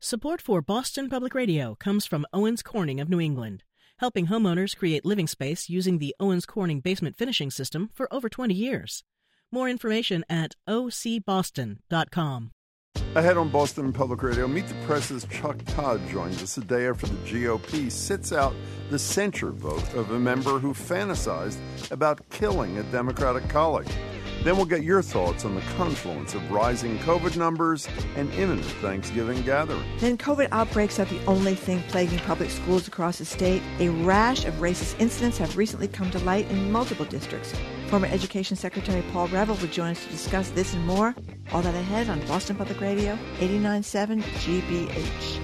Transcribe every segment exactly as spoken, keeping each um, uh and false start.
Support for Boston Public Radio comes from Owens Corning of New England, helping homeowners create living space using the Owens Corning basement finishing system for over twenty years. More information at o c boston dot com. Ahead on Boston Public Radio, Meet the Press's Chuck Todd joins us a day after the G O P sits out the censure vote of a member who fantasized about killing a Democratic colleague. Then we'll get your thoughts on the confluence of rising COVID numbers and imminent Thanksgiving gathering. Then COVID outbreaks are the only thing plaguing public schools across the state. A rash of racist incidents have recently come to light in multiple districts. Former Education Secretary Paul Reville will join us to discuss this and more. All that ahead on Boston Public Radio, eighty-nine point seven G B H.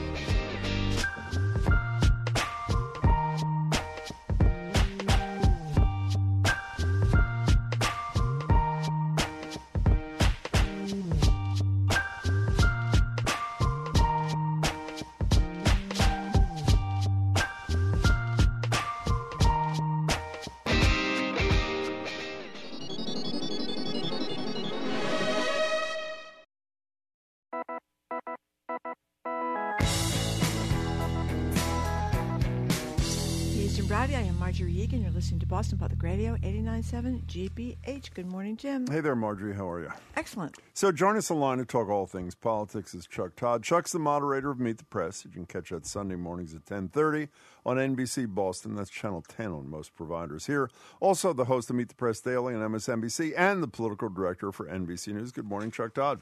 You're listening to Boston Public Radio, eighty-nine point seven G B H. Good morning, Jim. Hey there, Marjorie. How are you? Excellent. So join us online to talk all things politics is Chuck Todd. Chuck's the moderator of Meet the Press. You can catch that Sunday mornings at ten thirty on N B C Boston. That's Channel ten on most providers here. Also the host of Meet the Press Daily on M S N B C and the political director for N B C News. Good morning, Chuck Todd.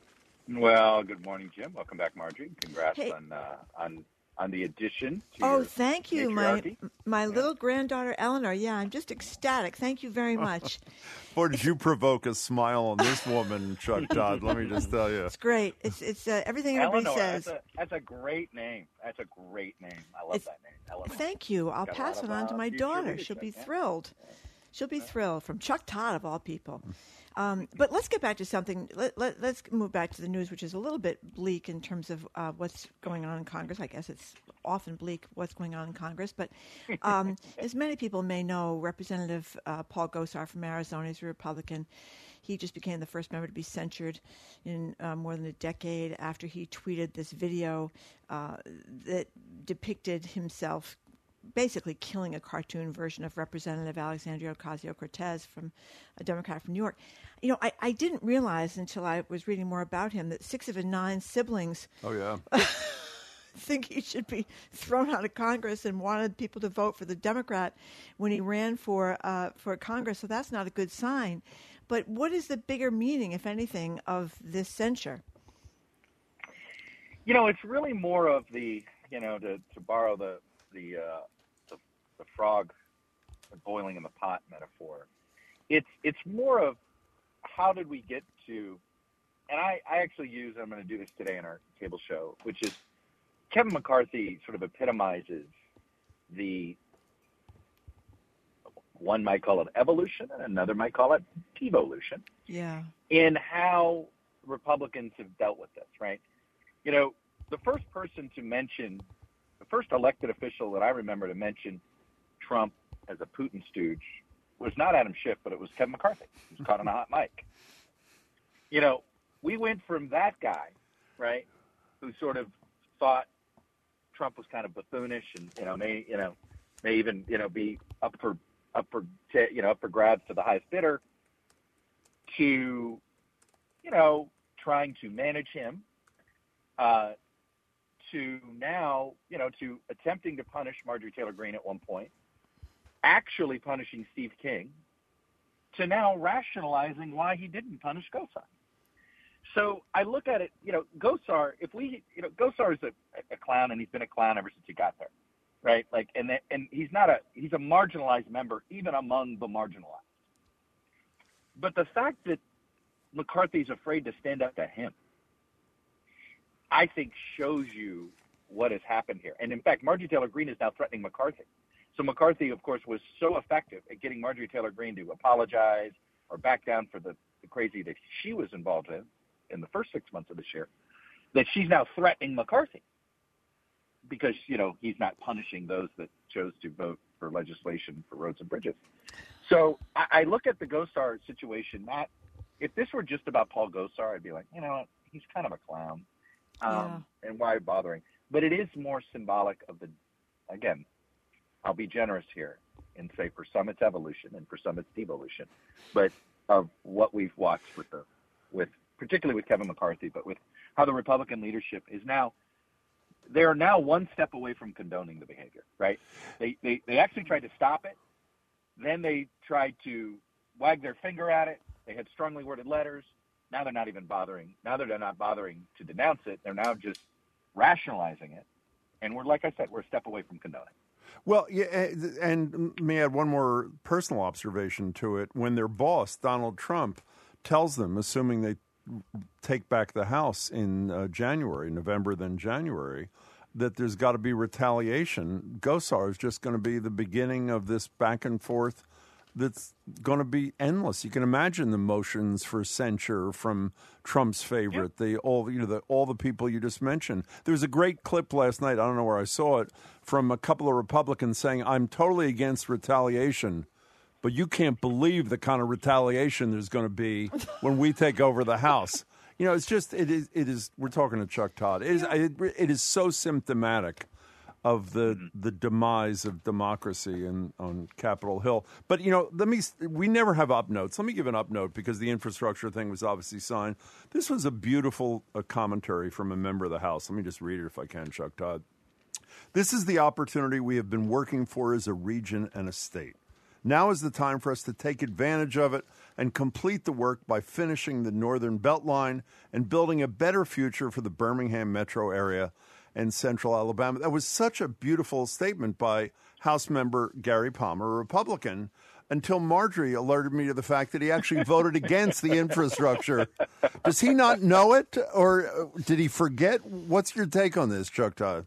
Well, good morning, Jim. Welcome back, Marjorie. Congrats hey. on uh, on on the addition to Oh, your thank you, my my yeah. little granddaughter Eleanor. Yeah, I'm just ecstatic. Thank you very much. Boy, did you provoke a smile on this woman, Chuck Todd? Let me just tell you, it's great. It's it's uh, everything everybody Eleanor, says. That's a, that's a great name. That's a great name. I love it's, that name. Eleanor. Thank you. I'll pass it on to my daughter. She'll be yeah. thrilled. She'll be thrilled. From Chuck Todd, of all people. Um, but let's get back to something. Let, let, let's move back to the news, which is a little bit bleak in terms of uh, what's going on in Congress. I guess it's often bleak what's going on in Congress. But um, as many people may know, Representative uh, Paul Gosar from Arizona is a Republican. He just became the first member to be censured in uh, more than a decade after he tweeted this video uh, that depicted himself basically killing a cartoon version of Representative Alexandria Ocasio-Cortez, from a Democrat from New York. You know, I, I didn't realize until I was reading more about him that six of his nine siblings oh yeah, think he should be thrown out of Congress and wanted people to vote for the Democrat when he ran for uh, for Congress. So that's not a good sign. But what is the bigger meaning, if anything, of this censure? You know, it's really more of the, you know, to, to borrow the the, uh, the the frog boiling in the pot metaphor. It's it's more of how did we get to, and I, I actually use, I'm going to do this today in our cable show, which is Kevin McCarthy sort of epitomizes the, one might call it evolution and another might call it devolution. Yeah. In how Republicans have dealt with this, right? You know, the first person to mention, the first elected official that I remember to mention Trump as a Putin stooge was not Adam Schiff, but it was Kevin McCarthy. He was caught on a hot mic. You know, we went from that guy, right, who sort of thought Trump was kind of buffoonish and, you know, may, you know, may even, you know, be up for, up for, you know, up for grabs to the highest bidder, to, you know, trying to manage him, uh, to now, you know, to attempting to punish Marjorie Taylor Greene at one point, actually punishing Steve King, to now rationalizing why he didn't punish Gosar. So I look at it, you know, Gosar, if we, you know, Gosar is a, a clown, and he's been a clown ever since he got there, right? Like, and that, and he's not a, he's a marginalized member, even among the marginalized. But the fact that McCarthy's afraid to stand up to him, I think shows you what has happened here. And in fact, Marjorie Taylor Greene is now threatening McCarthy. So McCarthy, of course, was so effective at getting Marjorie Taylor Greene to apologize or back down for the, the crazy that she was involved in in the first six months of this year, that she's now threatening McCarthy because, you know, he's not punishing those that chose to vote for legislation for roads and bridges. So I, I look at the Gosar situation, not, if this were just about Paul Gosar, I'd be like, you know what, he's kind of a clown. um, yeah. and why bothering. But it is more symbolic of the, again, I'll be generous here and say for some it's evolution and for some it's devolution, but of what we've watched with the, with particularly with Kevin McCarthy, but with how the Republican leadership is now, they're now one step away from condoning the behavior, right? They, they, they actually tried to stop it. Then they tried to wag their finger at it. They had strongly worded letters. Now they're not even bothering. Now they're not bothering to denounce it. They're now just rationalizing it. And we're, like I said, we're a step away from condoning. Well, yeah, and let me add one more personal observation to it. When their boss, Donald Trump, tells them, assuming they take back the House in uh, January, November, then January, that there's got to be retaliation, Gosar is just going to be the beginning of this back and forth that's going to be endless. You can imagine the motions for censure from Trump's favorite, yeah. the all you know, the all the people you just mentioned. There was a great clip last night, I don't know where I saw it, from a couple of Republicans saying, I'm totally against retaliation, but you can't believe the kind of retaliation there's going to be when we take over the House. You know, it's just, it is, it is, we're talking to Chuck Todd. It is, it, it is so symptomatic of the the demise of democracy in, on Capitol Hill. But, you know, let me, we never have up notes. Let me give an up note because the infrastructure thing was obviously signed. This was a beautiful uh, commentary from a member of the House. Let me just read it if I can, Chuck Todd. This is the opportunity we have been working for as a region and a state. Now is the time for us to take advantage of it and complete the work by finishing the Northern Beltline and building a better future for the Birmingham metro area and central Alabama. That was such a beautiful statement by House member Gary Palmer, a Republican, until Marjorie alerted me to the fact that he actually voted against the infrastructure. Does he not know it, or did he forget? What's your take on this, Chuck Todd?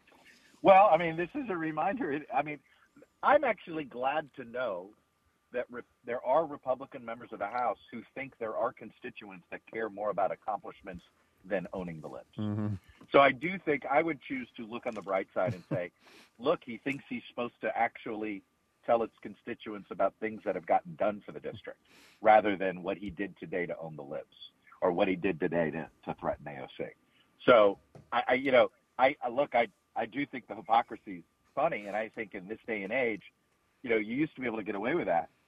Well, I mean, this is a reminder. I mean, I'm actually glad to know that re- there are Republican members of the House who think there are constituents that care more about accomplishments than owning the libs. Mm-hmm. So I do think I would choose to look on the bright side and say, look, he thinks he's supposed to actually tell its constituents about things that have gotten done for the district rather than what he did today to own the libs or what he did today to, to threaten A O C. So, I, I you know, I, I look, I, I do think the hypocrisy is funny, and I think in this day and age, you know, you used to be able to get away with that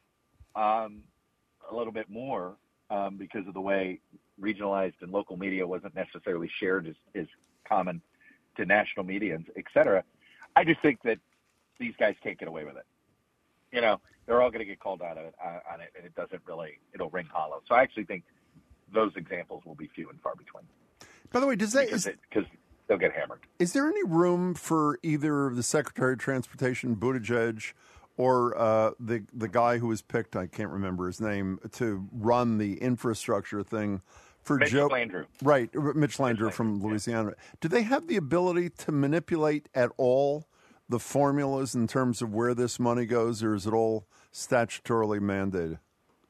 um, a little bit more um, because of the way regionalized and local media wasn't necessarily shared as, as common to national media, et cetera. I just think that these guys can't get away with it. You know, they're all going to get called out of it, uh, on it, and it doesn't really, it'll ring hollow. So I actually think those examples will be few and far between. By the way, does that... Because, is, it, because they'll get hammered. Is there any room for either the Secretary of Transportation, Buttigieg, or uh, the the guy who was picked, I can't remember his name, to run the infrastructure thing for Mitch Joe? Landrieu. Right, Mitch Landrieu Mitch from Landrieu, Louisiana. Yeah. Do they have the ability to manipulate at all the formulas in terms of where this money goes, or is it all statutorily mandated?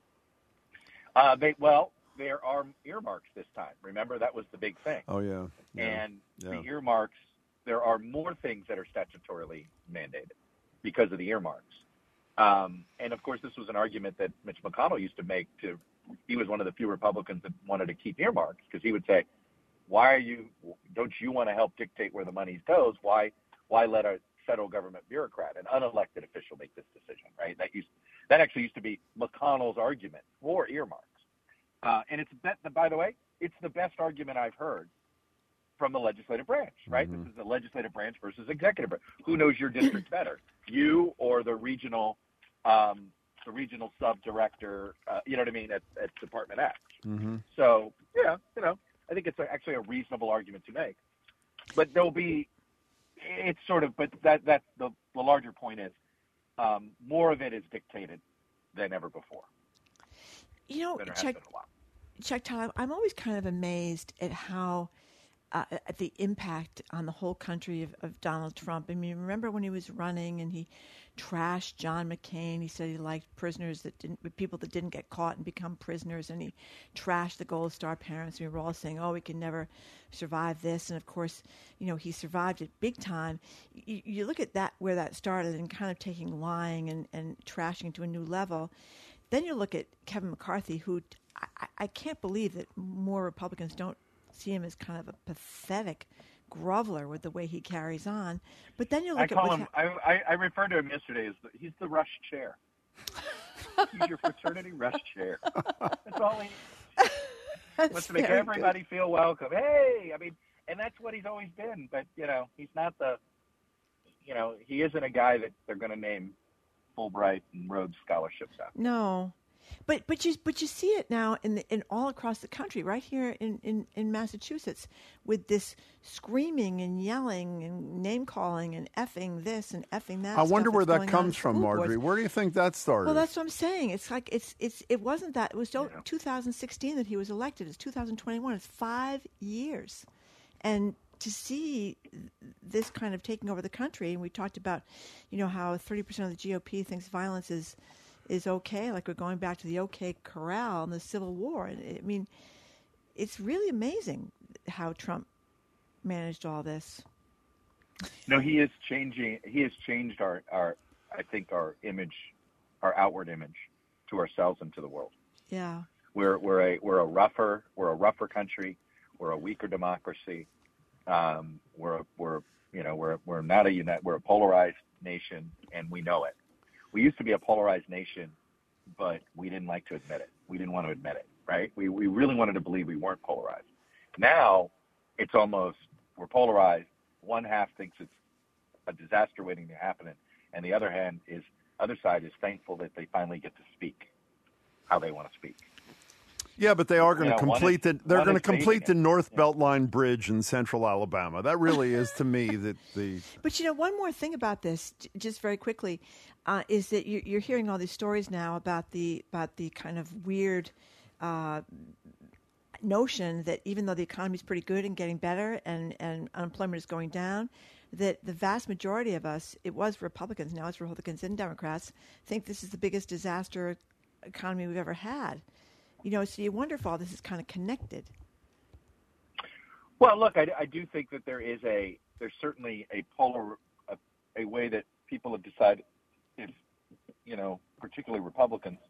Uh, they, well, there are earmarks this time. Remember, that was the big thing. Oh, yeah. yeah. And yeah. the earmarks, there are more things that are statutorily mandated because of the earmarks. Um, and, of course, this was an argument that Mitch McConnell used to make to – he was one of the few Republicans that wanted to keep earmarks because he would say, why are you – don't you want to help dictate where the money goes? Why why let a federal government bureaucrat, an unelected official, make this decision, right? That used that actually used to be McConnell's argument for earmarks. Uh, and it's – by the way, it's the best argument I've heard from the legislative branch, right? Mm-hmm. This is the legislative branch versus executive branch. Who knows your district better, you or the regional um, the regional sub-director, uh, you know what I mean, at, at Department X. Mm-hmm. So, yeah, you know, I think it's a, actually a reasonable argument to make. But there'll be – it's sort of – but that, that the, the larger point is um, more of it is dictated than ever before. You know, Chuck, Chuck Todd, I'm always kind of amazed at how uh, at the impact on the whole country of, of Donald Trump. I mean, remember when he was running and he trashed John McCain? He said he liked prisoners that didn't, people that didn't get caught and become prisoners, and he trashed the Gold Star parents. We were all saying, "Oh, we can never survive this," and of course, you know, he survived it big time. You, you look at that where that started, and kind of taking lying and, and trashing to a new level. Then you look at Kevin McCarthy, who I, I can't believe that more Republicans don't see him as kind of a pathetic groveler with the way he carries on. But then you look I at call what's him. ha- I, I I referred to him yesterday as the, he's the Rush chair. He's your fraternity Rush chair. That's all he. That's Wants to make very everybody good. feel welcome. Hey, I mean, and that's what he's always been. But you know, he's not the. You know, he isn't a guy that they're going to name Fulbright and Rhodes scholarships after. No, but but you but you see it now in the, in all across the country, right here in, in, in Massachusetts, with this screaming and yelling and name calling and effing this and effing that. I wonder stuff where that's that going on comes at from, school Marjorie. boards. Where do you think that started? Well, that's what I'm saying. It's like it's it's it wasn't that. It was so Yeah. two thousand sixteen that he was elected. It's two thousand twenty-one. It's five years, and to see this kind of taking over the country, and we talked about, you know, how thirty percent of the G O P thinks violence is is okay, like we're going back to the OK Corral and the Civil War. And I mean, it's really amazing how Trump managed all this. No, he is changing. He has changed our, our, I think, our image, our outward image, to ourselves and to the world. Yeah. We're we're a we're a rougher we're a rougher country. We're a weaker democracy. Um, we're we're you know we're we're not a unit. We're a polarized nation, and we know it. We used to be a polarized nation, but we didn't like to admit it. We didn't want to admit it, right? We we really wanted to believe we weren't polarized. Now, it's almost we're polarized. One half thinks it's a disaster waiting to happen, and the other hand is other side is thankful that they finally get to speak how they want to speak. Yeah, but they are going You to know, one complete is- the. They're one going to is fading complete the it. North Yeah. Beltline Bridge in Central Alabama. That really is, to me, that the. But you know, one more thing about this, j- just very quickly, uh, is that you, you're hearing all these stories now about the about the kind of weird uh, notion that even though the economy is pretty good and getting better, and, and unemployment is going down, that the vast majority of us, it was Republicans, now it's Republicans and Democrats, think this is the biggest disaster economy we've ever had. You know, so you wonder if all this is kind of connected. Well, look, I, I do think that there is a there's certainly a polar a, a way that people have decided, if you know, particularly Republicans,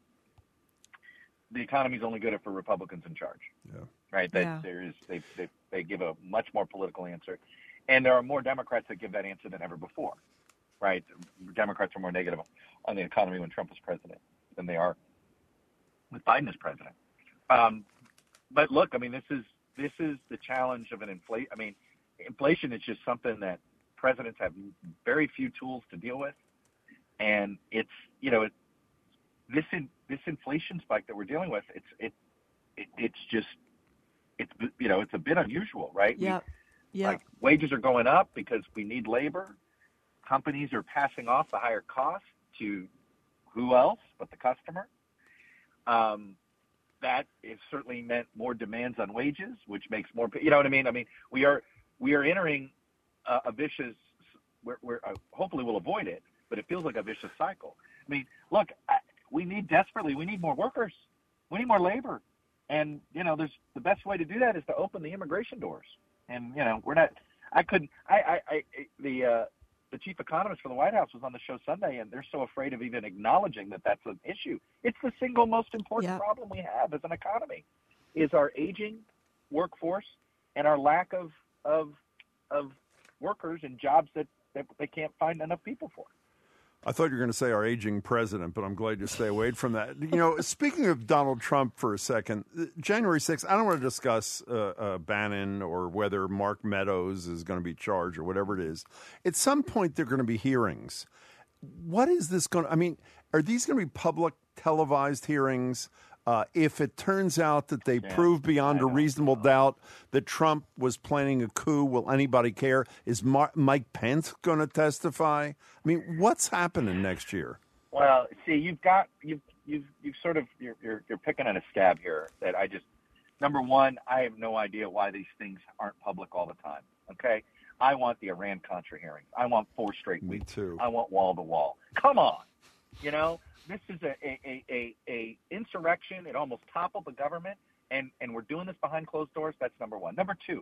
the economy is only good if for Republicans in charge. Yeah. Right. That Yeah. there is they, they they give a much more political answer, and there are more Democrats that give that answer than ever before. Right. Democrats are more negative on the economy when Trump was president than they are with Biden as president. Um, but look, I mean, this is this is the challenge of an inflation. I mean, inflation is just something that presidents have very few tools to deal with, and it's you know it, this in, this inflation spike that we're dealing with. It's it, it it's just it's you know it's a bit unusual, right? Yep. We, Yep. Like wages are going up because we need labor. Companies are passing off the higher cost to who else but the customer. Um, that is certainly meant more demands on wages, which makes more. You know what I mean? I mean, we are we are entering a, a vicious. We're, we're uh, hopefully we'll avoid it, but it feels like a vicious cycle. I mean, look, I, we need desperately. We need more workers. We need more labor, and you know, there's the best way to do that is to open the immigration doors. And you know, we're not. I couldn't. I. I. I the. Uh, The chief economist for the White House was on the show Sunday, and they're so afraid of even acknowledging that that's an issue. It's the single most important Yep. problem we have as an economy, is our aging workforce and our lack of of of workers and jobs that, that they can't find enough people for. I thought you were going to say our aging president, but I'm glad you stay away from that. You know, speaking of Donald Trump for a second, January sixth, I don't want to discuss uh, uh, Bannon or whether Mark Meadows is going to be charged or whatever it is. At some point, there are going to be hearings. What is this going to – I mean, are these going to be public televised hearings? Uh, if it turns out that they Yeah, prove beyond I a know. reasonable doubt that Trump was planning a coup, will anybody care? Is Mar- Mike Pence going to testify? I mean, what's happening next year? Well, see, you've got you've you've you've sort of you're you're, you're picking at a scab here that I just number one, I have no idea why these things aren't public all the time. Okay, I want the Iran Contra hearings. I want four straight Me weeks. too. I want wall to wall. Come on, you know this is a a, a, a a insurrection. It almost toppled the government, and and we're doing this behind closed doors. That's number one. Number two,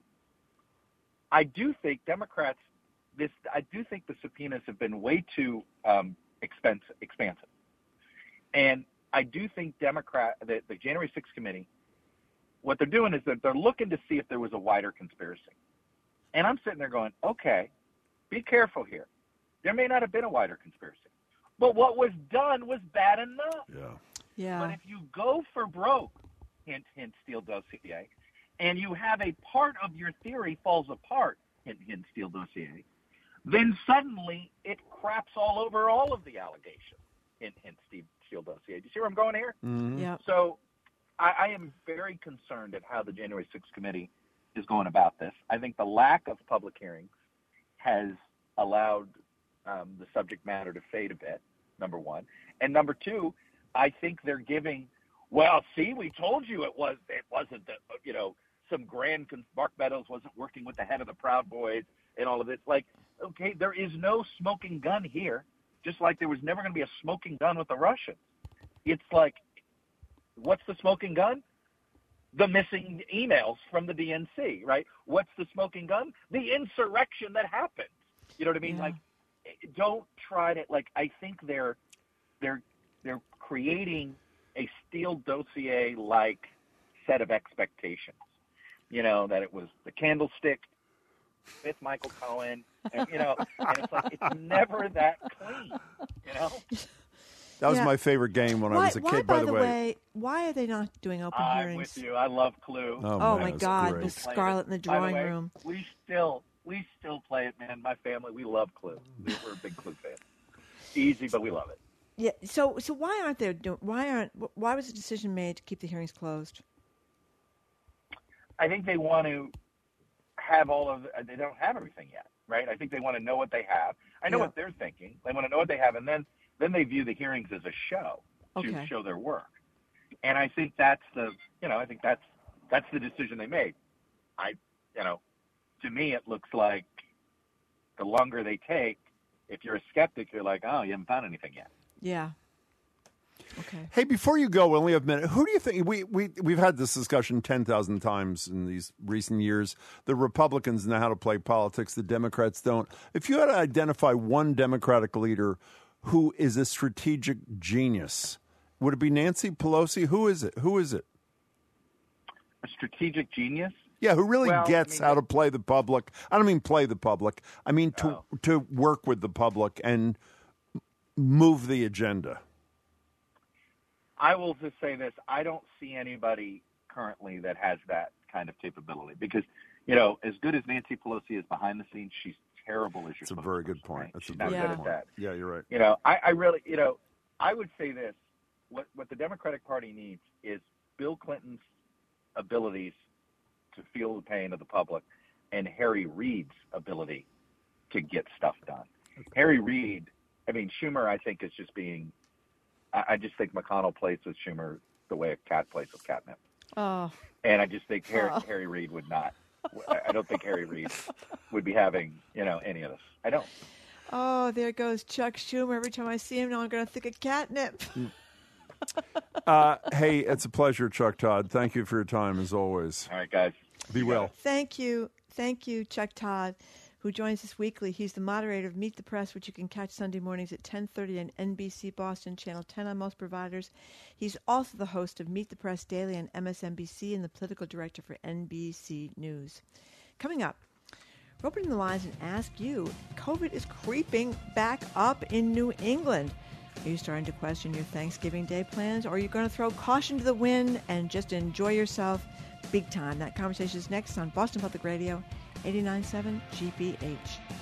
I do think Democrats. This I do think the subpoenas have been way too um, expensive, expansive, and I do think Democrat the, the January sixth committee what they're doing is that they're looking to see if there was a wider conspiracy. And I'm sitting there going, okay, be careful here. There may not have been a wider conspiracy. But what was done was bad enough. Yeah. Yeah. But if you go for broke, hint, hint, Steele dossier, and you have a part of your theory falls apart, hint, hint, Steele dossier, then suddenly it craps all over all of the allegations, hint, hint, Steele dossier. Do you see where I'm going here? Mm-hmm. Yeah. So I, I am very concerned at how the January sixth committee is going about this. I think the lack of public hearings has allowed um, the subject matter to fade a bit, number one. And number two, I think they're giving, well, see, we told you it was, it wasn't, the, you know, some grand, Mark Meadows wasn't working with the head of the Proud Boys and all of this. Like, okay, there is no smoking gun here, just like there was never going to be a smoking gun with the Russians. It's like, what's the smoking gun? The missing emails from the D N C, right? What's the smoking gun? The insurrection that happened. You know what I mean? Yeah. Like, don't try to, like, I think they're, they're, they're creating a Steele dossier-like set of expectations. You know, that it was the candlestick with Michael Cohen, and, you know, and it's like, it's never that clean, you know? That was Yeah. my favorite game when Why, I was a why, kid, by, by the way. way, why are they not doing open I'm hearings? with you. I love Clue. Oh, Oh, man, my it's God, great. with Scarlett in the By the drawing way, room. We still, we still play it, man. My family, we love Clue. We're a big Clue fan. Easy, but we love it. Yeah. So, so why aren't they doing? Why aren't? Why was the decision made to keep the hearings closed? I think they want to have all of. They don't have everything yet, right? I think they want to know what they have. I know Yeah. what they're thinking. They want to know what they have, and then then they view the hearings as a show to Okay. show their work. And I think that's the, you know, I think that's that's the decision they made. I, you know, to me it looks like the longer they take, if you're a skeptic, you're like, oh, you haven't found anything yet. Yeah. Okay. Hey, before you go, we only have a minute. Who do you think we we we've had this discussion ten thousand times in these recent years? The Republicans know how to play politics. The Democrats don't. If you had to identify one Democratic leader who is a strategic genius, would it be Nancy Pelosi? Who is it? Who is it? A strategic genius? Yeah, who really Well, I gets mean, how to play the public. I don't mean play the public. I mean to Oh. to work with the public and move the agenda. I will just say this. I don't see anybody currently that has that kind of capability because, you know, as good as Nancy Pelosi is behind the scenes, she's terrible as your That's a very good spokesperson, point. right? That's She's a not very Yeah. good good at point. that. Yeah, you're right. You know, I, I really, you know, I would say this. What, what the Democratic Party needs is Bill Clinton's abilities to feel the pain of the public and Harry Reid's ability to get stuff done. Harry Reid, I mean, Schumer, I think, is just being, I, I just think McConnell plays with Schumer the way a cat plays with catnip. Oh. And I just think Harry, Oh. Harry Reid would not, I, I don't think Harry Reid would be having, you know, any of this. I don't. Oh, there goes Chuck Schumer. Every time I see him now, I'm going to think of catnip. Uh, hey, it's a pleasure, Chuck Todd. Thank you for your time, as always. All right, guys. Be well. Thank you. Thank you, Chuck Todd, who joins us weekly. He's the moderator of Meet the Press, which you can catch Sunday mornings at ten thirty on N B C Boston, Channel ten on most providers. He's also the host of Meet the Press Daily on M S N B C and the political director for N B C News. Coming up, we're opening the lines and ask you, COVID is creeping back up in New England. Are you starting to question your Thanksgiving Day plans, or are you going to throw caution to the wind and just enjoy yourself big time? That conversation is next on Boston Public Radio, eighty-nine point seven G B H.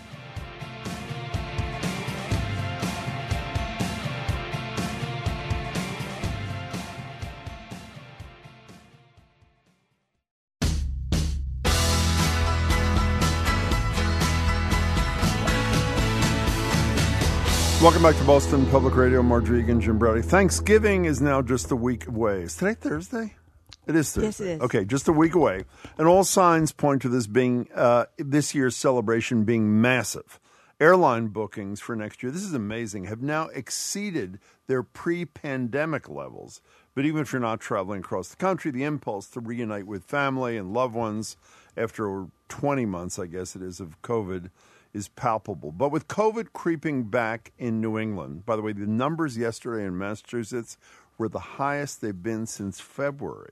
Welcome back to Boston Public Radio. Margery Egan, Jim Browdy. Thanksgiving is now just a week away. Is today Thursday? It is Thursday. Yes, it is. Okay, just a week away. And all signs point to this being uh, this year's celebration being massive. Airline bookings for next year, this is amazing, have now exceeded their pre-pandemic levels. But even if you're not traveling across the country, the impulse to reunite with family and loved ones after twenty months, I guess it is, of COVID is palpable. But with COVID creeping back in New England, by the way, the numbers yesterday in Massachusetts were the highest they've been since February.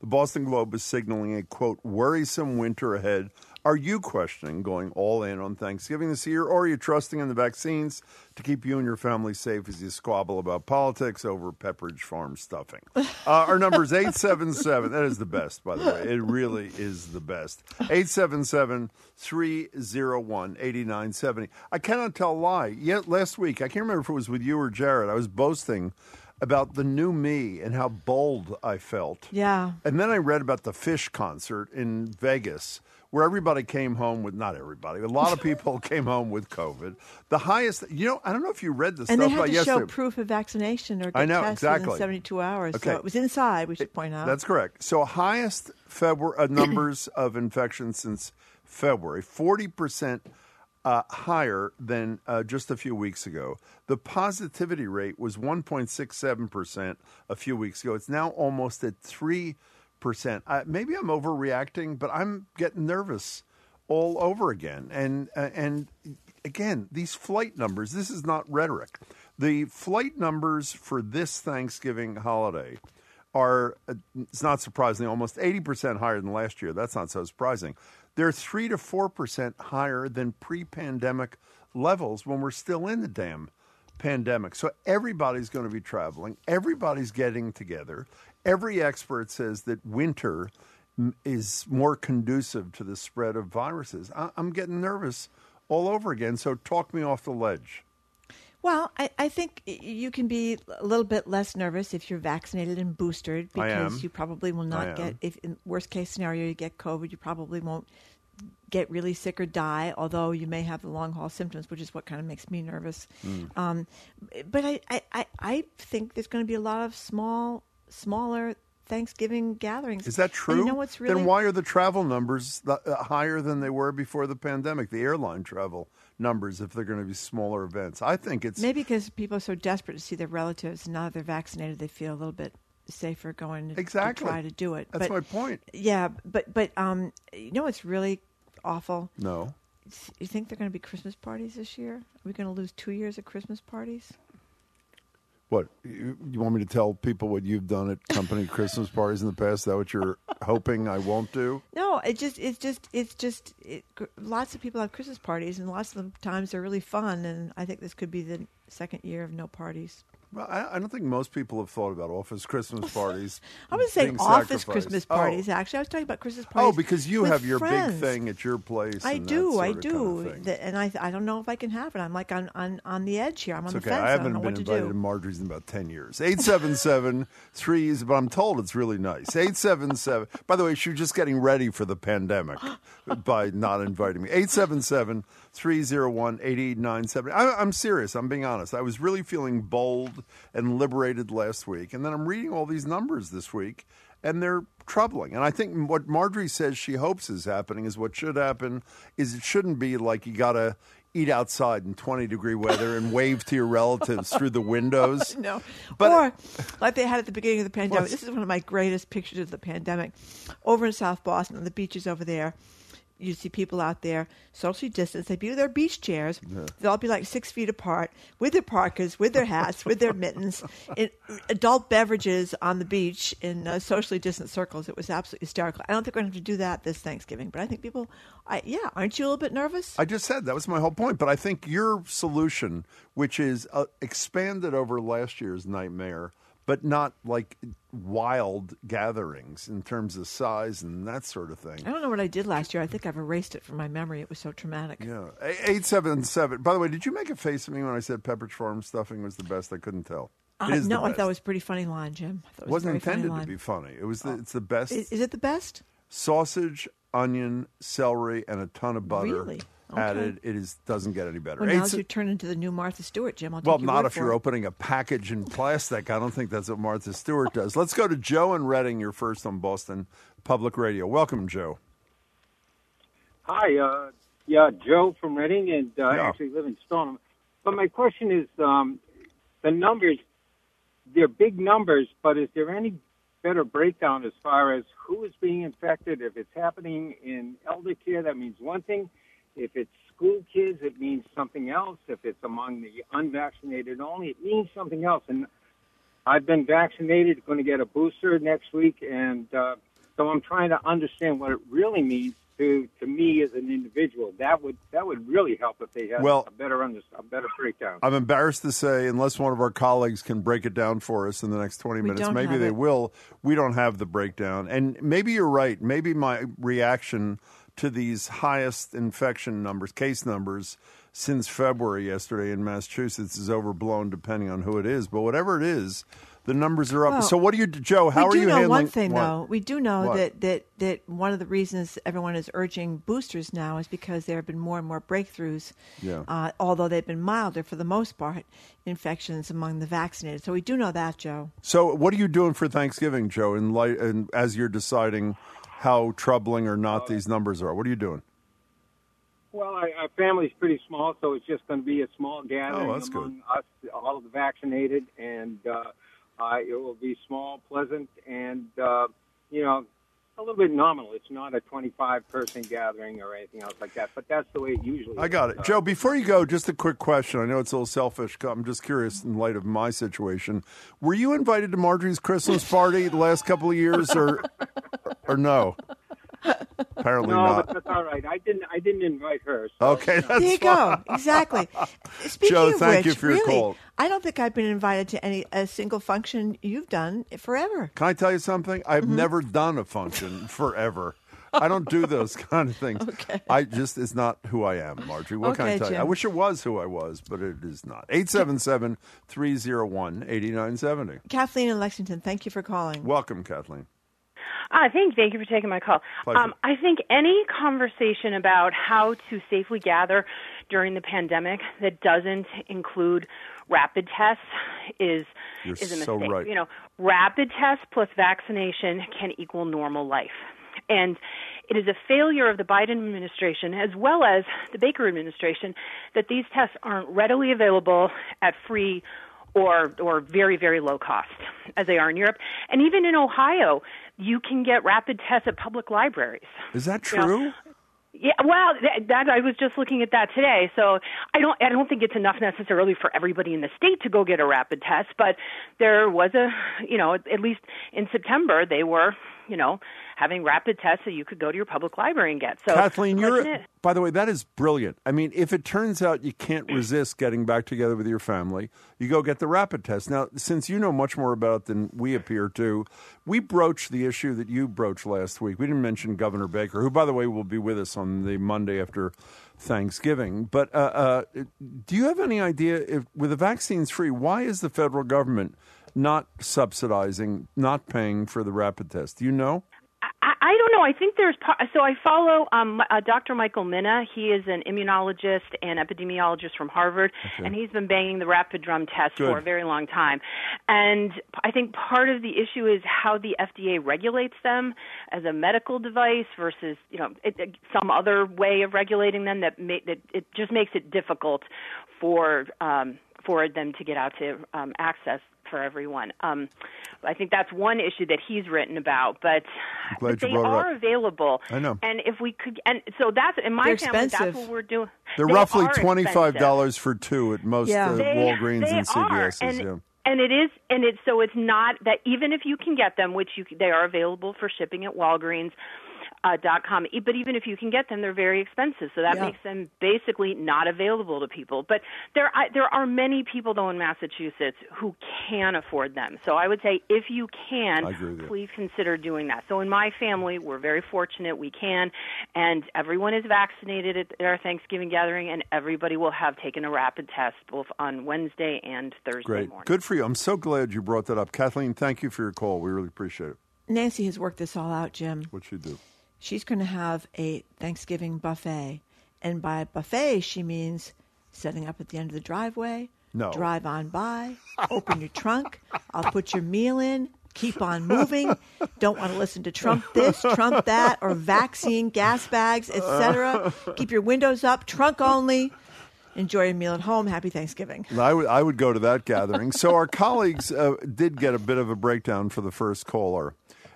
The Boston Globe is signaling a, quote, worrisome winter ahead. Are you questioning going all in on Thanksgiving this year, or are you trusting in the vaccines to keep you and your family safe as you squabble about politics over Pepperidge Farm stuffing? Uh, our number is eight seven seven. That is the best, by the way. It really is the best. eight seven seven, three oh one, eight nine seven oh. I cannot tell a lie. Yet last week, I can't remember if it was with you or Jared, I was boasting about the new me and how bold I felt. Yeah. And then I read about the Fish concert in Vegas, where everybody came home with, not everybody, a lot of people came home with COVID. The highest, you know, I don't know if you read the and stuff they had about to yesterday. show proof of vaccination or get I know, tested exactly. in seventy-two hours. Okay. So it was inside, we should point out. That's correct. So highest February uh, numbers of infections since February, forty percent uh, higher than uh, just a few weeks ago. The positivity rate was one point six seven percent a few weeks ago. It's now almost at three percent. Uh, maybe I'm overreacting, but I'm getting nervous all over again. And uh, and again, these flight numbers, this is not rhetoric. The flight numbers for this Thanksgiving holiday are, uh, it's not surprising, almost eighty percent higher than last year. That's not so surprising. They're three to four percent higher than pre-pandemic levels when we're still in the damn pandemic. So everybody's going to be traveling. Everybody's getting together. Every expert says that winter is more conducive to the spread of viruses. I'm getting nervous all over again, so talk me off the ledge. Well, I, I think you can be a little bit less nervous if you're vaccinated and boosted, I am. because you probably will I not am. get, if in worst case scenario you get COVID, you probably won't get really sick or die, although you may have the long haul symptoms, which is what kind of makes me nervous. Mm. Um, but I, I, I, I think there's going to be a lot of small, smaller Thanksgiving gatherings. Is that true? And you know what's really... Then why are the travel numbers th- uh, higher than they were before the pandemic, the airline travel numbers, if they're going to be smaller events? I think it's... Maybe because people are so desperate to see their relatives, and now that they're vaccinated, they feel a little bit safer going to, exactly. to try to do it. That's but, my point. Yeah, but, but um, you know what's really awful? No. You think they're going to be Christmas parties this year? Are we going to lose two years of Christmas parties? What, you, you want me to tell people what you've done at company Christmas parties in the past? Is that what you're hoping I won't do? No, it just, it's just, it's just, it, lots of people have Christmas parties, and lots of the times they're really fun, and I think this could be the second year of no parties. Well, I, I don't think most people have thought about office Christmas parties. I was saying being office sacrificed. Christmas Oh. parties, actually. I was talking about Christmas parties. Oh, because you with have your friends. big thing at your place. I and do, that I sort of do, kind of thing. The- and I I don't know if I can have it. I'm like on, on, on the edge here. I'm on It's the okay. fence. I I, haven't don't know been what to invited do. to Marjorie's in about ten years. eight seven seven, three, but I'm told it's really nice. eight seven seven. By the way, she was just getting ready for the pandemic by not inviting me. eight seven seven, three oh one, eight eight nine seven. I, I'm serious. I'm being honest. I was really feeling bold and liberated last week. And then I'm reading all these numbers this week, and they're troubling. And I think what Marjorie says she hopes is happening is what should happen is it shouldn't be like you got to eat outside in twenty degree weather and wave to your relatives through the windows. No. But- or like they had at the beginning of the pandemic. What's- This is one of my greatest pictures of the pandemic. Over in South Boston, on the beaches over there, you see people out there socially distanced. They'd be with their beach chairs. Yeah. They'll all be like six feet apart, with their parkas, with their hats, with their mittens, in adult beverages on the beach in uh, socially distant circles. It was absolutely hysterical. I don't think we're going to have to do that this Thanksgiving, but I think people, I, yeah, aren't you a little bit nervous? I just said that was my whole point. But I think your solution, which is uh, expanded over last year's nightmare, but not like wild gatherings in terms of size and that sort of thing. I don't know what I did last year. I think I've erased it from my memory. It was so traumatic. Yeah. eight seven seven. By the way, did you make a face at me when I said Pepperidge Farm stuffing was the best? I couldn't tell. Uh, It is no, the I best. thought it was a pretty funny line, Jim. I thought It it was a wasn't very funny intended to line. be funny. It was the, it's the best. Is, is it the best? Sausage, onion, celery, and a ton of butter Really? Okay. added. It is doesn't get any better. Well, Eight now se- you turn into the new Martha Stewart, Jim. I'll take well, your not word if for you're it. opening a package in plastic. I don't think that's what Martha Stewart does. Let's go to Joe in Reading. You're first on Boston Public Radio. Welcome, Joe. Hi, uh, yeah, Joe from Reading, and uh, I Yeah. actually live in Stoneham. But my question is, um, the numbers, they're big numbers, but is there any better breakdown as far as who is being infected? If it's happening in elder care, that means one thing. If it's school kids, it means something else. If it's among the unvaccinated only, it means something else. And I've been vaccinated, going to get a booster next week, and uh, So I'm trying to understand what it really means to, to me as an individual. That would that would really help if they had well, a better under, a better breakdown. I'm embarrassed to say, unless one of our colleagues can break it down for us in the next twenty We minutes, don't maybe have they it. will. We don't have the breakdown. And maybe you're right. Maybe my reaction to these highest infection numbers, case numbers, since February yesterday in Massachusetts is overblown, depending on who it is. But whatever it is, the numbers are up. Well, so what do you, Joe, how we are do you know handling? one thing, what? though. We do know What? that, that, that one of the reasons everyone is urging boosters now is because there have been more and more breakthroughs, Yeah. uh, although they've been milder for the most part, infections among the vaccinated. So we do know that, Joe. So what are you doing for Thanksgiving, Joe, in light, and as you're deciding how troubling or not these numbers are? What are you doing? Well, our, our family's pretty small, so it's just going to be a small gathering Oh, that's among us, all of the vaccinated, and uh, uh, it will be small, pleasant, and, uh, you know, a little bit nominal. It's not a twenty-five person gathering or anything else like that, but that's the way it usually I got is. it. Joe, before you go, just a quick question. I know it's a little selfish. I'm just curious in light of my situation. Were you invited to Marjorie's Christmas party the last couple of years or or no? Apparently No, not. but that's all right. I didn't. I didn't invite her. So, Okay, that's There you fine. go. Exactly. Speaking Joe, of thank which, you for your really, call. I don't think I've been invited to any a single function you've done forever. Can I tell you something? I've Mm-hmm. never done a function forever. I don't do those kind of things. Okay. I just, it's not who I am, Marjorie. What can I Okay, tell you? Jim. I wish it was who I was, but it is not. eight seven seven, three oh one, eight nine seven oh. Kathleen in Lexington, thank you for calling. Welcome, Kathleen. Ah, thank, thank you for taking my call. Pleasure. Um, I think any conversation about how to safely gather during the pandemic that doesn't include rapid tests is You're is a so mistake. right. You know, rapid tests plus vaccination can equal normal life. And it is a failure of the Biden administration as well as the Baker administration that these tests aren't readily available at free or or very, very low cost, as they are in Europe. And even in Ohio, you can get rapid tests at public libraries. Is that You know, true? Yeah, well, that, that I was just looking at that today. So I don't, I don't think it's enough necessarily for everybody in the state to go get a rapid test. But there was a, you know, at least in September they were, you know, having rapid tests that you could go to your public library and get. So Kathleen, you're, wasn't it- by the way, that is brilliant. I mean, if it turns out you can't resist getting back together with your family, you go get the rapid test. Now, since you know much more about it than we appear to, we broached the issue that you broached last week. We didn't mention Governor Baker, who, by the way, will be with us on the Monday after Thanksgiving. But uh, uh, do you have any idea, if with the vaccines free, why is the federal government not subsidizing, not paying for the rapid test? Do you know? I, I don't know. I think there's – so I follow um, uh, Doctor Michael Minna. He is an immunologist and epidemiologist from Harvard, Okay. and he's been banging the rapid drum test Good. for a very long time. And I think part of the issue is how the F D A regulates them as a medical device versus, you know, it, it, some other way of regulating them that, ma- that it just makes it difficult for um, for them to get out to um, access for everyone. Um, I think that's one issue that he's written about, but, glad but you they brought it are up. available. I know. And if we could, and so that's in my They're family. expensive. That's what we're doing. They're They roughly are twenty-five dollars for two at most Yeah. uh, They- Walgreens they and C V are. S's. And, Yeah. and it is, and it's so it's not that even if you can get them, which you they are available for shipping at Walgreens. Uh, dot com. But even if you can get them, they're very expensive. So that Yeah. makes them basically not available to people. But there, I, there are many people though in Massachusetts who can afford them. So I would say if you can, I agree with you. please consider doing that. So in my family, we're very fortunate we can, and everyone is vaccinated at our Thanksgiving gathering, and everybody will have taken a rapid test both on Wednesday and Thursday Great. morning. Good for you. I'm so glad you brought that up. Kathleen, thank you for your call. We really appreciate it. Nancy has worked this all out, Jim. What'd you do? She's going to have a Thanksgiving buffet. And by buffet, she means setting up at the end of the driveway, No. drive on by, open your trunk, I'll put your meal in, keep on moving, don't want to listen to Trump this, Trump that, or vaccine, gas bags, et cetera. Keep your windows up, trunk only. Enjoy your meal at home. Happy Thanksgiving. I would, I would go to that gathering. So our colleagues uh, did get a bit of a breakdown for the first caller.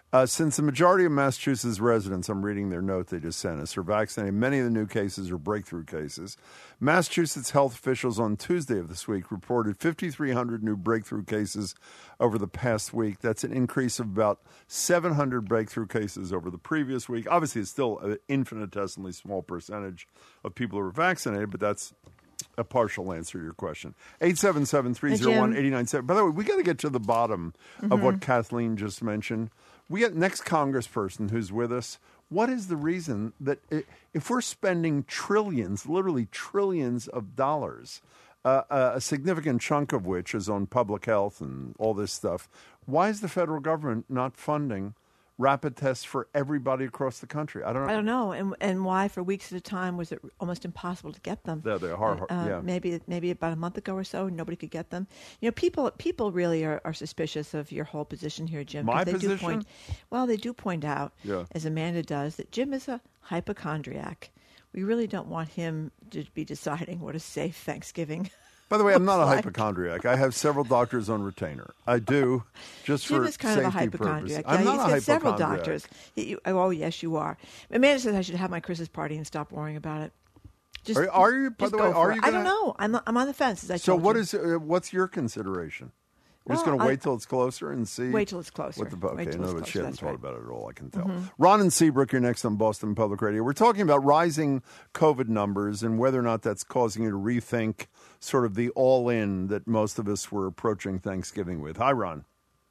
Uh, since the majority of Massachusetts residents, I'm reading their note they just sent us, are vaccinated, many of the new cases are breakthrough cases. Massachusetts health officials on Tuesday of this week reported fifty-three hundred new breakthrough cases over the past week. That's an increase of about seven hundred breakthrough cases over the previous week. Obviously, it's still an infinitesimally small percentage of people who are vaccinated, but that's a partial answer to your question. eight seven seven, three oh one, eight nine seven. By the way, we got to get to the bottom mm-hmm. of what Kathleen just mentioned. We get next congressperson who's with us. What is the reason that if we're spending trillions, literally trillions of dollars, uh, a significant chunk of which is on public health and all this stuff, why is the federal government not funding rapid tests for everybody across the country? I don't know. I don't know. And and why for weeks at a time was it almost impossible to get them? Yeah, they're hard, hard uh, yeah. Maybe maybe about a month ago or so, nobody could get them. You know, people people really are, are suspicious of your whole position here, Jim. My they position? Do point, well, they do point out, yeah. as Amanda does, that Jim is a hypochondriac. We really don't want him to be deciding what a safe Thanksgiving. By the way, I'm not a like. hypochondriac. I have several doctors on retainer. I do, just Jim for is kind safety of a hypochondriac. purposes. I'm yeah, not he's a got several hypochondriac. doctors. He, oh, yes, you are. Amanda says I should have my Christmas party and stop worrying about it. Just, are, are you? By just the go way, for are it. you? I Gonna... don't know. I'm I'm on the fence. As I so told what you. is? Uh, what's your consideration? You're just Well, going to wait I- till it's closer and see. Wait till it's closer. What the, okay, Wait till no, it's but she closer. hasn't That's thought right. about it at all, I can tell. Mm-hmm. Ron and Seabrook, you're next on Boston Public Radio. We're talking about rising COVID numbers and whether or not that's causing you to rethink sort of the all-in that most of us were approaching Thanksgiving with. Hi, Ron.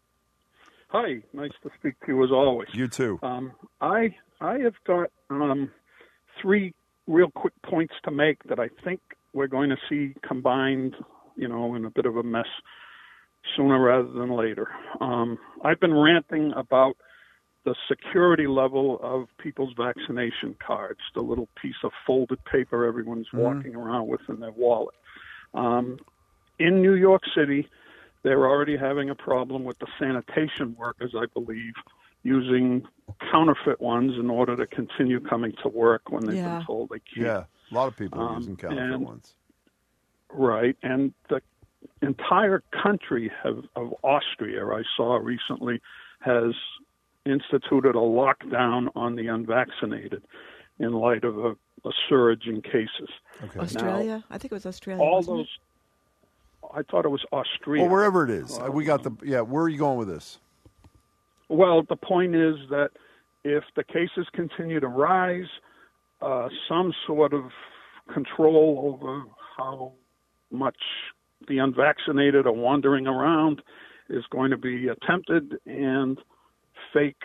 Hi, nice to speak to you as always. You too. Um, I I have got um, three real quick points to make that I think we're going to see combined, you know, in a bit of a mess sooner rather than later. Um, I've been ranting about the security level of people's vaccination cards, the little piece of folded paper everyone's mm-hmm. walking around with in their wallet. Um, in New York City, they're already having a problem with the sanitation workers, I believe, using counterfeit ones in order to continue coming to work when they've Yeah. been told they can't. Yeah, a lot of people are Um, using counterfeit and- ones. Right, and the entire country have, of Austria, I saw recently, has instituted a lockdown on the unvaccinated in light of a, a surge in cases. Okay. Australia? I think it was Australia. All wasn't those, it? I thought it was Austria. Well, wherever it is. Uh, we got the, yeah, where are you going with this? Well, the point is that if the cases continue to rise, uh, some sort of control over how much the unvaccinated are wandering around is going to be attempted, and fake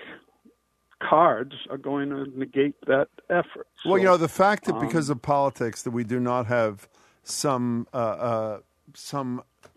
cards are going to negate that effort. Well, So, you know, the fact that um, because of politics that we do not have some uh, uh, some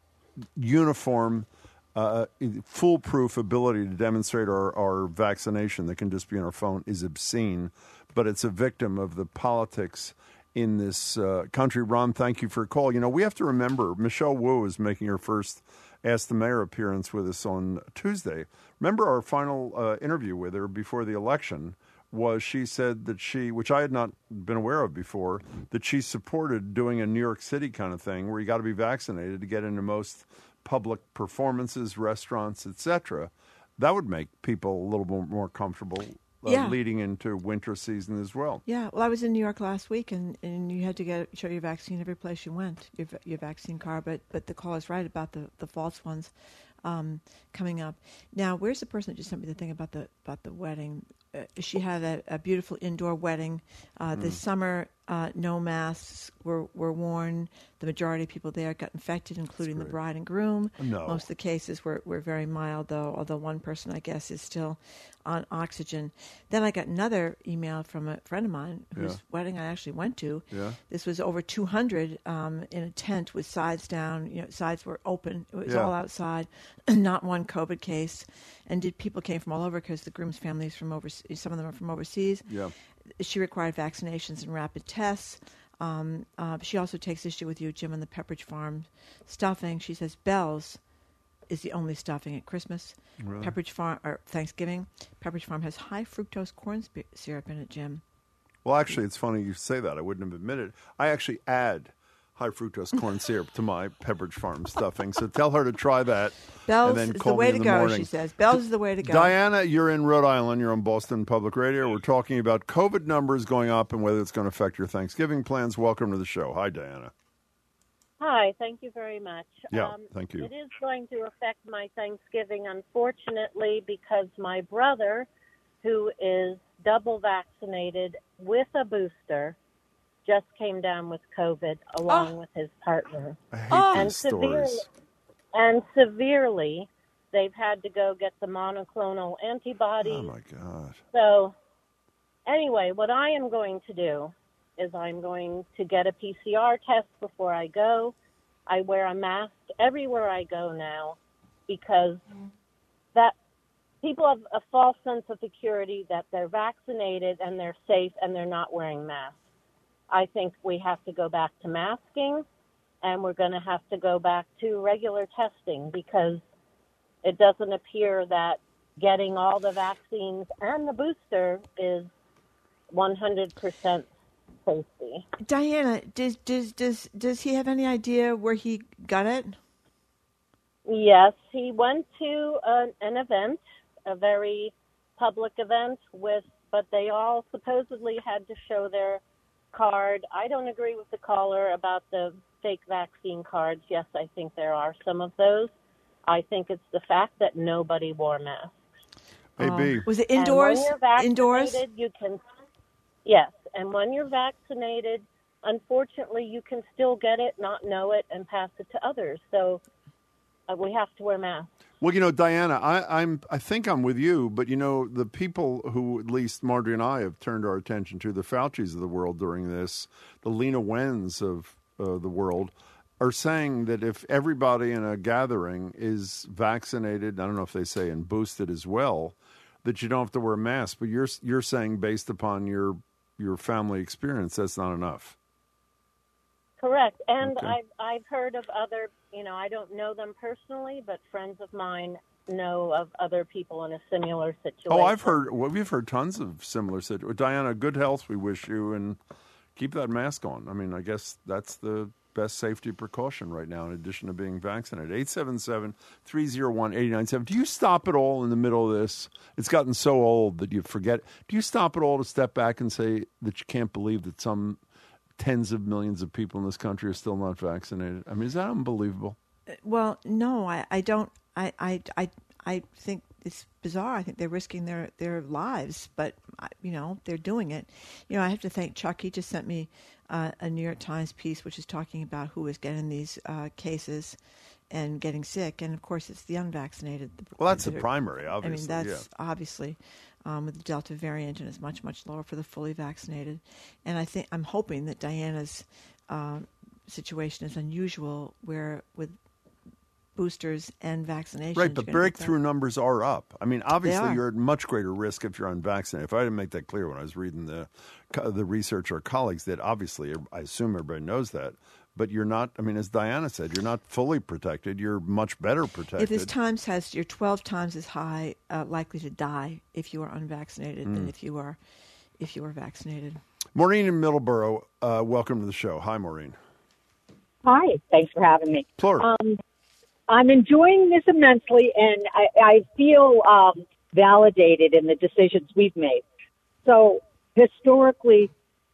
uniform, uh, foolproof ability to demonstrate our, our vaccination that can just be on our phone is obscene, but it's a victim of the politics in this uh, country. Ron, thank you for a call. You know, we have to remember Michelle Wu is making her first Ask the Mayor appearance with us on Tuesday. Remember our final uh, interview with her before the election was she said that she, which I had not been aware of before, that she supported doing a New York City kind of thing where you got to be vaccinated to get into most public performances, restaurants, et cetera. That would make people a little more, more comfortable uh, Yeah. leading into winter season as well. Yeah, well, I was in New York last week, and, and you had to get show your vaccine every place you went, your your vaccine card. But but the call is right about the, the false ones um, coming up. Now, where's the person that just sent me the thing about the about the wedding? Uh, she had a, a beautiful indoor wedding uh, this Mm. summer. Uh, no masks were were worn. The majority of people there got infected, including the great. bride and groom. No. Most of the cases were, were very mild, though, although one person, I guess, is still on oxygen. Then I got another email from a friend of mine whose Yeah. wedding I actually went to. Yeah. This was over two hundred um, in a tent with sides down. You know, sides were open. It was Yeah. all outside. Not one COVID case. And did people came from all over because the groom's family is from overseas. Some of them are from overseas. Yeah. She required vaccinations and rapid tests. Um, uh, she also takes issue with you, Jim, on the Pepperidge Farm stuffing. She says Bell's is the only stuffing at Christmas. Really? Pepperidge Farm or Thanksgiving. Pepperidge Farm has high fructose corn sp- syrup in it, Jim. Well, actually, it's funny you say that. I wouldn't have admitted. I actually add high fructose corn syrup to my Pepperidge Farm stuffing. So tell her to try that. Bells and then is call the way me to in the go, morning. she says. Bells is the way to go. Diana, you're in Rhode Island. You're on Boston Public Radio. We're talking about COVID numbers going up and whether it's going to affect your Thanksgiving plans. Welcome to the show. Hi, Diana. Hi, thank you very much. Yeah, um, thank you. It is going to affect my Thanksgiving, unfortunately, because my brother, who is double vaccinated with a booster, just came down with COVID along Oh. with his partner. I hate Oh. these And severely, stories. and severely, they've had to go get the monoclonal antibodies. Oh, my God. So, anyway, what I am going to do is I'm going to get a P C R test before I go. I wear a mask everywhere I go now because that people have a false sense of security that they're vaccinated and they're safe and they're not wearing masks. I think we have to go back to masking, and we're going to have to go back to regular testing because it doesn't appear that getting all the vaccines and the booster is one hundred percent safety. Diana, does, does, does, does he have any idea where he got it? Yes, he went to an, an event, a very public event, with, but they all supposedly had to show their card. I don't agree with the caller about the fake vaccine cards. Yes, I think there are some of those. I think it's the fact that nobody wore masks. A B. Um, was it And indoors? when you're vaccinated, Indoors? you can. Yes, and when you're vaccinated, unfortunately, you can still get it, not know it, and pass it to others. So uh, we have to wear masks. Well, you know, Diana, I, I'm, I think I'm with you, but, you know, the people who at least Marjorie and I have turned our attention to, the Faucis of the world during this, the Lena Wens of uh, the world, are saying that if everybody in a gathering is vaccinated, I don't know if they say and boosted as well, that you don't have to wear a mask. But you're you're saying based upon your your family experience, that's not enough. Correct. And Okay. I've, I've heard of other, you know, I don't know them personally, but friends of mine know of other people in a similar situation. Oh, I've heard, well, we've heard tons of similar situations. Diana, good health we wish you, and keep that mask on. I mean, I guess that's the best safety precaution right now in addition to being vaccinated. eight seven seven, three oh one, eight nine seven. Do you stop at all in the middle of this? It's gotten so old that you forget. Do you stop at all to step back and say that you can't believe that some tens of millions of people in this country are still not vaccinated? I mean, is that unbelievable? Well, no, I, I don't. I, I, I, I think it's bizarre. I think they're risking their, their lives, but, you know, they're doing it. You know, I have to thank Chuck. He just sent me uh, a New York Times piece which is talking about who is getting these uh, cases and getting sick. And, of course, it's the unvaccinated. Well, that's the that are- primary, obviously. I mean, that's yeah. obviously um, with the Delta variant, and it's much, much lower for the fully vaccinated. And I think I'm hoping that Diana's uh, situation is unusual, where with boosters and vaccinations. Right, but breakthrough numbers are up. I mean, obviously, are. you're at much greater risk if you're unvaccinated. If I didn't make that clear when I was reading the the research, our colleagues did, obviously, I assume everybody knows that. But you're not, I mean, as Diana said, you're not fully protected. You're much better protected. If this Times has, you're twelve times as high uh, likely to die if you are unvaccinated Mm. than if you are if you are vaccinated. Maureen in Middleborough, uh, welcome to the show. Hi, Maureen. Hi, thanks for having me. Sure. Um, I'm enjoying this immensely, and I, I feel um, validated in the decisions we've made. So historically,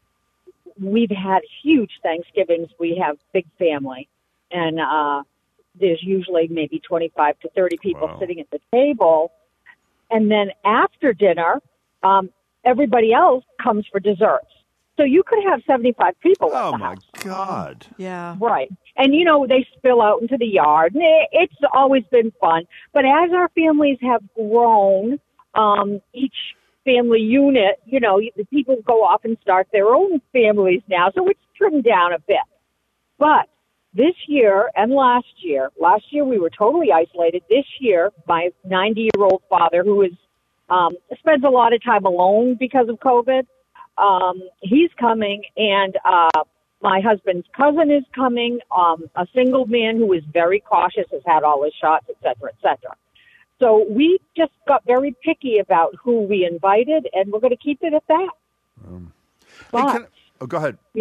we've had huge Thanksgivings. We have big family, and uh, there's usually maybe twenty-five to thirty people Wow. sitting at the table. And then after dinner, um, everybody else comes for desserts. So you could have seventy-five people at Oh, the my house. God. Yeah. Right. And, you know, they spill out into the yard. And it, it's always been fun. But as our families have grown, um, each family unit, you know, the people go off and start their own families now. So it's trimmed down a bit. But this year and last year, last year we were totally isolated. This year, my ninety-year-old father, who is um, spends a lot of time alone because of COVID, um, he's coming, and uh, my husband's cousin is coming, um, a single man who is very cautious, has had all his shots, et cetera, et cetera. So we just got very picky about who we invited, and we're going to keep it at that. Um, hey, But can I- oh, go ahead. we have,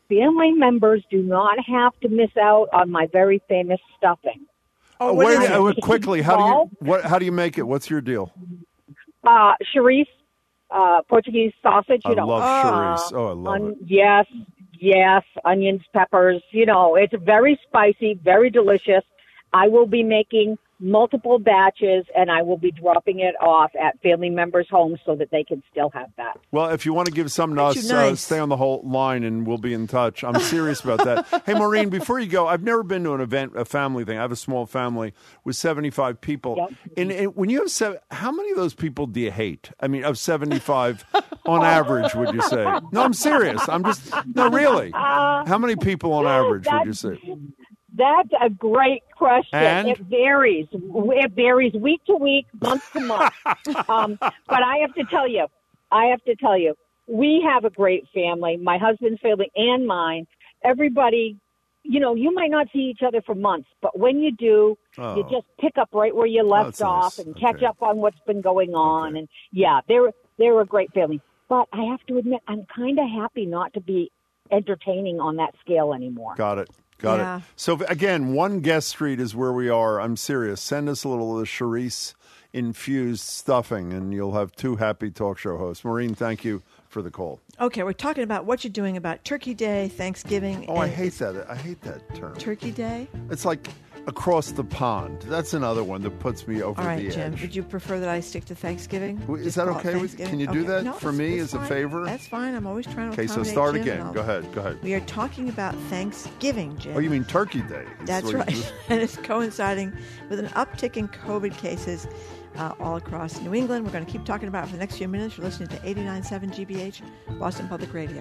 family members do not have to miss out on my very famous stuffing. Oh, wait, uh, quickly, how do you what? How do you make it? What's your deal? Uh, Charisse, uh, Portuguese sausage. You I know, love uh, Charisse. Oh, I love on, it. Yes, yes, onions, peppers. You know, it's very spicy, very delicious. I will be making multiple batches, and I will be dropping it off at family members' homes so that they can still have that. Well, if you want to give something to Aren't us, you nice? uh, stay on the whole line, and we'll be in touch. I'm serious about that. Hey, Maureen, before you go, I've never been to an event, a family thing. I have a small family with seventy-five people. Yep. And, and when you have seven, how many of those people do you hate? I mean, of seventy-five on average, would you say? No, I'm serious. I'm just, no, really. How many people on average would you say? That's a great question. And? It varies. It varies week to week, month to month. um, but I have to tell you, I have to tell you, we have a great family, my husband's family and mine. Everybody, you know, you might not see each other for months, but when you do, Oh. you just pick up right where you left that's off nice. and catch Okay. up on what's been going on. Okay. And yeah, they're they're a great family. But I have to admit, I'm kind of happy not to be entertaining on that scale anymore. Got it. Got Yeah. it. So, again, One Guest Street is where we are. I'm serious. Send us a little of the Charisse infused stuffing, and you'll have two happy talk show hosts. Maureen, thank you for the call. Okay, we're talking about what you're doing about Turkey Day, Thanksgiving. Oh, I and hate that. I hate that term. Turkey Day. It's like across the pond. That's another one that puts me over All right, the Jim. edge. Would you prefer that I stick to Thanksgiving? Well, is Just that call it okay with- Thanksgiving? can you do Okay. that No, for it's- me it's as a fine. favor? That's fine. I'm always trying to Okay, so accommodate start Jim, again. and I'll- Go ahead. Go ahead. We are talking about Thanksgiving, Jim. Oh, you mean Turkey Day? That's what you right. just- And it's coinciding with an uptick in COVID cases uh, all across New England. We're going to keep talking about it for the next few minutes. You're listening to eighty-nine point seven G B H, Boston Public Radio.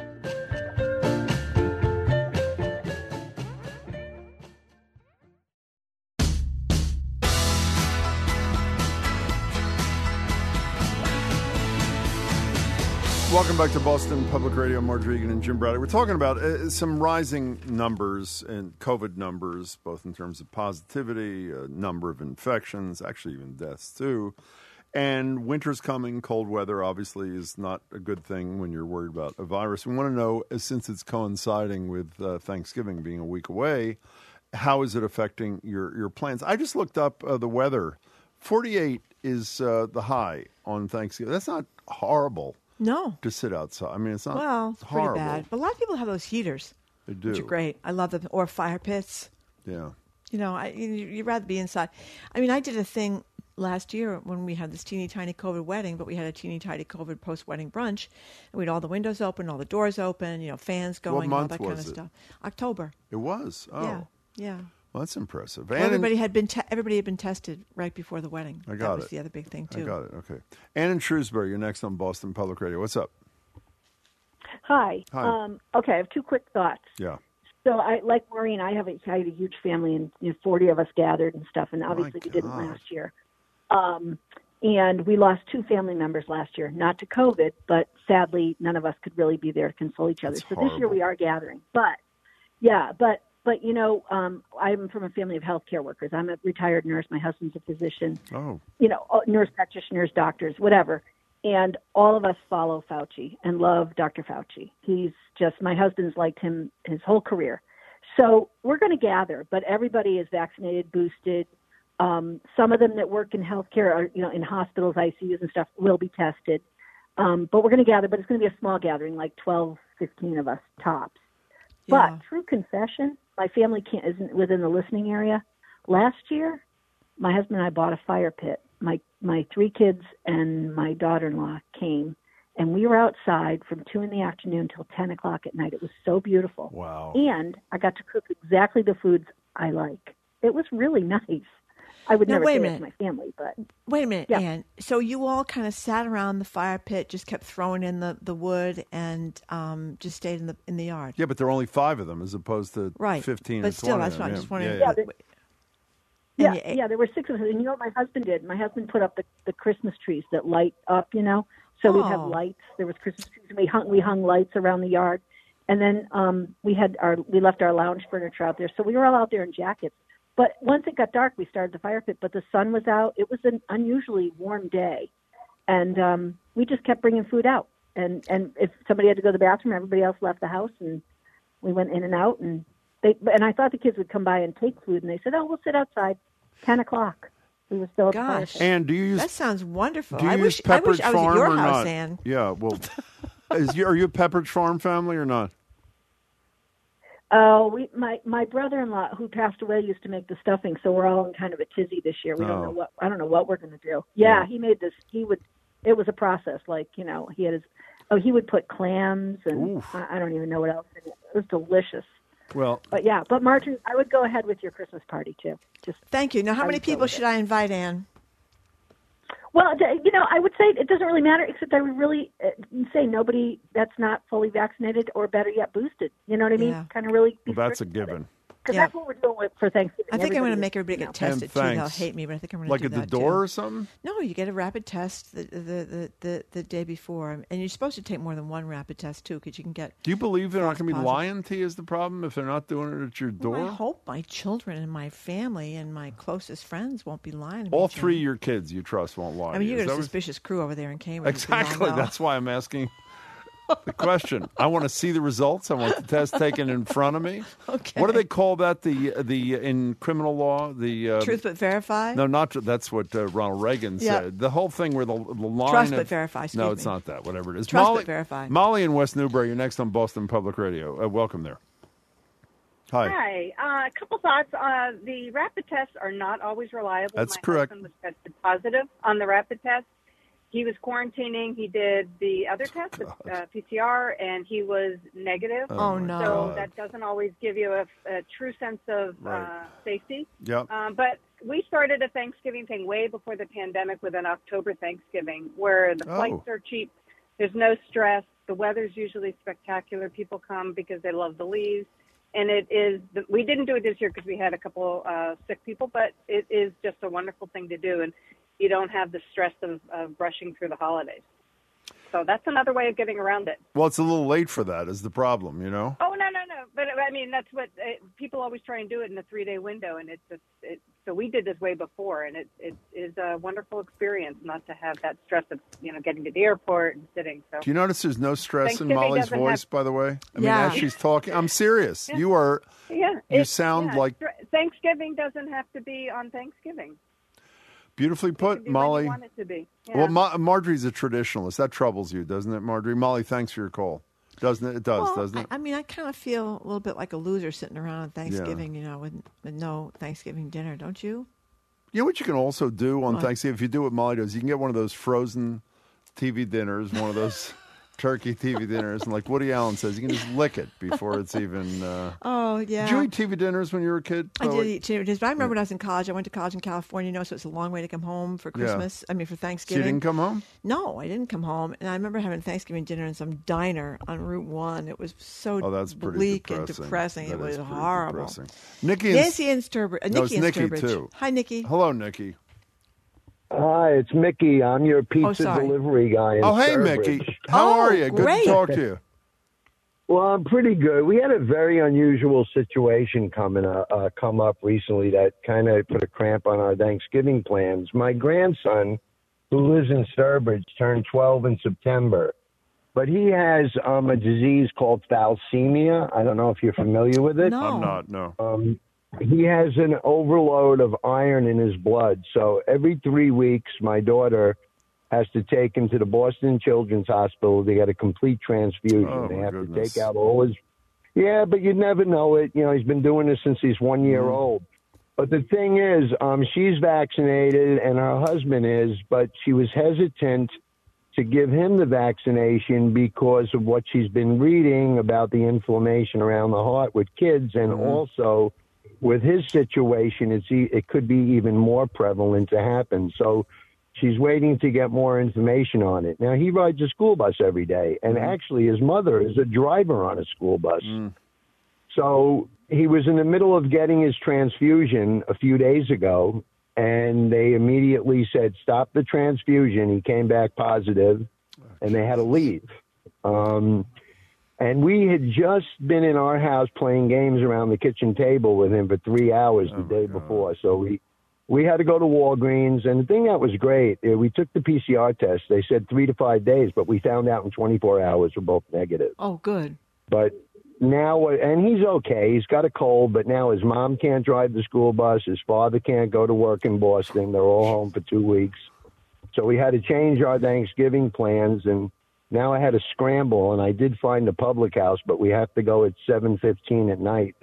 Welcome back to Boston Public Radio. Marge Regan and Jim Bradley. We're talking about uh, some rising numbers and COVID numbers, both in terms of positivity, uh, number of infections, actually even deaths too. And winter's coming. Cold weather obviously is not a good thing when you're worried about a virus. We want to know, uh, since it's coinciding with uh, Thanksgiving being a week away, how is it affecting your, your plans? I just looked up uh, the weather. forty-eight is uh, the high on Thanksgiving. That's not horrible. No. To sit outside. I mean, it's not Well, it's pretty horrible. bad. But a lot of people have those heaters. They do. Which are great. I love them. Or fire pits. Yeah. You know, I, you, you'd rather be inside. I mean, I did a thing last year when we had this teeny tiny COVID wedding, but we had a teeny tiny COVID post wedding brunch, and we had all the windows open, all the doors open, you know, fans going, What all month that kind of was it? stuff. October. It was. Oh. Yeah. Yeah. Well, that's impressive. Well, And everybody had been te- everybody had been tested right before the wedding. I got that was it. the other big thing too. I got it. Okay. Ann in Shrewsbury, you're next on Boston Public Radio. What's up? Hi. Hi. Um, okay, I have two quick thoughts. Yeah. So, I like Maureen, I have a, I had a huge family, and you know, forty of us gathered and stuff, and obviously we didn't God. last year. Um, and we lost two family members last year, not to COVID, but sadly, none of us could really be there to console each other. That's so this year horrible. we are gathering. But, yeah, but, but you know, um, I'm from a family of healthcare workers. I'm a retired nurse. My husband's a physician. Oh. You know, nurse practitioners, doctors, whatever. And all of us follow Fauci and love Doctor Fauci. He's just, my husband's liked him his whole career. So we're going to gather, but everybody is vaccinated, boosted. Um, some of them that work in healthcare, or, you know, in hospitals, I C Us and stuff, will be tested. Um, but we're going to gather, but it's going to be a small gathering, like twelve, fifteen of us tops. Yeah. But true confession, my family can't, isn't within the listening area. Last year, my husband and I bought a fire pit. My my three kids and my daughter-in-law came, and we were outside from two in the afternoon till ten o'clock at night. It was so beautiful. Wow. And I got to cook exactly the foods I like. It was really nice. I would Now, never wait a say that minute. to my family, but Wait a minute, Yeah. Ann. So you all kind of sat around the fire pit, just kept throwing in the, the wood, and um, just stayed in the in the yard. Yeah, but there are only five of them as opposed to Right. fifteen But or still, twenty. that's of what I them. just wanted. Yeah, Yeah, yeah. yeah, And you ate- yeah, there were six of us. And you know what my husband did? My husband put up the, the Christmas trees that light up, you know. So we'd have Oh. lights. There was Christmas trees. And we hung we hung lights around the yard, and then um, we had our we left our lounge furniture out there. So we were all out there in jackets. But once it got dark, we started the fire pit. But the sun was out. It was an unusually warm day, and um, we just kept bringing food out. And and if somebody had to go to the bathroom, everybody else left the house, and We went in and out, and they and I thought the kids would come by and take food, and they said, "Oh, we'll sit outside." Ten o'clock. We were still at the fire Gosh, pit. Ann, do you use that sounds wonderful. do you I use wish I Pepperidge wish I was Farm at your or house, not? Ann. Yeah, well, is you, are you a Pepperidge Farm family or not? Oh, we my my brother-in-law who passed away used to make the stuffing, so we're all in kind of a tizzy this year. We Oh. don't know what I don't know what we're going to do. Yeah, Yeah. he made this. He would. It was a process. Like you know, he had his. Oh, he would put clams and Oof. I, I don't even know what else. In it. It was delicious. Well, But yeah, but Marjorie, I would go ahead with your Christmas party too. Just Thank you. Now, how I many would go people with should it. I invite, Ann? Well, d- you know, I would say it doesn't really matter, except I would really uh, say nobody that's not fully vaccinated or better yet boosted. You know what I mean? Yeah. Kind of really. well, that's a given. Because Yeah. that's what we're doing with, for Thanksgiving. I think I'm going to Everybody make is, everybody you get know. tested And too. They'll thanks. hate me, but I think I'm going to Like do at the that door too. or something? No, you get a rapid test the the, the, the the day before, and you're supposed to take more than one rapid test too, because you can get. Do you believe they're not going to be Positive. lying to you is the problem if they're not doing it at your door? Well, I hope my children and my family and my closest friends won't be lying. To All me, three of Jim. your kids you trust won't lie. I mean, to you you. got Is a that what- suspicious crew over there in Cambridge. as we all Exactly. know. That's why I'm asking the question. I want to see the results. I want the test taken in front of me. Okay. What do they call that? The the in criminal law, the uh, Truth but verify. No, not tr- that's what uh, Ronald Reagan Yeah. said. The whole thing where the, the line Trust of, but verify, excuse no, it's me. not that. Whatever it is. Trust Molly, but verify. Molly in West Newbury. You're next on Boston Public Radio. Uh, welcome there. Hi. Hi. Uh, a couple thoughts. Uh, the rapid tests are not always reliable. That's My correct. husband was tested positive on the rapid test. He was quarantining. He did the other test, the uh, P C R, and he was negative. Oh, Oh, my no. So God. that doesn't always give you a, a true sense of Right. uh, safety. Yep. Um, but we started a Thanksgiving thing way before the pandemic with an October Thanksgiving where the Oh. flights are cheap. There's no stress. The weather's usually spectacular. People come because they love the leaves. And it is, we didn't do it this year because we had a couple uh, sick people, but it is just a wonderful thing to do. And you don't have the stress of, of brushing through the holidays. So that's another way of getting around it. Well, it's a little late for that. Is the problem? You know. Oh, no, no, no. But I mean, that's what uh, people always try and do it in a three day window. And it's just, it, so we did this way before. And it, it is a wonderful experience not to have that stress of, you know, getting to the airport and sitting. So Do you notice there's no stress in Thanksgiving Molly's doesn't voice? have- By the way, I mean, Yeah. as she's talking, I'm serious. Yeah. You are. yeah, You it- sound yeah, like- Thanksgiving doesn't have to be on Thanksgiving. Beautifully It put, can be Molly. when you want it to be. Yeah. Well, Ma- Marjorie's a traditionalist. That troubles you, doesn't it, Marjorie? Molly, thanks for your call. Doesn't it? It does, Well, doesn't I, it? I mean, I kind of feel a little bit like a loser sitting around on Thanksgiving, you know, with, with no Thanksgiving dinner, don't you? You know what you can also do on What? Thanksgiving? If you do what Molly does, you can get one of those frozen T V dinners, one of those turkey T V dinners, and like Woody Allen says, you can just lick it before it's even. Uh... Oh, yeah. Did you eat T V dinners when you were a kid? I by the did way? eat too. But I remember when I was in college, I went to college in California, you know, so it's a long way to come home for Yeah. Christmas. I mean, for So you Thanksgiving. didn't come home? No, I didn't come home. And I remember having Thanksgiving dinner in some diner on Route One. It was so Oh, that's pretty bleak depressing. and depressing. That it was is pretty horrible. depressing. Nikki in- Nancy in Sturbridge. Uh, No, Nikki it's in Nikki, Sturbridge. too. Hi, Nikki. Hello, Nikki. Hi, it's Mickey. I'm your pizza sorry. delivery guy. In Oh, hey, Sturbridge. Mickey. How Oh, are you? Good great. to talk to you. Well, I'm pretty good. We had a very unusual situation coming uh, uh, come up recently that kind of put a cramp on our Thanksgiving plans. My grandson, who lives in Sturbridge, turned twelve in September, but he has um, a disease called thalassemia. I don't know if you're familiar with it. No. I'm not, no. Um, he has an overload of iron in his blood. So every three weeks, my daughter has to take him to the Boston Children's Hospital to get a complete transfusion. Oh, they my have goodness. to take out all his. Yeah, but you never know it. You know, he's been doing this since he's one year Mm-hmm. old. But the thing is, um, she's vaccinated and her husband is, but she was hesitant to give him the vaccination because of what she's been reading about the inflammation around the heart with kids, and Mhm. also with his situation, it's e- it could be even more prevalent to happen. So she's waiting to get more information on it. Now, he rides a school bus every day, and actually his mother is a driver on a school bus. Mm. So he was in the middle of getting his transfusion a few days ago, and they immediately said, stop the transfusion. He came back positive, and they had to leave. Um, and we had just been in our house playing games around the kitchen table with him for three hours Oh, the my day God. before. So we we had to go to Walgreens, and the thing that was great, uh, we took the P C R test. They said three to five days, but we found out in twenty-four hours we're both negative. Oh, good. But now, and he's okay. He's got a cold, but now his mom can't drive the school bus. His father can't go to work in Boston. They're all home for two weeks. So we had to change our Thanksgiving plans, and now I had to scramble, and I did find a public house, but we have to go at seven fifteen at night.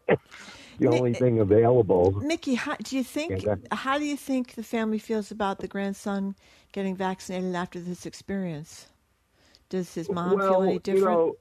The only Mi- thing available. Mickey, how do you think? Yeah. How do you think the family feels about the grandson getting vaccinated after this experience? Does his mom well, feel any different? You know,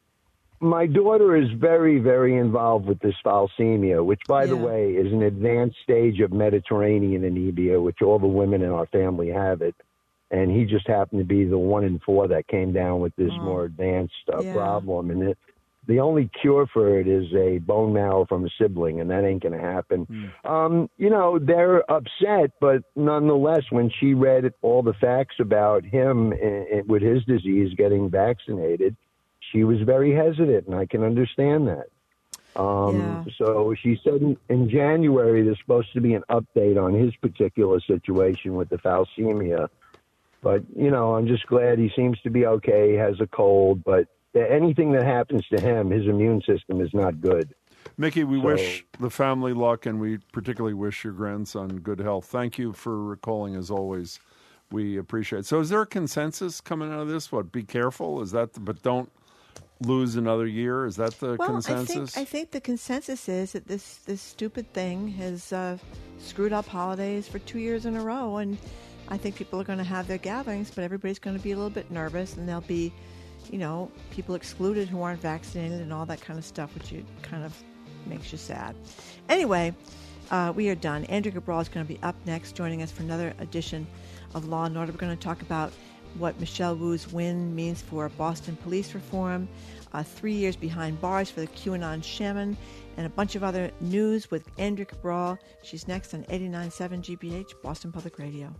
my daughter is very, very involved with this thalassemia, which, by yeah. the way, is an advanced stage of Mediterranean anemia, which all the women in our family have it. And he just happened to be the one in four that came down with this oh. more advanced uh, yeah. problem. And it, the only cure for it is a bone marrow from a sibling, and that ain't going to happen. Mm. Um, you know, they're upset, but nonetheless, when she read all the facts about him and, and with his disease getting vaccinated, she was very hesitant, and I can understand that. Um, yeah. So she said in, in January there's supposed to be an update on his particular situation with the thalassemia. But, you know, I'm just glad he seems to be okay. He has a cold, but anything that happens to him, his immune system is not good. Mickey, we so, wish the family luck, and we particularly wish your grandson good health. Thank you for recalling, as always. We appreciate it. So is there a consensus coming out of this? What, be careful? Is that, the, but don't lose another year? Is that the well, consensus? I think, I think the consensus is that this, this stupid thing has uh, screwed up holidays for two years in a row, and I think people are going to have their gatherings, but everybody's going to be a little bit nervous, and there'll be, you know, people excluded who aren't vaccinated and all that kind of stuff, which you kind of makes you sad. Anyway, uh, we are done. Andrea Cabral is going to be up next, joining us for another edition of Law and Order. We're going to talk about what Michelle Wu's win means for Boston police reform, uh, three years behind bars for the QAnon shaman, and a bunch of other news with Andrea Cabral. She's next on eighty-nine point seven G B H, Boston Public Radio.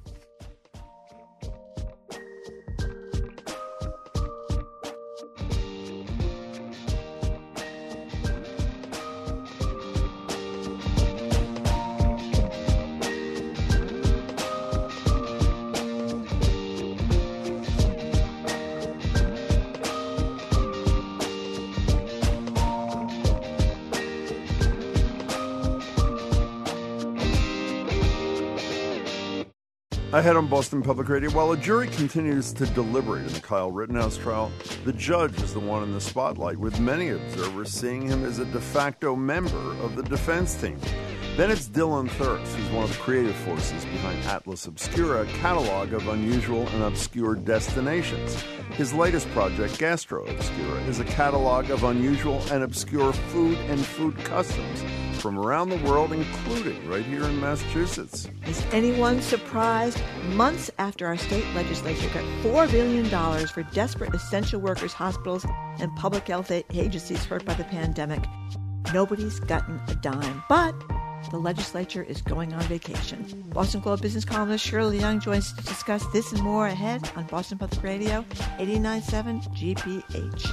Ahead on Boston Public Radio, while a jury continues to deliberate in the Kyle Rittenhouse trial, the judge is the one in the spotlight, with many observers seeing him as a de facto member of the defense team. Then it's Dylan Thirst, who's one of the creative forces behind Atlas Obscura, a catalog of unusual and obscure destinations. His latest project, Gastro Obscura, is a catalog of unusual and obscure food and food customs from around the world, including right here in Massachusetts. Is anyone surprised? Months after our state legislature got four billion dollars for desperate essential workers, hospitals, and public health agencies hurt by the pandemic, nobody's gotten a dime. But the legislature is going on vacation. Boston Globe business columnist Shirley Young joins us to discuss this and more ahead on Boston Public Radio, eighty-nine point seven G B H.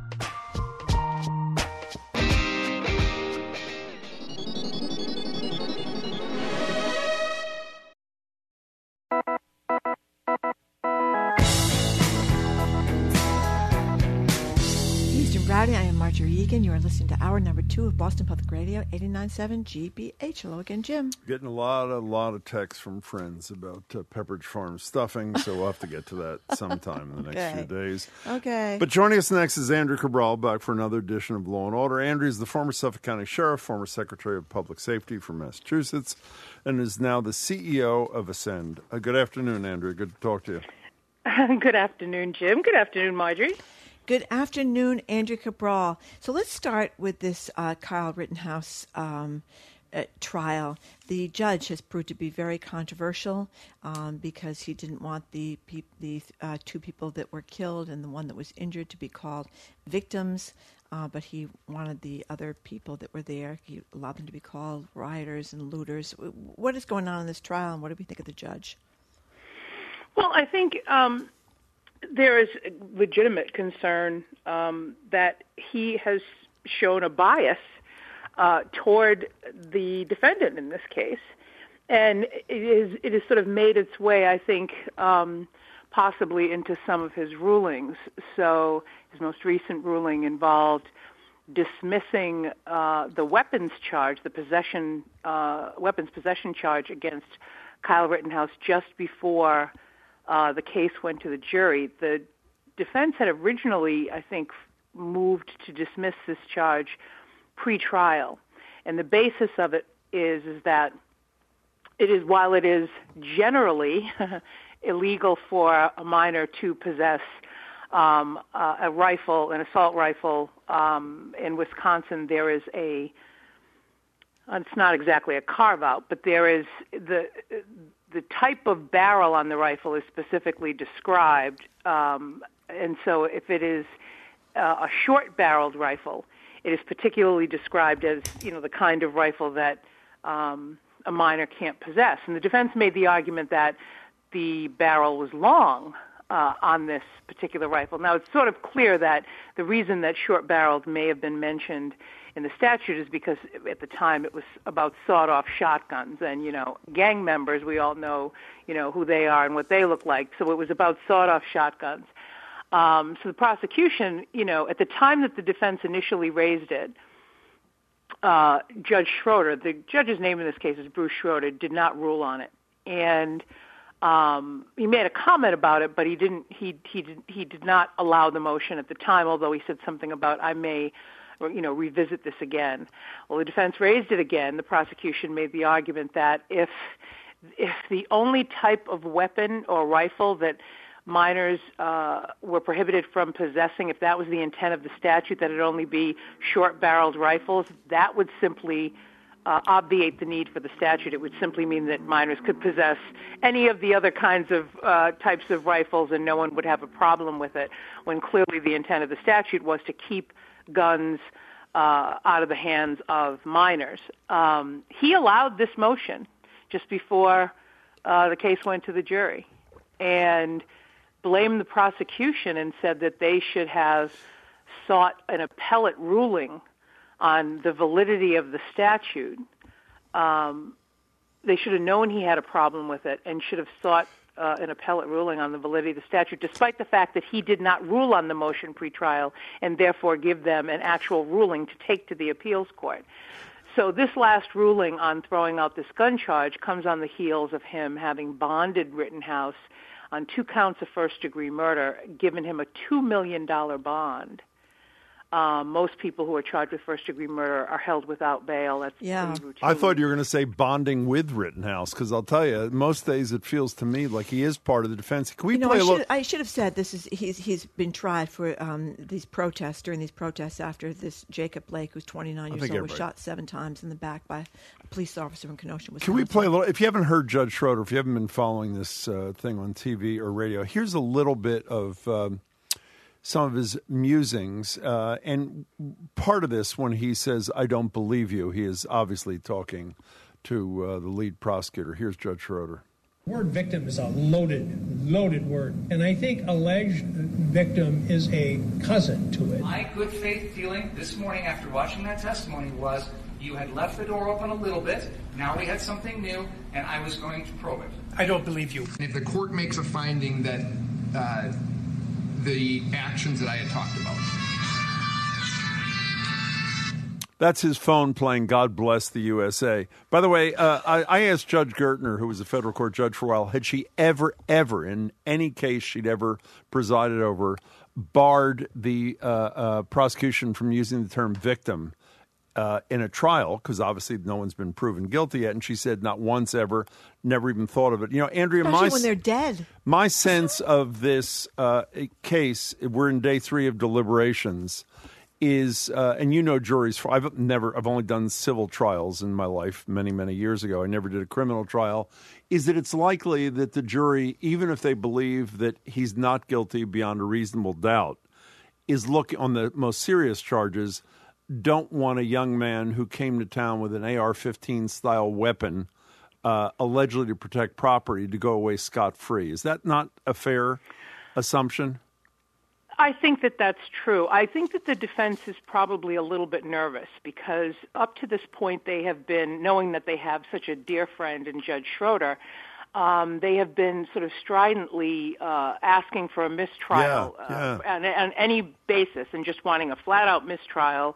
Rowdy, I am Marjorie Egan. You are listening to hour number two of Boston Public Radio, eighty-nine point seven G B H. Hello again, Jim. Getting a lot, a lot of texts from friends about uh, Pepperidge Farm stuffing, so we'll have to get to that sometime in the next okay. few days. Okay. But joining us next is Andrea Cabral, back for another edition of Law and Order. Andrea is the former Suffolk County Sheriff, former Secretary of Public Safety for Massachusetts, and is now the C E O of Ascend. Uh, good afternoon, Andrea. Good to talk to you. Good afternoon, Jim. Good afternoon, Marjorie. Good afternoon, Andrea Cabral. So let's start with this uh, Kyle Rittenhouse um, uh, trial. The judge has proved to be very controversial um, because he didn't want the pe- the uh, two people that were killed and the one that was injured to be called victims, uh, but he wanted the other people that were there, he allowed them to be called rioters and looters. What is going on in this trial, and what do we think of the judge? Well, I think Um there is legitimate concern um, that he has shown a bias uh, toward the defendant in this case, and it is it has sort of made its way, I think, um, possibly into some of his rulings. So his most recent ruling involved dismissing uh, the weapons charge, the possession uh, weapons possession charge against Kyle Rittenhouse just before uh, the case went to the jury. The defense had originally, I think, moved to dismiss this charge pre-trial, and the basis of it is is that it is, while it is generally illegal for a minor to possess um, uh, a rifle, an assault rifle, um, in Wisconsin, there is a, it's not exactly a carve-out, but there is the the type of barrel on the rifle is specifically described, um, and so if it is uh, a short-barreled rifle, it is particularly described as, you know, the kind of rifle that um, a minor can't possess. And the defense made the argument that the barrel was long uh, on this particular rifle. Now, it's sort of clear that the reason that short-barreled may have been mentioned in the statute is because at the time it was about sawed-off shotguns. And, you know, gang members, we all know, you know, who they are and what they look like. So it was about sawed-off shotguns. Um, so the prosecution, you know, at the time that the defense initially raised it, uh, Judge Schroeder, the judge's name in this case is Bruce Schroeder, did not rule on it. And um, he made a comment about it, but he didn't. He he did, he did not allow the motion at the time. Although he said something about I may, or, you know, revisit this again. Well, the defense raised it again. The prosecution made the argument that if if the only type of weapon or rifle that minors uh, were prohibited from possessing, if that was the intent of the statute, that it only be short-barreled rifles, that would simply uh, obviate the need for the statute. It would simply mean that minors could possess any of the other kinds of uh, types of rifles and no one would have a problem with it, when clearly the intent of the statute was to keep guns uh, out of the hands of minors. Um, he allowed this motion just before uh, the case went to the jury, and blamed the prosecution and said that they should have sought an appellate ruling on the validity of the statute. Um, they should have known he had a problem with it and should have sought uh, an appellate ruling on the validity of the statute, despite the fact that he did not rule on the motion pretrial and therefore give them an actual ruling to take to the appeals court. So this last ruling on throwing out this gun charge comes on the heels of him having bonded Rittenhouse on two counts of first-degree murder, given him a two million dollars bond. Um, most people who are charged with first-degree murder are held without bail. That's yeah. pretty routine. I thought you were going to say bonding with Rittenhouse, because I'll tell you, most days it feels to me like he is part of the defense. Can we you know, play I a should, little? I should have said this is he's he's been tried for um, these protests during these protests after this Jacob Blake, who's twenty-nine years old, was shot seven times in the back by a police officer in Kenosha, Wisconsin. Can we play a little? If you haven't heard Judge Schroeder, if you haven't been following this uh, thing on T V or radio, here's a little bit of um, some of his musings. Uh, and part of this, when he says, I don't believe you, he is obviously talking to uh, the lead prosecutor. Here's Judge Schroeder. The word victim is a loaded, loaded word. And I think alleged victim is a cousin to it. My good faith feeling this morning after watching that testimony was you had left the door open a little bit. Now we had something new, and I was going to probe it. I don't believe you. If the court makes a finding that uh, the actions that I had talked about. That's his phone playing God Bless the U S A. By the way, uh, I, I asked Judge Gertner, who was a federal court judge for a while, had she ever, ever, in any case she'd ever presided over, barred the uh, uh, prosecution from using the term victim uh, in a trial, because obviously no one's been proven guilty yet. And she said not once ever, never even thought of it. You know, Andrea, Especially my, when they're dead. My sense of this uh, case, we're in day three of deliberations, is, uh, and you know juries, I've never, I've only done civil trials in my life many, many years ago. I never did a criminal trial, is that it's likely that the jury, even if they believe that he's not guilty beyond a reasonable doubt, is looking on the most serious charges, don't want a young man who came to town with an A R fifteen style weapon, uh, allegedly to protect property, to go away scot-free. Is that not a fair assumption? I think that that's true. I think that the defense is probably a little bit nervous because up to this point they have been, knowing that they have such a dear friend in Judge Schroeder, um, they have been sort of stridently uh, asking for a mistrial yeah, yeah. Uh, on, on any basis and just wanting a flat-out mistrial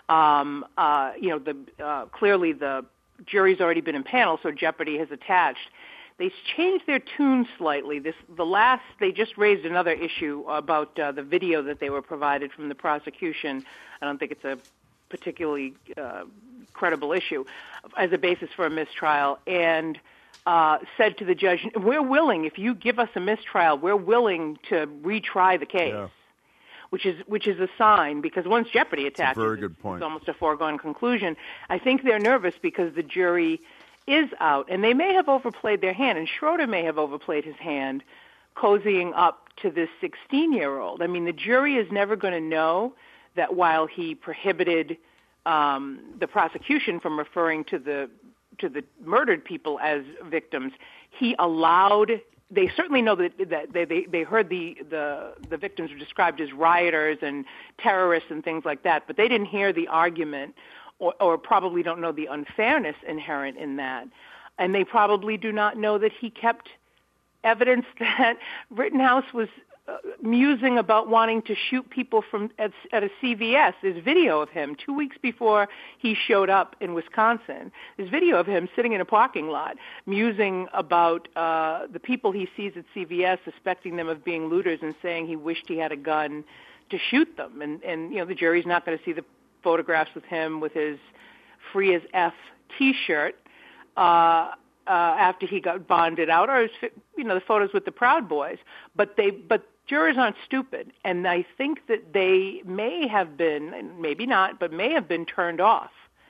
Um, uh, you know, the uh, clearly the jury's already been in panel, so jeopardy has attached. They changed their tune slightly. This the last they just raised another issue about uh, the video that they were provided from the prosecution. I don't think it's a particularly uh, credible issue as a basis for a mistrial, and uh, said to the judge, "We're willing, if you give us a mistrial, we're willing to retry the case." Yeah. Which is which is a sign, because once jeopardy attaches, very good point. It's almost a foregone conclusion. I think they're nervous because the jury is out, and they may have overplayed their hand, and Schroeder may have overplayed his hand, cozying up to this sixteen-year-old. I mean, the jury is never going to know that while he prohibited um, the prosecution from referring to the to the murdered people as victims, he allowed. They certainly know that, that they, they, they heard the, the, the victims were described as rioters and terrorists and things like that, but they didn't hear the argument or, or probably don't know the unfairness inherent in that. And they probably do not know that he kept evidence that Rittenhouse was uh, musing about wanting to shoot people from at, at a C V S. There's video of him two weeks before he showed up in Wisconsin. There's video of him sitting in a parking lot musing about uh, the people he sees at C V S, suspecting them of being looters, and saying he wished he had a gun to shoot them. And, and you know, the jury's not going to see the photographs with him with his Free as F T-shirt uh, uh, after he got bonded out, or his, you know, the photos with the Proud Boys. But they, but jurors aren't stupid, and I think that they may have been, maybe not, but may have been turned off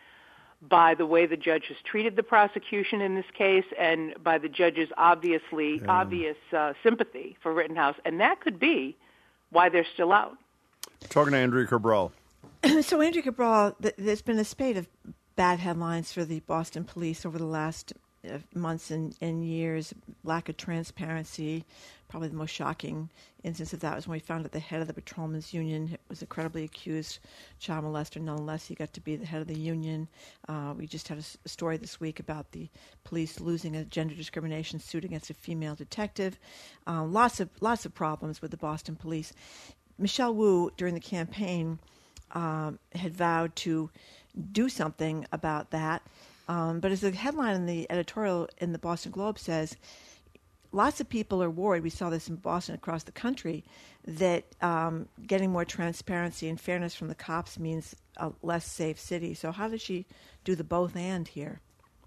by the way the judge has treated the prosecution in this case, and by the judge's obviously yeah. obvious uh, sympathy for Rittenhouse, and that could be why they're still out. Talking to Andrea Cabral. So, Andrea Cabral, th- there's been a spate of bad headlines for the Boston police over the last uh, months and, and years. Lack of transparency. Probably the most shocking instance of that was when we found out the head of the patrolmen's union was a credibly accused child molester. Nonetheless, he got to be the head of the union. Uh, we just had a, a story this week about the police losing a gender discrimination suit against a female detective. Uh, lots of lots of problems with the Boston police. Michelle Wu, during the campaign, um, had vowed to do something about that. Um, but as the headline in the editorial in the Boston Globe says, lots of people are worried, we saw this in Boston across the country, that um, getting more transparency and fairness from the cops means a less safe city. So how does she do the both and here?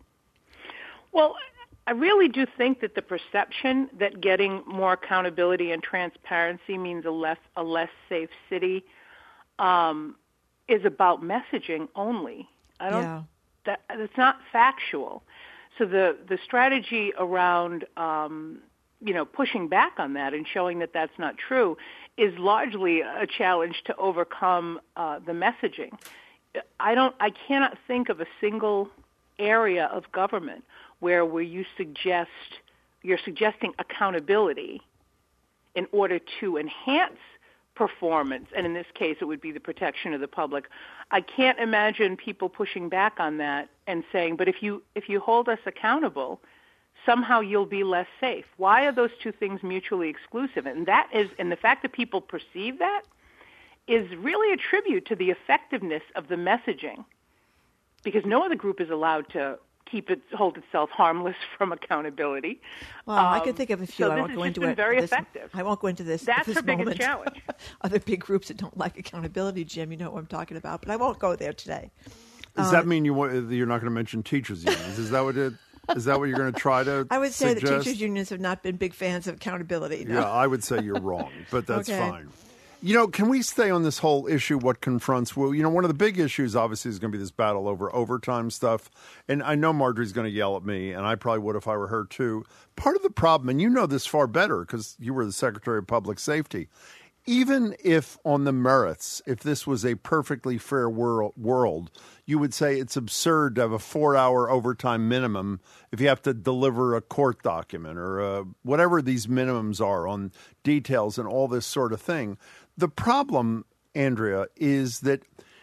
Well, I really do think that the perception that getting more accountability and transparency means a less a less safe city um, is about messaging only. I don't. Yeah. That it's not factual. So the the strategy around um, you know pushing back on that and showing that that's not true is largely a challenge to overcome uh, the messaging. I don't. I cannot think of a single area of government where where you suggest you're suggesting accountability in order to enhance performance, and in this case it would be the protection of the public. I can't imagine people pushing back on that and saying, but if you if you hold us accountable, somehow you'll be less safe. Why are those two things mutually exclusive? And that is and the fact that people perceive that is really a tribute to the effectiveness of the messaging, because no other group is allowed to keep it, hold itself harmless from accountability. Well, um, I can think of a few. So I this won't has go just into been it. Very this, effective. I won't go into this. That's this her biggest moment. challenge. Other big groups that don't like accountability, Jim. You know what I'm talking about, but I won't go there today. Does uh, that mean you want, you're not going to mention teachers' unions? Is that what it? Is that what you're going to try to? I would say suggest? the teachers' unions have not been big fans of accountability. No. Yeah, I would say you're wrong, but that's Okay. fine. You know, can we stay on this whole issue, what confronts Wu? You know, one of the big issues, obviously, is going to be this battle over overtime stuff. And I know Marjorie's going to yell at me, and I probably would if I were her, too. Part of the problem, and you know this far better because you were the Secretary of Public Safety, even if on the merits, if this was a perfectly fair world, world, you would say it's absurd to have a four-hour overtime minimum if you have to deliver a court document or uh, whatever these minimums are on details and all this sort of thing. The problem, Andrea, is that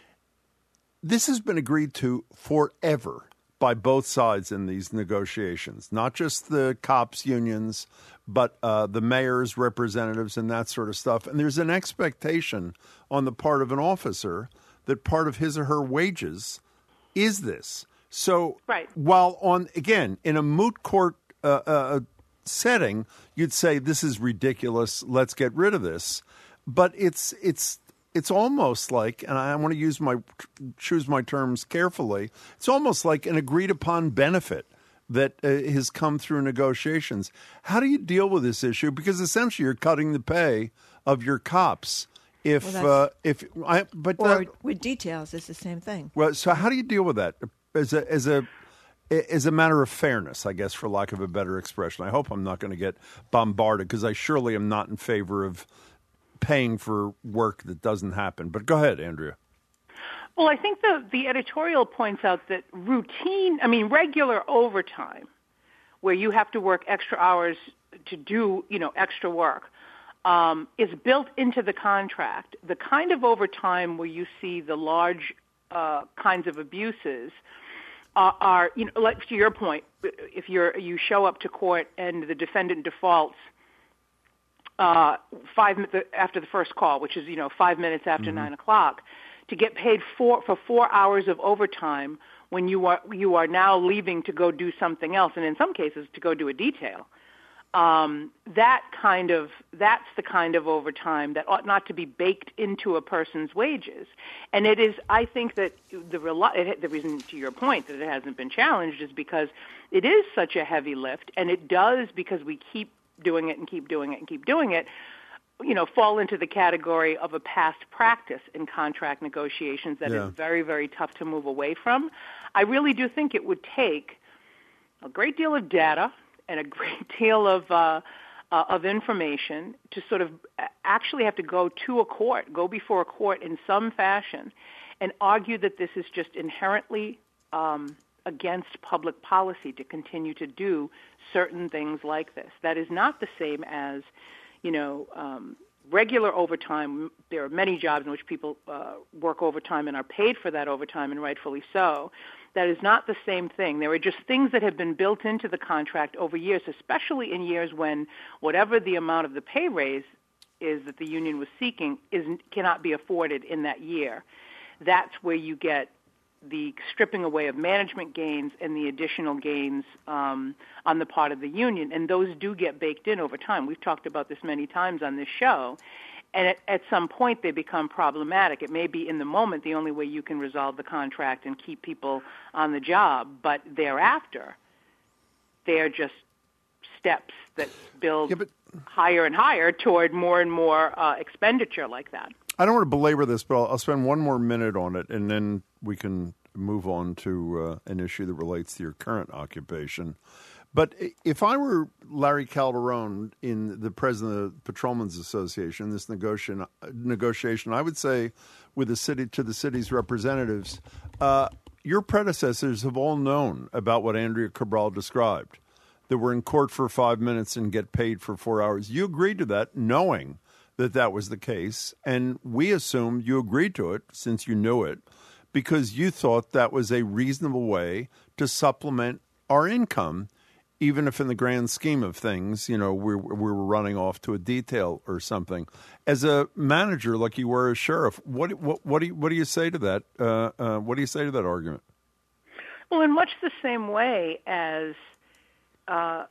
this has been agreed to forever by both sides in these negotiations, not just the cops unions, but uh, the mayor's representatives and that sort of stuff. And there's an expectation on the part of an officer that part of his or her wages is this. So right. while on, again, in a moot court uh, uh, setting, you'd say this is ridiculous, let's get rid of this. But it's it's it's almost like, and I want to use my choose my terms carefully, it's almost like an agreed upon benefit that uh, has come through negotiations. How do you deal with this issue? Because essentially you're cutting the pay of your cops. If well, uh, if I but or that, with details, it's the same thing. Well, so how do you deal with that as a as a as a matter of fairness, I guess, for lack of a better expression? I hope I'm not going to get bombarded because I surely am not in favor of paying for work that doesn't happen. But go ahead, Andrea. Well, I think the, the editorial points out that routine, I mean, regular overtime, where you have to work extra hours to do, you know, extra work, um, is built into the contract. The kind of overtime where you see the large uh, kinds of abuses are, are, you know, like to your point, if you're you show up to court and the defendant defaults uh, five after the first call, which is, you know, five minutes after mm-hmm. nine o'clock. To get paid for for four hours of overtime when you are you are now leaving to go do something else, and in some cases to go do a detail. Um, that kind of that's the kind of overtime that ought not to be baked into a person's wages. And it is, I think that the it, the reason, to your point, that it hasn't been challenged is because it is such a heavy lift, and it does, because we keep doing it and keep doing it and keep doing it, you know, fall into the category of a past practice in contract negotiations that yeah. is very, very tough to move away from. I really do think it would take a great deal of data and a great deal of uh, uh, of information to sort of actually have to go to a court, go before a court in some fashion, and argue that this is just inherently um, against public policy to continue to do certain things like this. That is not the same as, you know, um, regular overtime. There are many jobs in which people uh, work overtime and are paid for that overtime, and rightfully so. That is not the same thing. There are just things that have been built into the contract over years, especially in years when whatever the amount of the pay raise is that the union was seeking is cannot be afforded in that year. That's where you get the stripping away of management gains and the additional gains um, on the part of the union, and those do get baked in over time. We've talked about this many times on this show, and at, at some point they become problematic. It may be in the moment the only way you can resolve the contract and keep people on the job, but thereafter they're just steps that build yeah, but- higher and higher toward more and more uh, expenditure like that. I don't want to belabor this, but I'll, I'll spend one more minute on it, and then we can move on to uh, an issue that relates to your current occupation. But if I were Larry Calderon, in the president of the Patrolmen's Association, this negotiation, negotiation, I would say, with the city to the city's representatives, uh, your predecessors have all known about what Andrea Cabral described, that we're in court for five minutes and get paid for four hours. You agreed to that, knowing that that was the case, and we assumed you agreed to it since you knew it, because you thought that was a reasonable way to supplement our income, even if in the grand scheme of things, you know, we we were running off to a detail or something. As a manager, like you were a sheriff, what what what do you what do you say to that? Uh, uh, what do you say to that argument? Well, in much the same way as uh,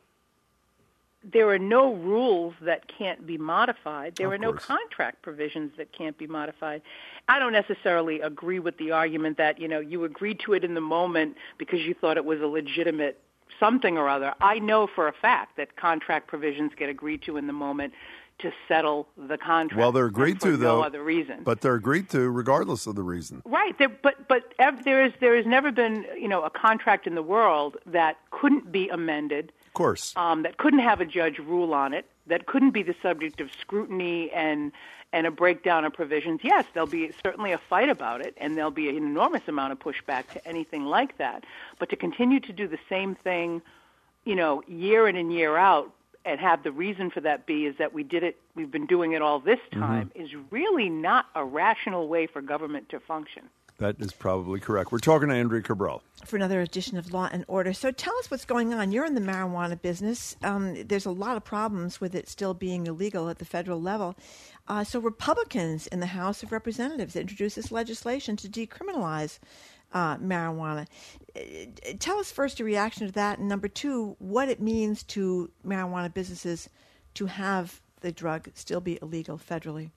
there are no rules that can't be modified. There are no contract provisions that can't be modified. I don't necessarily agree with the argument that, you know, you agreed to it in the moment because you thought it was a legitimate something or other. I know for a fact that contract provisions get agreed to in the moment to settle the contract. Well, they're agreed for to, no though. other reason. But they're agreed to regardless of the reason. Right. There, but but ev- there is there has never been, you know, a contract in the world that couldn't be amended. Of course. Um, that couldn't have a judge rule on it, that couldn't be the subject of scrutiny and and a breakdown of provisions. Yes, there'll be certainly a fight about it, and there'll be an enormous amount of pushback to anything like that. But to continue to do the same thing, you know, year in and year out, and have the reason for that be is that we did it, we've been doing it all this time, mm-hmm. is really not a rational way for government to function. That is probably correct. We're talking to Andrea Cabral. For another edition of Law and Order. So tell us what's going on. You're in the marijuana business. Um, there's a lot of problems with it still being illegal at the federal level. Uh, so Republicans in the House of Representatives introduced this legislation to decriminalize uh, marijuana. Uh, tell us first your reaction to that, and number two, what it means to marijuana businesses to have the drug still be illegal federally.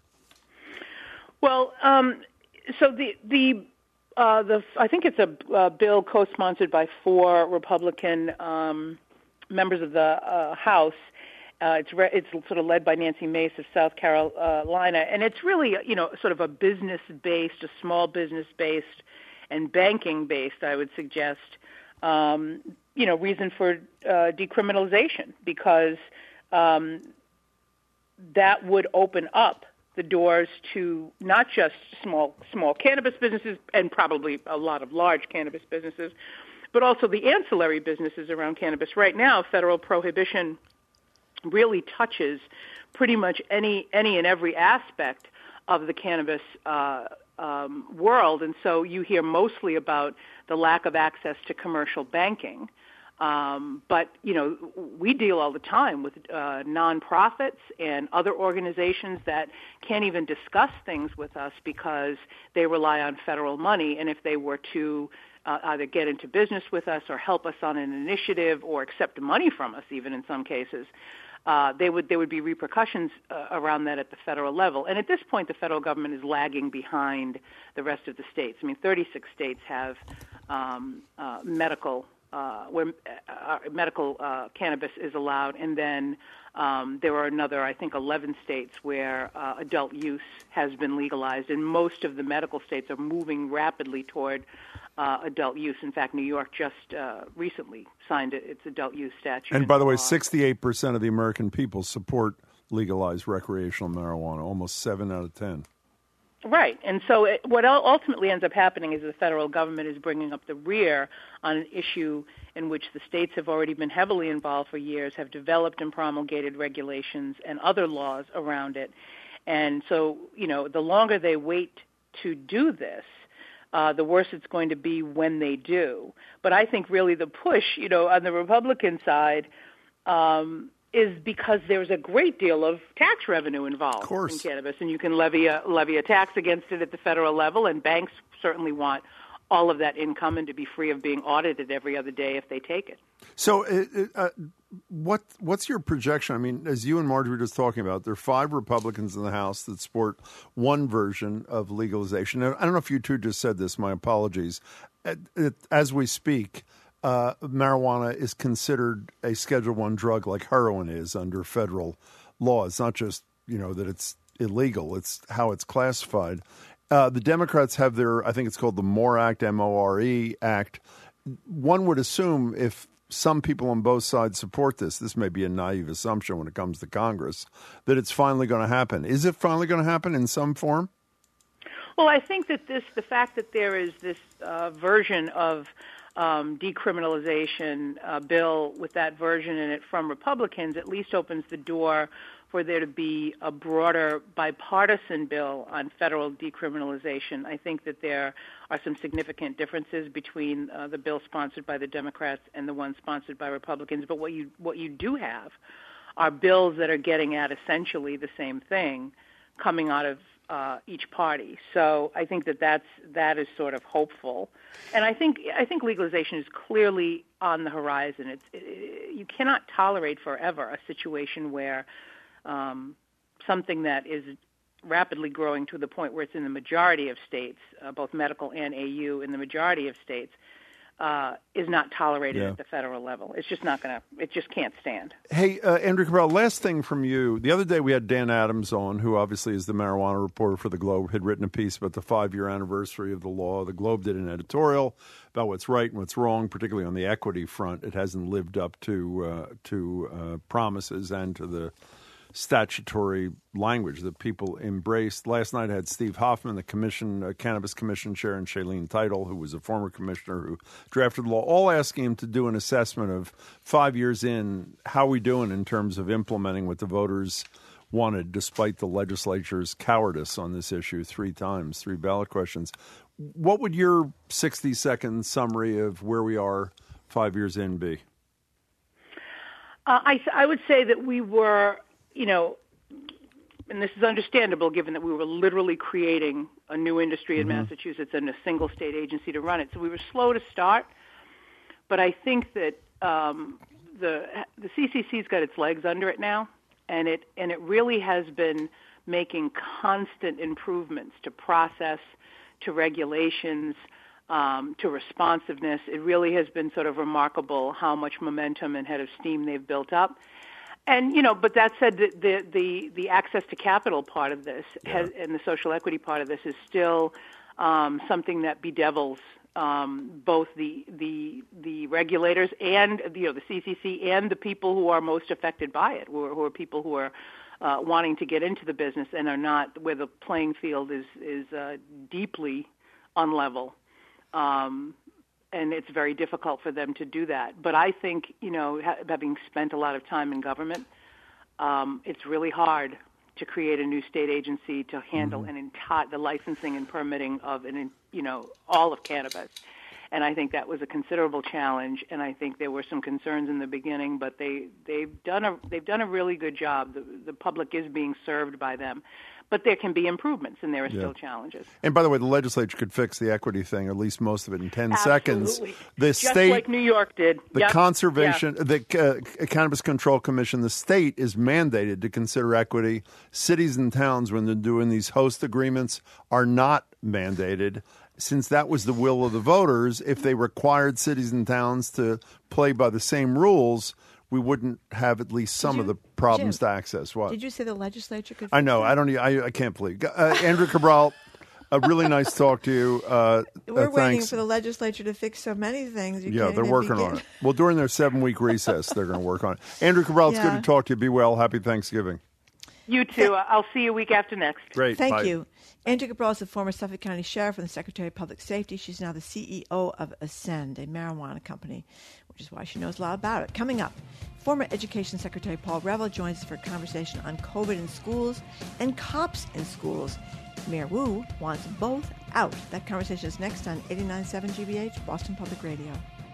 Well, um, so the the uh, the I think it's a uh, bill co-sponsored by four Republican um, members of the uh, House. Uh, it's re- it's sort of led by Nancy Mace of South Carolina, and it's really, you know, sort of a business-based, a small business-based, and banking-based, I would suggest, um, you know, reason for uh, decriminalization, because um, that would open up the doors to not just small small cannabis businesses and probably a lot of large cannabis businesses, but also the ancillary businesses around cannabis. Right now, federal prohibition really touches pretty much any any and every aspect of the cannabis uh, um, world, and so you hear mostly about the lack of access to commercial banking. Um, but, you know, we deal all the time with uh, nonprofits and other organizations that can't even discuss things with us because they rely on federal money. And if they were to uh, either get into business with us or help us on an initiative or accept money from us, even in some cases, uh, they would there would be repercussions uh, around that at the federal level. And at this point, the federal government is lagging behind the rest of the states. I mean, thirty-six states have um, uh, medical Uh, where uh, medical uh, cannabis is allowed, and then um, there are another, I think, eleven states where uh, adult use has been legalized, and most of the medical states are moving rapidly toward uh, adult use. In fact, New York just uh, recently signed its adult use statute. And by the way, sixty-eight percent of the American people support legalized recreational marijuana, almost seven out of ten. Right. And so it, what ultimately ends up happening is the federal government is bringing up the rear on an issue in which the states have already been heavily involved for years, have developed and promulgated regulations and other laws around it. And so, you know, the longer they wait to do this, uh, the worse it's going to be when they do. But I think really the push, you know, on the Republican side, um, is because there's a great deal of tax revenue involved in cannabis, and you can levy a levy a tax against it at the federal level, and banks certainly want all of that income and to be free of being audited every other day if they take it. So uh, uh, what what's your projection? I mean, as you and Marjorie were just talking about, there are five Republicans in the House that support one version of legalization. And I don't know if you two just said this, my apologies. As we speak, Uh, marijuana is considered a Schedule One drug like heroin is under federal law. It's not just, you know, that it's illegal. It's how it's classified. Uh, the Democrats have their, I think it's called the MORE Act, M O R E Act. One would assume if some people on both sides support this, this may be a naive assumption when it comes to Congress, that it's finally going to happen. Is it finally going to happen in some form? Well, I think that this, the fact that there is this uh, version of Um, decriminalization uh, bill with that version in it from Republicans at least opens the door for there to be a broader bipartisan bill on federal decriminalization. I think that there are some significant differences between uh, the bill sponsored by the Democrats and the one sponsored by Republicans. But what you what you do have are bills that are getting at essentially the same thing coming out of Uh, each party. So I think that that's, that is sort of hopeful. And I think I think legalization is clearly on the horizon. It's, it, you cannot tolerate forever a situation where um, something that is rapidly growing to the point where it's in the majority of states, uh, both medical and A U in the majority of states, uh, is not tolerated yeah. at the federal level. It's just not going to, it just can't stand. Hey, uh, Andrea Cabral, last thing from you. The other day we had Dan Adams on, who obviously is the marijuana reporter for The Globe, had written a piece about the five-year anniversary of the law. The Globe did an editorial about what's right and what's wrong, particularly on the equity front. It hasn't lived up to, uh, to uh, promises and to the statutory language that people embraced. Last night I had Steve Hoffman, the commission, uh, Cannabis Commission chair, and Shailene Title, who was a former commissioner who drafted the law, all asking him to do an assessment of five years in, how we doing in terms of implementing what the voters wanted, despite the legislature's cowardice on this issue three times, three ballot questions. what would your sixty-second summary of where we are five years in be? Uh, I, I would say that we were, you know, and this is understandable given that we were literally creating a new industry in mm-hmm. Massachusetts and a single state agency to run it. So we were slow to start, but I think that um, the the C C C's got its legs under it now, and it and it really has been making constant improvements to process, to regulations, um, to responsiveness. It really has been sort of remarkable how much momentum and head of steam they've built up. And, you know, but that said, the the, the, the access to capital part of this yeah. has, and the social equity part of this is still um, something that bedevils um, both the the the regulators and, you know, the C C C and the people who are most affected by it, who are, who are people who are uh, wanting to get into the business and are not, where the playing field is, is uh, deeply unlevel. Um And it's very difficult for them to do that. But I think, you know, ha- having spent a lot of time in government, um, it's really hard to create a new state agency to handle mm-hmm. an entire the licensing and permitting of an, you know, all of cannabis. And I think that was a considerable challenge. And I think there were some concerns in the beginning, but they they've done a they've done a really good job. The the public is being served by them. But there can be improvements, and there are yeah. still challenges. And by the way, the legislature could fix the equity thing, or at least most of it, in ten Absolutely. seconds. The Just state, like New York did. The yep. conservation, yeah. the uh, Cannabis Control Commission, the state is mandated to consider equity. Cities and towns, when they're doing these host agreements, are not mandated. Since that was the will of the voters, if they required cities and towns to play by the same rules, we wouldn't have at least some you, of the problems Jim, to access. What? Did you say the legislature could? I know. That? I don't. I, I can't believe. Uh, Andrew Cabral, a really nice talk to you. Uh, We're uh, waiting for the legislature to fix so many things. You yeah, can't they're even working begin. on it. Well, during their seven-week recess, they're going to work on it. Andrew Cabral, it's yeah. good to talk to you. Be well. Happy Thanksgiving. You too. I'll see you a week after next. Great. Thank Bye. you. Andrew Cabral is the former Suffolk County Sheriff and the Secretary of Public Safety. She's now the C E O of Ascend, a marijuana company, which is why she knows a lot about it. Coming up, former Education Secretary Paul Reville joins us for a conversation on COVID in schools and cops in schools. Mayor Wu wants both out. That conversation is next on eighty-nine point seven G B H, Boston Public Radio.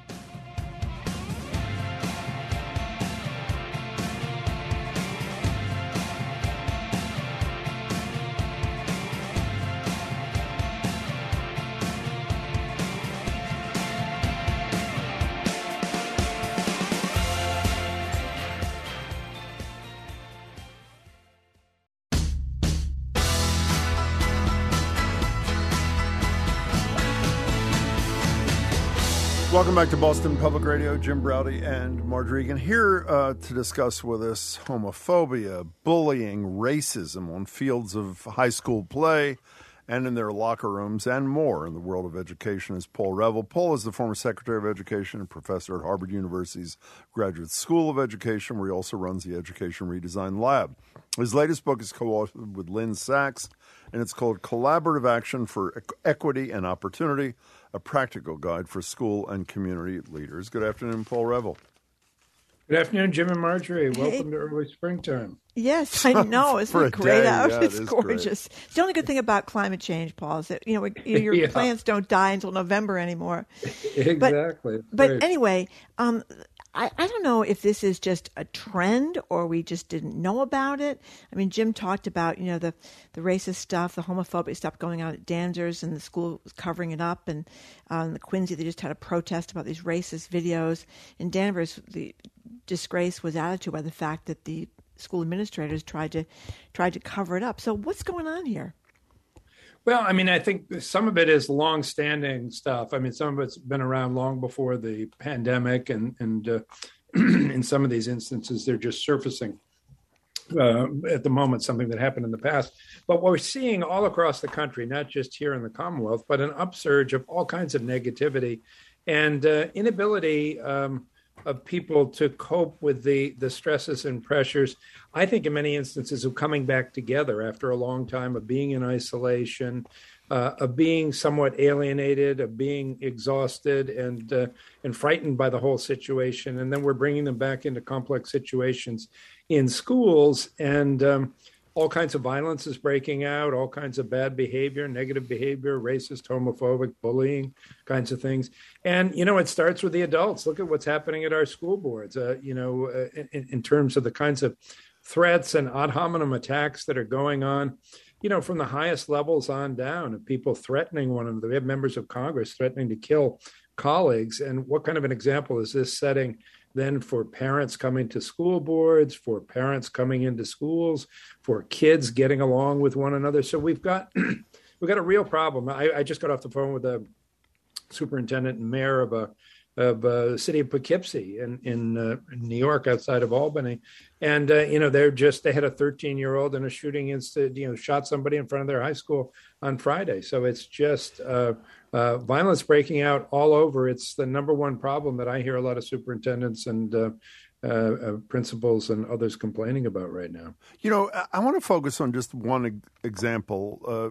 Welcome back to Boston Public Radio. Jim Braude and Margery Egan here uh, to discuss with us homophobia, bullying, racism on fields of high school play and in their locker rooms and more in the world of education is Paul Reville. Paul is the former Secretary of Education and professor at Harvard University's Graduate School of Education, where he also runs the Education Redesign Lab. His latest book is co-authored with Lynn Sachs, and it's called Collaborative Action for Equity and Opportunity, a practical guide for school and community leaders. Good afternoon, Paul Reville. Good afternoon, Jim and Marjorie. Hey. Welcome to early springtime. Yes, I know. Isn't For it a great day, out? yeah, It's it is gorgeous. great. It's the only good thing about climate change, Paul, is that you know we, your Yeah. plants don't die until November anymore. Exactly. But, but Right. anyway, um, I, I don't know if this is just a trend or we just didn't know about it. I mean, Jim talked about, you know, the, the racist stuff, the homophobic stuff going on at Danvers, and the school was covering it up. And um, the Quincy, they just had a protest about these racist videos. In Danvers, the disgrace was added to by the fact that the school administrators tried to tried to cover it up. So what's going on here? Well, I mean, I think some of it is long-standing stuff. I mean, some of it's been around long before the pandemic, and and uh, in some of these instances, they're just surfacing uh, at the moment, something that happened in the past. But what we're seeing all across the country, not just here in the Commonwealth, but an upsurge of all kinds of negativity and uh, inability um, of people to cope with the, the stresses and pressures, I think in many instances of coming back together after a long time of being in isolation, uh, of being somewhat alienated, of being exhausted and uh, and frightened by the whole situation. And then we're bringing them back into complex situations in schools. And um, all kinds of violence is breaking out, all kinds of bad behavior, negative behavior, racist, homophobic, bullying kinds of things. And, you know, it starts with the adults. Look at what's happening at our school boards, uh, you know, uh, in, in terms of the kinds of threats and ad hominem attacks that are going on, you know, from the highest levels on down, of people threatening one another. We have members of Congress threatening to kill colleagues. And what kind of an example is this setting then for parents coming to school boards, for parents coming into schools, for kids getting along with one another? So we've got we've got a real problem. I, I just got off the phone with a superintendent and mayor of a of uh, the city of Poughkeepsie in in, uh, in New York, outside of Albany, and uh, you know they're just they had a thirteen year old in a shooting incident, you know, shot somebody in front of their high school on Friday. So it's just uh, uh, violence breaking out all over. It's the number one problem that I hear a lot of superintendents and uh, uh, uh, principals and others complaining about right now. You know, I, I want to focus on just one e- example uh,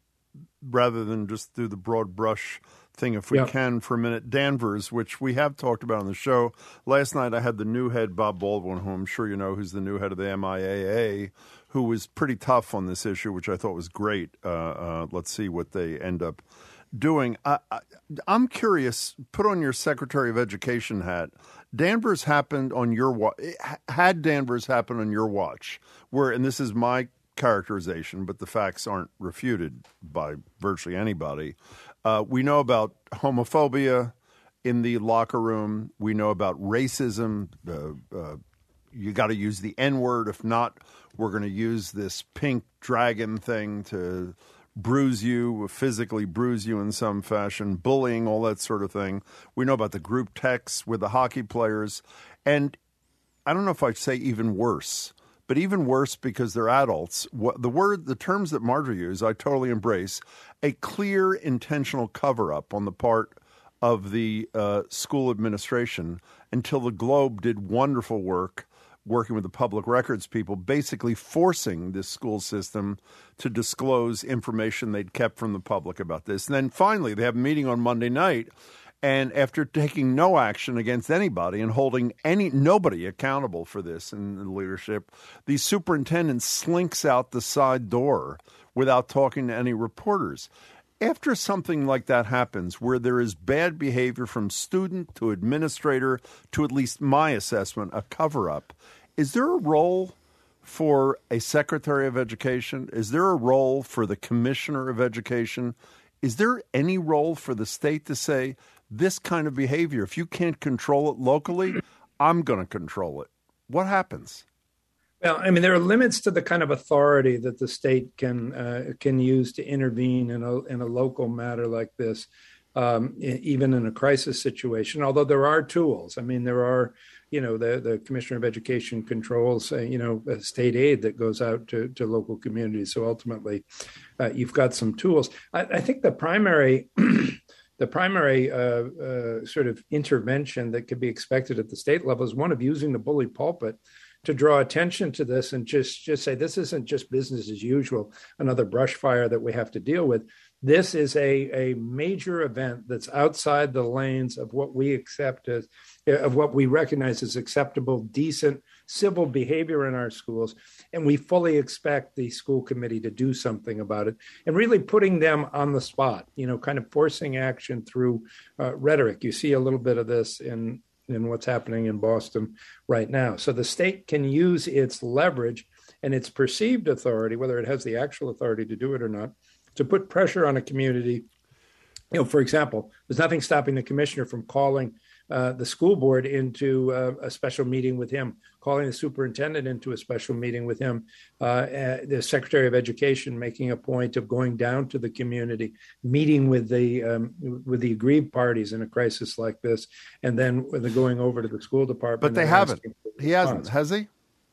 rather than just do the broad brush thing, if we yep. can, for a minute. Danvers, which we have talked about on the show. Last night I had the new head, Bob Baldwin, who I'm sure you know, who's the new head of the M I A A, who was pretty tough on this issue, which I thought was great. Uh, uh, let's see what they end up doing. I, I, I'm curious, put on your Secretary of Education hat. Danvers happened on your watch. Had Danvers happened on your watch, where, and this is my characterization, but the facts aren't refuted by virtually anybody. Uh, we know about homophobia in the locker room. We know about racism. Uh, uh, you got to use the N-word. If not, we're going to use this pink dragon thing to bruise you, physically bruise you in some fashion, bullying, all that sort of thing. We know about the group texts with the hockey players. And I don't know if I'd say even worse, but even worse because they're adults. What, the word, the terms that Marjorie used, I totally embrace. A clear, intentional cover-up on the part of the uh, school administration until the Globe did wonderful work working with the public records people, basically forcing this school system to disclose information they'd kept from the public about this. And then finally, they have a meeting on Monday night, and after taking no action against anybody and holding any nobody accountable for this in the leadership, the superintendent slinks out the side door without talking to any reporters. After something like that happens, where there is bad behavior from student to administrator to, at least my assessment, a cover-up, is there a role for a Secretary of Education? Is there a role for the Commissioner of Education? Is there any role for the state to say, this kind of behavior, if you can't control it locally, I'm going to control it? What happens? Well, I mean, there are limits to the kind of authority that the state can uh, can use to intervene in a in a local matter like this, um, even in a crisis situation. Although there are tools. I mean, there are, you know, the the Commissioner of Education controls, uh, you know, state aid that goes out to to local communities. So ultimately, uh, you've got some tools. I, I think the primary. The primary uh, uh, sort of intervention that could be expected at the state level is one of using the bully pulpit to draw attention to this and just, just say, this isn't just business as usual, another brush fire that we have to deal with. This is a, a major event that's outside the lanes of what we accept as, of what we recognize as acceptable, decent, civil behavior in our schools. And we fully expect the school committee to do something about it and really putting them on the spot, you know, kind of forcing action through uh, rhetoric. You see a little bit of this in in what's happening in Boston right now. So the state can use its leverage and its perceived authority, whether it has the actual authority to do it or not, to put pressure on a community. You know, for example, there's nothing stopping the commissioner from calling uh, the school board into uh, a special meeting with him, calling the superintendent into a special meeting with him, uh, uh, the Secretary of Education making a point of going down to the community, meeting with the um, with the aggrieved parties in a crisis like this, and then going over to the school department. But they haven't. He hasn't, has he?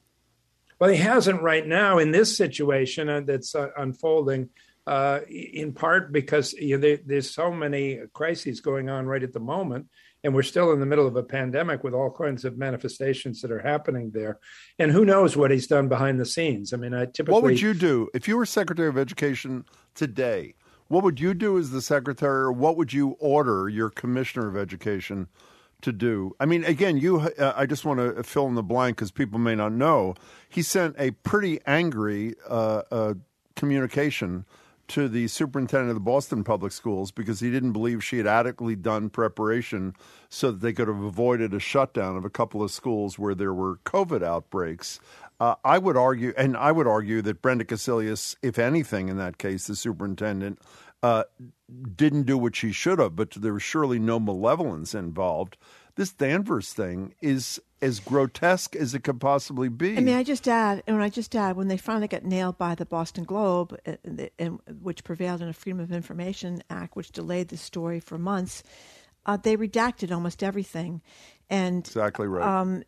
Well, he hasn't right now in this situation uh, that's uh, unfolding. Uh, in part because you know, there, there's so many crises going on right at the moment, and we're still in the middle of a pandemic with all kinds of manifestations that are happening there. And who knows what he's done behind the scenes? I mean, I typically. What would you do if you were Secretary of Education today? What would you do as the secretary, or what would you order your Commissioner of Education to do. I mean, again, you. Uh, I just want to fill in the blank because people may not know. He sent a pretty angry uh, uh, communication to the superintendent of the Boston Public Schools because he didn't believe she had adequately done preparation so that they could have avoided a shutdown of a couple of schools where there were COVID outbreaks. Uh, I would argue, and I would argue that Brenda Cassellius, if anything in that case, the superintendent, uh, didn't do what she should have, but there was surely no malevolence involved. This Danvers thing is as grotesque as it could possibly be. I mean, I just add, and I just add, when they finally got nailed by the Boston Globe, uh, and, which prevailed in a Freedom of Information Act, which delayed the story for months, uh, they redacted almost everything. And exactly right. Um,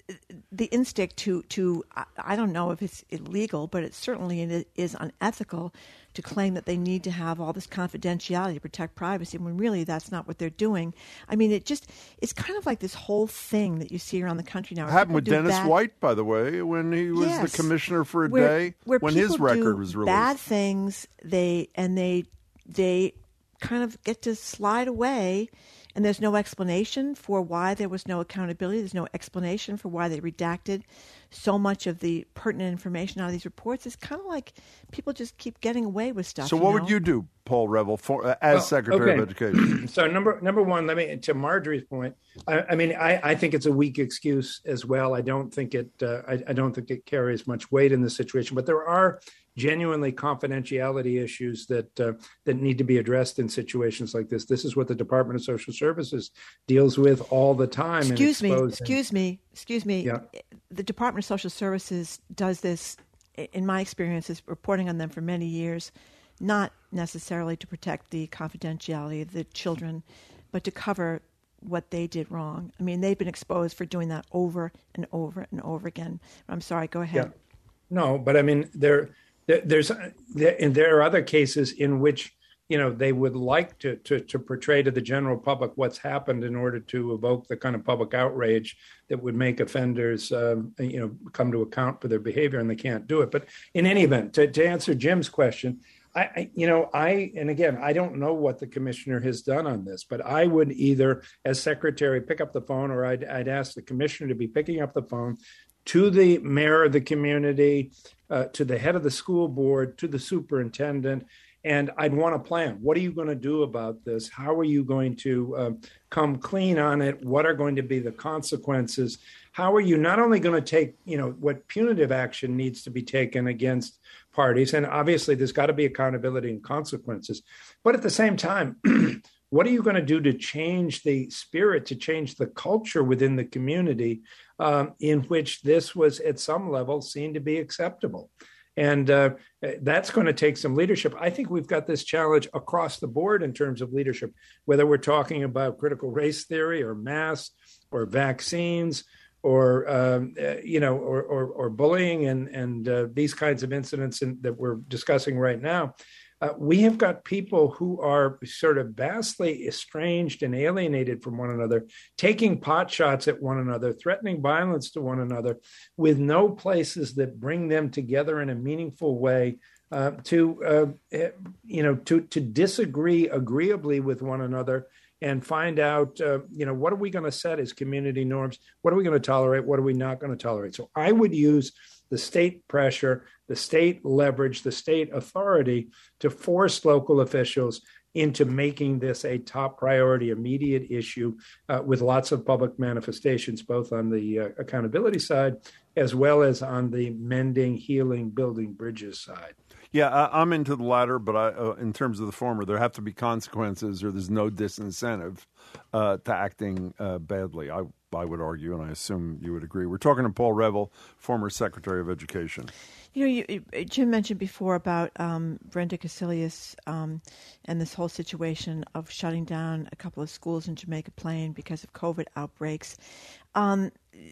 the instinct to, to I don't know if it's illegal, but it certainly is unethical to claim that they need to have all this confidentiality to protect privacy when really that's not what they're doing. I mean, it just, it's kind of like this whole thing that you see around the country now. It happened with Dennis bad, White, by the way, when he was yes, the commissioner for a where, day, where when his record was released. Bad things, they, and they, they kind of get to slide away. And there's no explanation for why there was no accountability. There's no explanation for why they redacted so much of the pertinent information out of these reports. It's kind of like people just keep getting away with stuff. So you what know? would you do, Paul Reville, for, uh, as well, Secretary okay. of Education? So number number one, let me to Marjorie's point. I, I mean, I, I think it's a weak excuse as well. I don't think it. Uh, I, I don't think it carries much weight in this situation. But there are genuinely confidentiality issues that uh, that need to be addressed in situations like this. This is what the Department of Social Services deals with all the time. Excuse me, excuse me, excuse me. Yeah. The Department of Social Services does this, in my experience, is reporting on them for many years, not necessarily to protect the confidentiality of the children, but to cover what they did wrong. I mean, they've been exposed for doing that over and over and over again. I'm sorry, go ahead. Yeah. No, but I mean, there. There's there, and there are other cases in which, you know, they would like to, to to portray to the general public what's happened in order to evoke the kind of public outrage that would make offenders, um, you know, come to account for their behavior, and they can't do it. But in any event, to, to answer Jim's question, I, I, you know, I and again, I don't know what the commissioner has done on this, but I would either, as secretary, pick up the phone, or I'd, I'd ask the commissioner to be picking up the phone to the mayor of the community, uh, to the head of the school board, to the superintendent, and I'd want a plan. What are you going to do about this? How are you going to uh, come clean on it? What are going to be the consequences? How are you not only going to take, you know, what punitive action needs to be taken against parties, and obviously there's got to be accountability and consequences, but at the same time, what are you going to do to change the spirit, to change the culture within the community um, in which this was at some level seen to be acceptable? And uh, that's going to take some leadership. I think we've got this challenge across the board in terms of leadership, whether we're talking about critical race theory or masks or vaccines or, um, uh, you know, or, or, or bullying and, and uh, these kinds of incidents in, that we're discussing right now. Uh, we have got people who are sort of vastly estranged and alienated from one another, taking pot shots at one another, threatening violence to one another, with no places that bring them together in a meaningful way uh, to, uh, you know, to to disagree agreeably with one another and find out, uh, you know, what are we going to set as community norms? What are we going to tolerate? What are we not going to tolerate? So I would use the state pressure, the state leverage, the state authority to force local officials into making this a top priority, immediate issue uh, with lots of public manifestations, both on the uh, accountability side as well as on the mending, healing, building bridges side. Yeah, I, I'm into the latter, but I, uh, in terms of the former, there have to be consequences, or there's no disincentive uh, to acting uh, badly. I, I would argue, and I assume you would agree. We're talking to Paul Reville, former Secretary of Education. You know, you, Jim mentioned before about um, Brenda Cassellius um, and this whole situation of shutting down a couple of schools in Jamaica Plain because of COVID outbreaks. Um,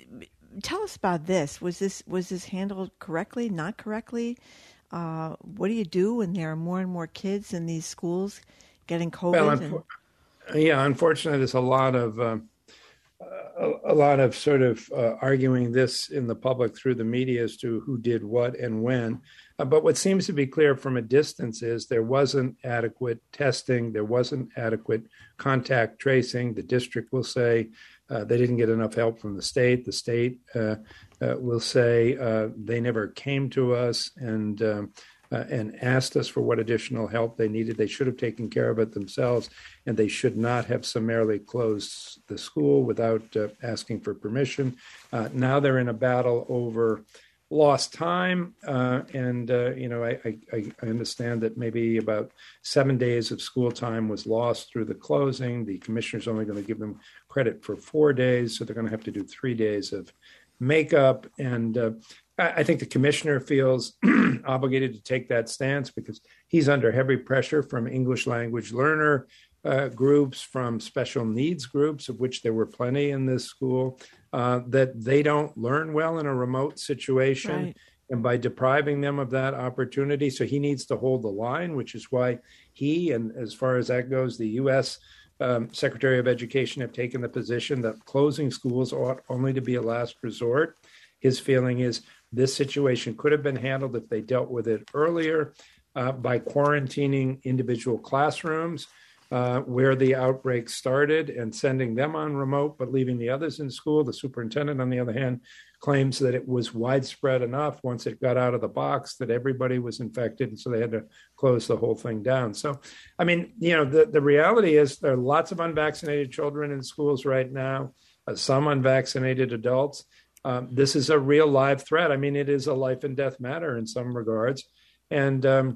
tell us about this. Was this was this handled correctly? Not correctly? Uh, what do you do when there are more and more kids in these schools getting COVID? Well, and... yeah, unfortunately, there's a lot of uh, a, a lot of sort of uh, arguing this in the public through the media as to who did what and when. Uh, but what seems to be clear from a distance is there wasn't adequate testing, there wasn't adequate contact tracing. The district will say uh, they didn't get enough help from the state. The state uh, uh, will say uh, they never came to us and um, uh, and asked us for what additional help they needed. They should have taken care of it themselves, and they should not have summarily closed the school without uh, asking for permission. Uh, now they're in a battle over lost time, uh, and uh, you know I, I, I understand that maybe about seven days of school time was lost through the closing. The commissioner's only going to give them credit for four days, so they're going to have to do three days of makeup. And uh, I, I think the commissioner feels obligated to take that stance because he's under heavy pressure from English language learner uh, groups, from special needs groups, of which there were plenty in this school. Uh, that they don't learn well in a remote situation, right. And by depriving them of that opportunity. So he needs to hold the line, which is why he, and as far as that goes, the U S um, Secretary of Education have taken the position that closing schools ought only to be a last resort. His feeling is this situation could have been handled if they dealt with it earlier uh, by quarantining individual classrooms Uh, where the outbreak started and sending them on remote, but leaving the others in school. The superintendent, on the other hand, claims that it was widespread enough once it got out of the box that everybody was infected, and so they had to close the whole thing down. So, I mean, you know, the, the reality is there are lots of unvaccinated children in schools right now, uh, some unvaccinated adults. Um, this is a real live threat. I mean, it is a life and death matter in some regards. And, um,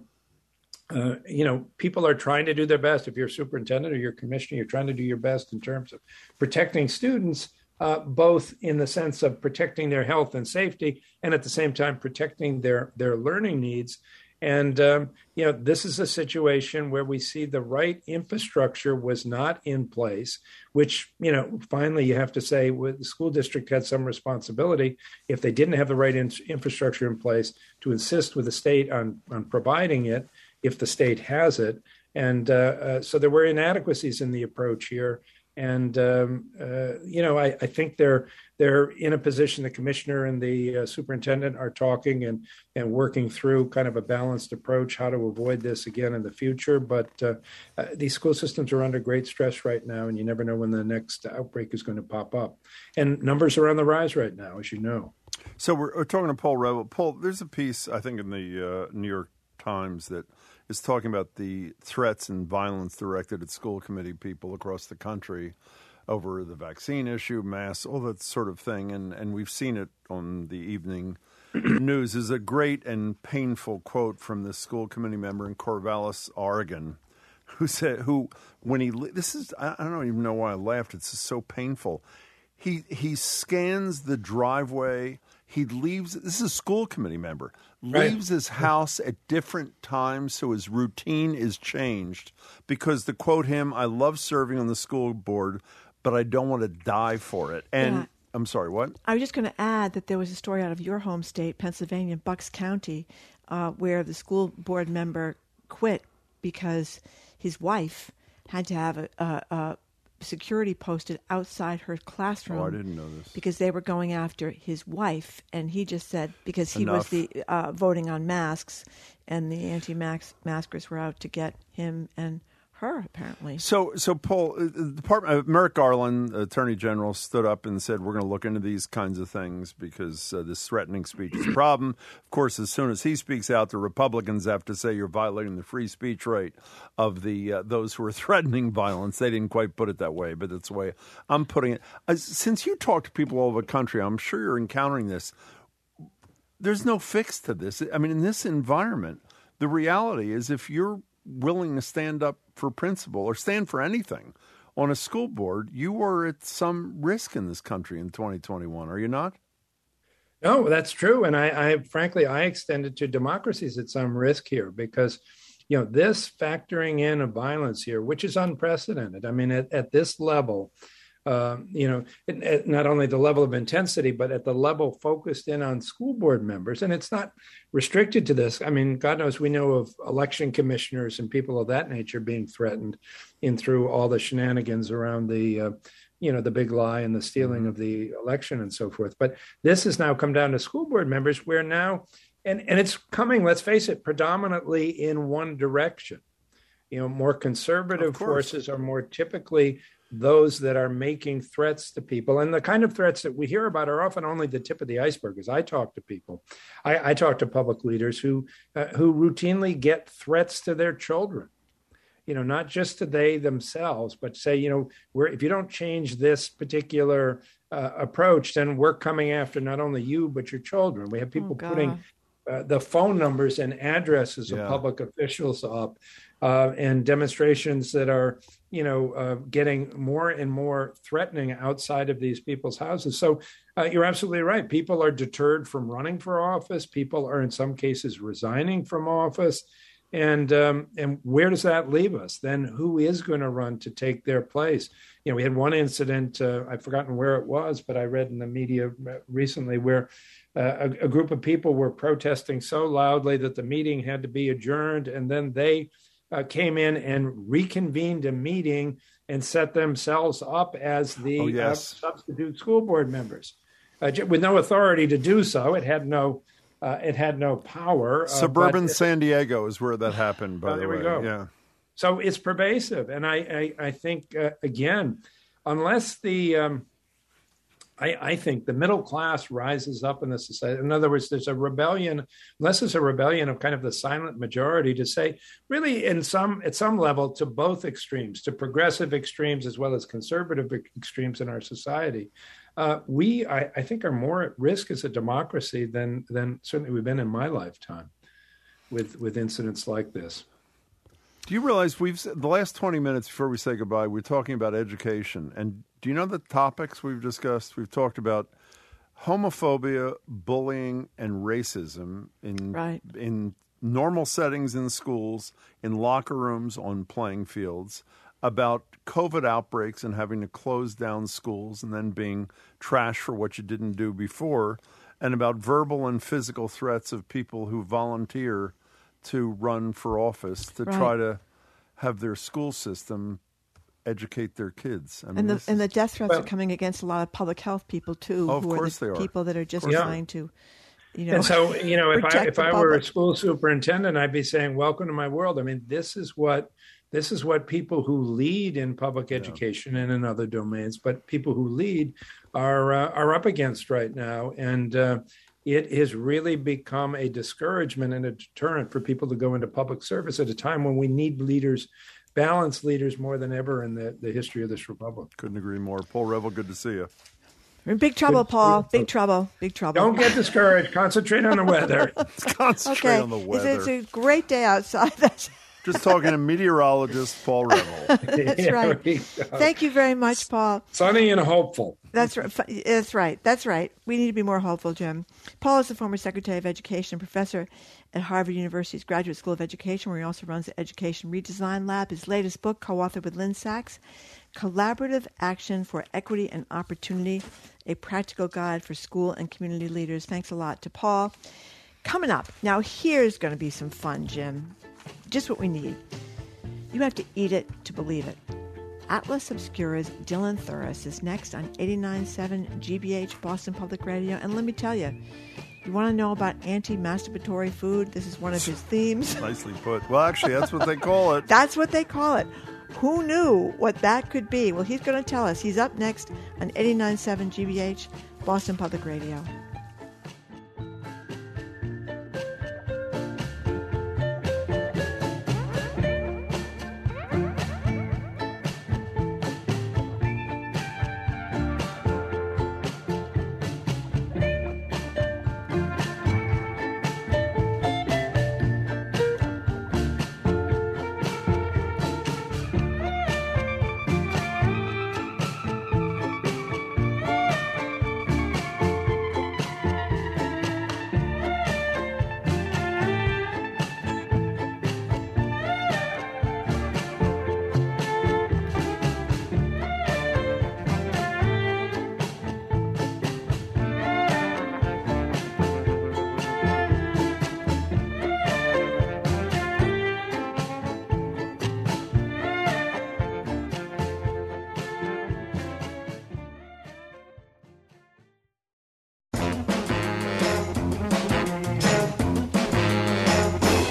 Uh, you know, people are trying to do their best. If you're a superintendent or you're a commissioner, you're trying to do your best in terms of protecting students, uh, both in the sense of protecting their health and safety, and at the same time protecting their their learning needs. And um, you know, this is a situation where we see the right infrastructure was not in place, which, you know, finally you have to say well, the school district had some responsibility if they didn't have the right in- infrastructure in place to insist with the state on on providing it, if the state has it. And uh, uh, so there were inadequacies in the approach here. And, um, uh, you know, I, I think they're they're in a position, the commissioner and the uh, superintendent are talking and, and working through kind of a balanced approach, how to avoid this again in the future. But uh, uh, these school systems are under great stress right now, and you never know when the next outbreak is going to pop up. And numbers are on the rise right now, as you know. So we're, we're talking to Paul Rebel. Paul, there's a piece, I think, in the uh, New York Times that is talking about the threats and violence directed at school committee people across the country over the vaccine issue, masks, all that sort of thing. And, and we've seen it on the evening news. Is a great and painful quote from this school committee member in Corvallis, Oregon, who said, who, when he, this is, I don't even know why I laughed. It's just so painful. He, he scans the driveway. He leaves, this is a school committee member, leaves right. his house at different times so his routine is changed because, to quote him, I love serving on the school board, but I don't want to die for it. And yeah. I'm sorry, what? I was just going to add that there was a story out of your home state, Pennsylvania, Bucks County, uh, where the school board member quit because his wife had to have a, a, a security posted outside her classroom. Oh, I didn't know this. Because they were going after his wife, and he just said, because he Enough. was the uh, voting on masks, and the anti-maskers were out to get him and her, apparently. So, so Paul, the Department, uh, Merrick Garland, Attorney General, stood up and said, we're going to look into these kinds of things because uh, this threatening speech is a problem. Of course, as soon as he speaks out, the Republicans have to say you're violating the free speech right of the uh, those who are threatening violence. They didn't quite put it that way, but that's the way I'm putting it. Uh, since you talk to people all over the country, I'm sure you're encountering this. There's no fix to this. I mean, in this environment, the reality is if you're willing to stand up for principle or stand for anything on a school board, you are at some risk in this country in twenty twenty-one, are you not? No, that's true. And I, I frankly, I extend it to democracies at some risk here because, you know, this factoring in of violence here, which is unprecedented. I mean, at, at this level, Uh, you know, it, it, not only the level of intensity, but at the level focused in on school board members. And it's not restricted to this. I mean, God knows we know of election commissioners and people of that nature being threatened in through all the shenanigans around the, uh, you know, the big lie and the stealing mm-hmm. of the election and so forth. But this has now come down to school board members where now, and, and it's coming, let's face it, predominantly in one direction. You know, more conservative forces are more typically those that are making threats to people. And the kind of threats that we hear about are often only the tip of the iceberg. As I talk to people, I, I talk to public leaders who uh, who routinely get threats to their children. You know, not just to they themselves, but say, you know, we're, if you don't change this particular uh, approach, then we're coming after not only you, but your children. We have people oh, putting uh, the phone numbers and addresses yeah. of public officials up uh, and demonstrations that are, you know, uh, getting more and more threatening outside of these people's houses. So uh, you're absolutely right. People are deterred from running for office. People are in some cases resigning from office. And um, and where does that leave us? Then who is going to run to take their place? You know, we had one incident, uh, I've forgotten where it was, but I read in the media recently where uh, a, a group of people were protesting so loudly that the meeting had to be adjourned. And then they uh, came in and reconvened a meeting and set themselves up as the oh, yes. uh, substitute school board members uh, with no authority to do so. It had no Uh, it had no power. Uh, Suburban but, San Diego is where that happened, by uh, the there way. we go. Yeah. So it's pervasive. And I, I, I think, uh, again, unless the, um, I, I think the middle class rises up in the society. In other words, there's a rebellion, unless there's a rebellion of kind of the silent majority to say, really, in some at some level, to both extremes, to progressive extremes as well as conservative extremes in our society. Uh, we, I, I think, are more at risk as a democracy than than certainly we've been in my lifetime with with incidents like this. Do you realize we've the last twenty minutes before we say goodbye, we're talking about education, and do you know the topics we've discussed? We've talked about homophobia, bullying, and racism in right. in normal settings in schools, in locker rooms, on playing fields. About COVID outbreaks and having to close down schools and then being trashed for what you didn't do before, and about verbal and physical threats of people who volunteer to run for office to right. try to have their school system educate their kids. I mean, and the and is, the death threats well, are coming against a lot of public health people too, oh, who of are course the they are. people that are just yeah. trying to, you know. And so, you know, if I if I were a public. school superintendent, I'd be saying, "Welcome to my world." I mean, this is what. This is what people who lead in public education yeah. and in other domains, but people who lead are uh, are up against right now. And uh, it has really become a discouragement and a deterrent for people to go into public service at a time when we need leaders, balanced leaders more than ever in the, the history of this republic. Couldn't agree more. Paul Reville, good to see you. We're in big trouble, Good. Paul. Big trouble. Big trouble. Don't get discouraged. Concentrate on the weather. Concentrate okay. on the weather. It's, it's a great day outside. That's Just talking to meteorologist Paul Reville. That's right. Thank you very much, Paul. Sunny and hopeful. That's right. That's right. That's right. We need to be more hopeful, Jim. Paul is the former Secretary of Education and professor at Harvard University's Graduate School of Education, where he also runs the Education Redesign Lab. His latest book, co-authored with Lynn Sachs, Collaborative Action for Equity and Opportunity, a practical guide for school and community leaders. Thanks a lot to Paul. Coming up, now here's going to be some fun, Jim. Just what we need. You have to eat it to believe it. Atlas Obscura's Dylan Thuras is next on eighty-nine point seven G B H Boston Public Radio. And let me tell you, you want to know about anti-masturbatory food? This is one of his themes. Nicely put. Well, actually, that's what they call it. That's what they call it. Who knew what that could be? Well, he's going to tell us. He's up next on eighty-nine point seven G B H Boston Public Radio.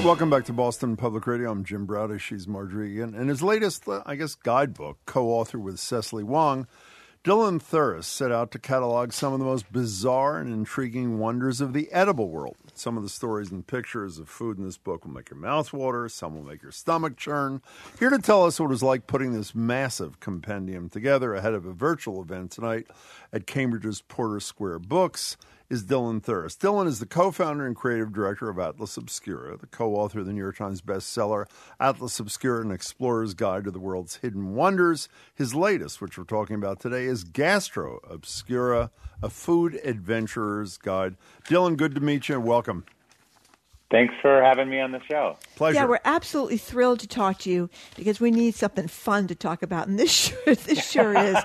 Welcome back to Boston Public Radio. I'm Jim Browder. She's Marjorie Egan. And his latest, uh, I guess, guidebook, co-authored with Cecily Wong, Dylan Thuras set out to catalog some of the most bizarre and intriguing wonders of the edible world. Some of the stories and pictures of food in this book will make your mouth water. Some will make your stomach churn. Here to tell us what it was like putting this massive compendium together ahead of a virtual event tonight at Cambridge's Porter Square Books is Dylan Thuras. Dylan is the co-founder and creative director of Atlas Obscura, the co-author of the New York Times bestseller Atlas Obscura, An Explorer's Guide to the World's Hidden Wonders. His latest, which we're talking about today, is Gastro Obscura, a food adventurer's guide. Dylan, good to meet you and welcome. Thanks for having me on the show. Pleasure. Yeah, we're absolutely thrilled to talk to you because we need something fun to talk about, and this sure, this sure is.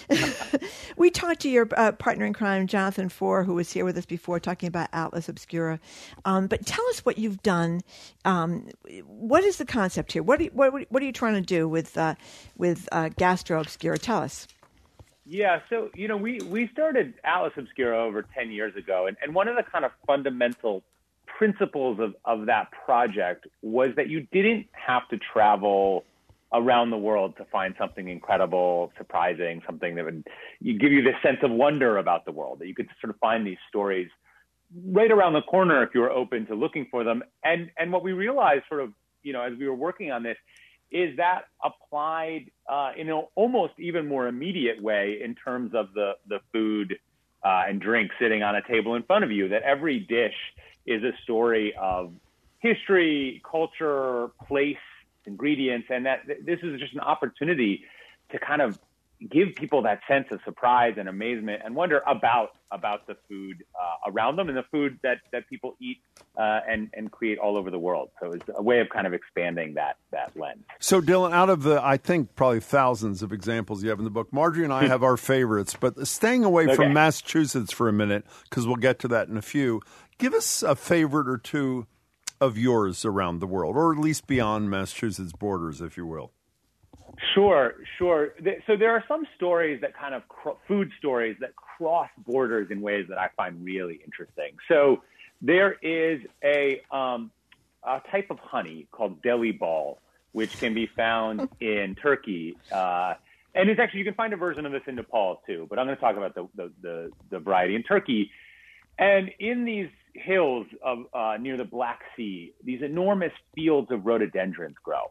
We talked to your uh, partner in crime, Jonathan Foer, who was here with us before, talking about Atlas Obscura. Um, but tell us what you've done. Um, what is the concept here? What are you, what, what are you trying to do with uh, with uh, Gastro Obscura? Tell us. Yeah, so, you know, we, we started Atlas Obscura over ten years ago, and, and one of the kind of fundamental principles of, of that project was that you didn't have to travel around the world to find something incredible, surprising, something that would give you this sense of wonder about the world, that you could sort of find these stories right around the corner if you were open to looking for them. And and what we realized sort of, you know, as we were working on this, is that applied uh, in an almost even more immediate way in terms of the, the food uh, and drink sitting on a table in front of you, that every dish is a story of history, culture, place, ingredients, and that th- this is just an opportunity to kind of give people that sense of surprise and amazement and wonder about about the food uh, around them and the food that, that people eat uh, and, and create all over the world. So it's a way of kind of expanding that that lens. So, Dylan, out of the, I think, probably thousands of examples you have in the book, Marjorie and I have our favorites, but staying away Okay. from Massachusetts for a minute, because we'll get to that in a few, give us a favorite or two of yours around the world, or at least beyond Massachusetts borders, if you will. Sure, sure. So there are some stories that kind of cr- food stories that cross borders in ways that I find really interesting. So there is a, um, a type of honey called deli ball, which can be found in Turkey. Uh, and it's actually, you can find a version of this in Nepal too, but I'm going to talk about the, the, the, the variety in Turkey. And in these hills of uh, near the Black Sea, these enormous fields of rhododendrons grow.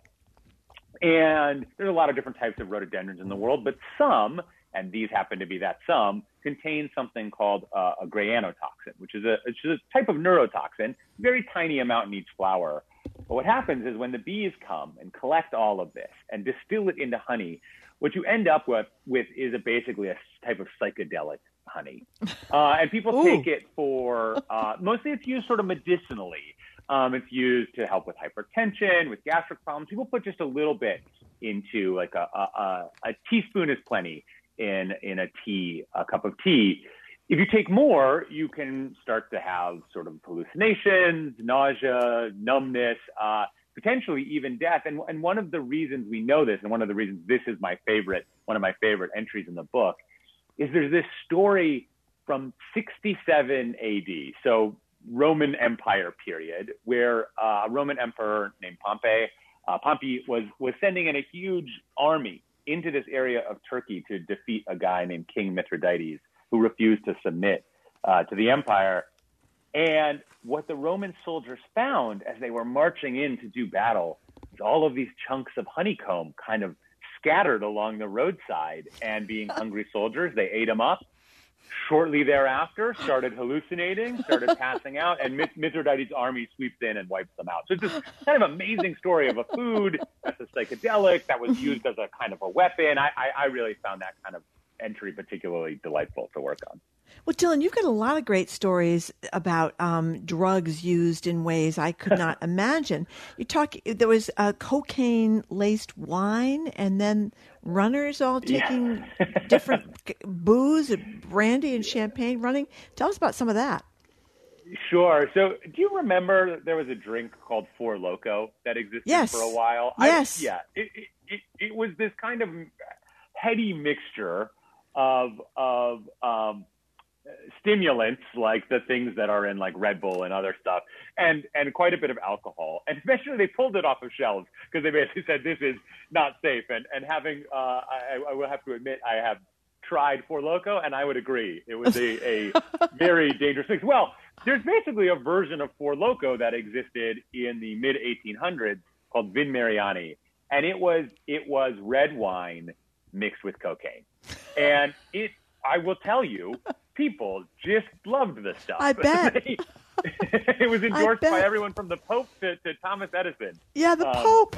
And there's a lot of different types of rhododendrons in the world, but some, and these happen to be that some, contain something called uh, a grayanotoxin, which is a, which is a type of neurotoxin, very tiny amount in each flower. But what happens is when the bees come and collect all of this and distill it into honey, what you end up with, with is a, basically a type of psychedelic honey. Uh, and people take it for, uh, mostly it's used sort of medicinally. Um, it's used to help with hypertension, with gastric problems. People put just a little bit into like a, a, a teaspoon is plenty in, in a tea, a cup of tea. If you take more, you can start to have sort of hallucinations, nausea, numbness, uh, potentially even death. And, and one of the reasons we know this, and one of the reasons this is my favorite, one of my favorite entries in the book, is there's this story from sixty-seven A D. So Roman Empire period, where uh, a Roman emperor named Pompey, uh, Pompey was, was sending in a huge army into this area of Turkey to defeat a guy named King Mithridates, who refused to submit uh, to the empire. And what the Roman soldiers found as they were marching in to do battle was all of these chunks of honeycomb kind of scattered along the roadside, and being hungry soldiers, they ate them up. Shortly thereafter, started hallucinating, started passing out, and Mithridates' army sweeps in and wipes them out. So it's this kind of amazing story of a food that's a psychedelic that was used as a kind of a weapon. I, I, I really found that kind of entry particularly delightful to work on. Well, Dylan, you've got a lot of great stories about um, drugs used in ways I could not imagine. You talk. There was uh, cocaine-laced wine, and then runners all taking yeah. different booze, and brandy and champagne running. Tell us about some of that. Sure. So do you remember there was a drink called Four Loko that existed yes. for a while? Yes. I, yeah. It, it, it, it was this kind of heady mixture of, of um, stimulants like the things that are in like Red Bull and other stuff, and and quite a bit of alcohol. And eventually they pulled it off of shelves because they basically said this is not safe. And and having uh, I, I will have to admit I have tried Four Loko, and I would agree it was a, a very dangerous mix. Well, there's basically a version of Four Loko that existed in the mid eighteen hundreds called Vin Mariani, and it was it was red wine mixed with cocaine, and it. I will tell you, people just loved this stuff. I bet. They, it was endorsed by everyone from the Pope to, to Thomas Edison. Yeah, the um, Pope.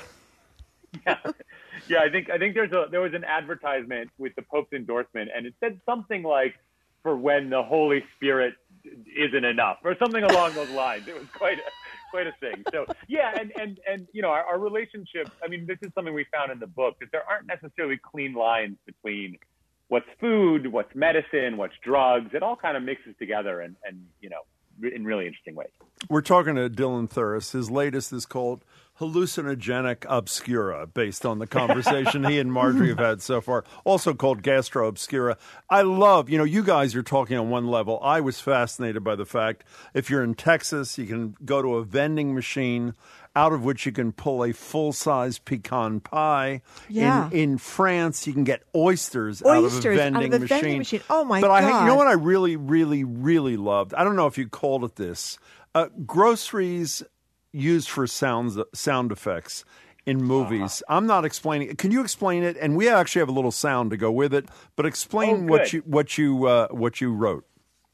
Yeah, yeah. I think I think there's a there was an advertisement with the Pope's endorsement, and it said something like, "For when the Holy Spirit isn't enough," or something along those lines. It was quite a, quite a thing. So yeah, and and and you know, our, our relationship. I mean, this is something we found in the book, that there aren't necessarily clean lines between what's food, what's medicine, what's drugs. It all kind of mixes together, and and you know, in really interesting ways. We're talking to Dylan Thuras. His latest is called Hallucinogenic Obscura, based on the conversation he and Marjorie have had so far, also called Gastro Obscura. I love, you know, you guys are talking on one level. I was fascinated by the fact if you're in Texas, you can go to a vending machine out of which you can pull a full-size pecan pie. Yeah. In, in France, you can get oysters, Oysters out of a vending, out of the machine. vending machine. Oh, my but God. I, you know what I really, really, really loved? I don't know if you called it this. Uh, groceries used for sounds, sound effects in movies. Uh-huh. I'm not explaining. Can you explain it? And we actually have a little sound to go with it. But explain Oh, what good. you what you uh, what you wrote.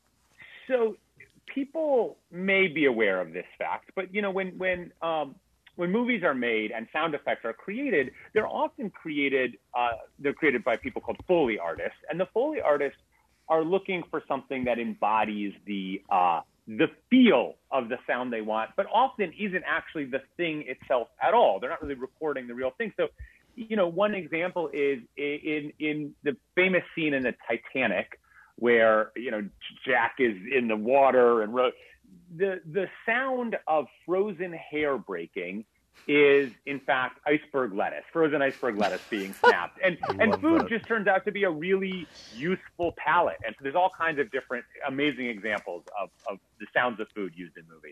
So people may be aware of this fact, but you know, when when um, when movies are made and sound effects are created, they're often created uh, they're created by people called Foley artists, and the Foley artists are looking for something that embodies the uh, the feel of the sound they want, but often isn't actually the thing itself at all. They're not really recording the real thing. So, you know, one example is in in the famous scene in the Titanic, where, you know, Jack is in the water and ro- the the sound of frozen hair breaking is in fact iceberg lettuce, frozen iceberg lettuce being snapped. And and food that. just turns out to be a really useful palette. And so there's all kinds of different amazing examples of, of the sounds of food used in movies.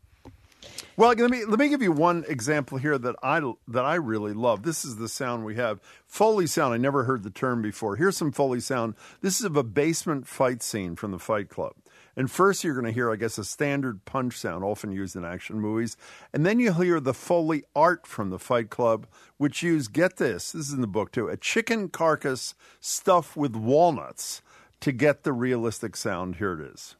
Well, let me let me give you one example here that I that I really love. This is the sound we have. Foley sound. I never heard the term before. Here's some Foley sound. This is of a basement fight scene from the Fight Club. And first you're going to hear, I guess, a standard punch sound often used in action movies. And then you'll hear the Foley art from the Fight Club, which used, get this, this is in the book too, a chicken carcass stuffed with walnuts to get the realistic sound. Here it is.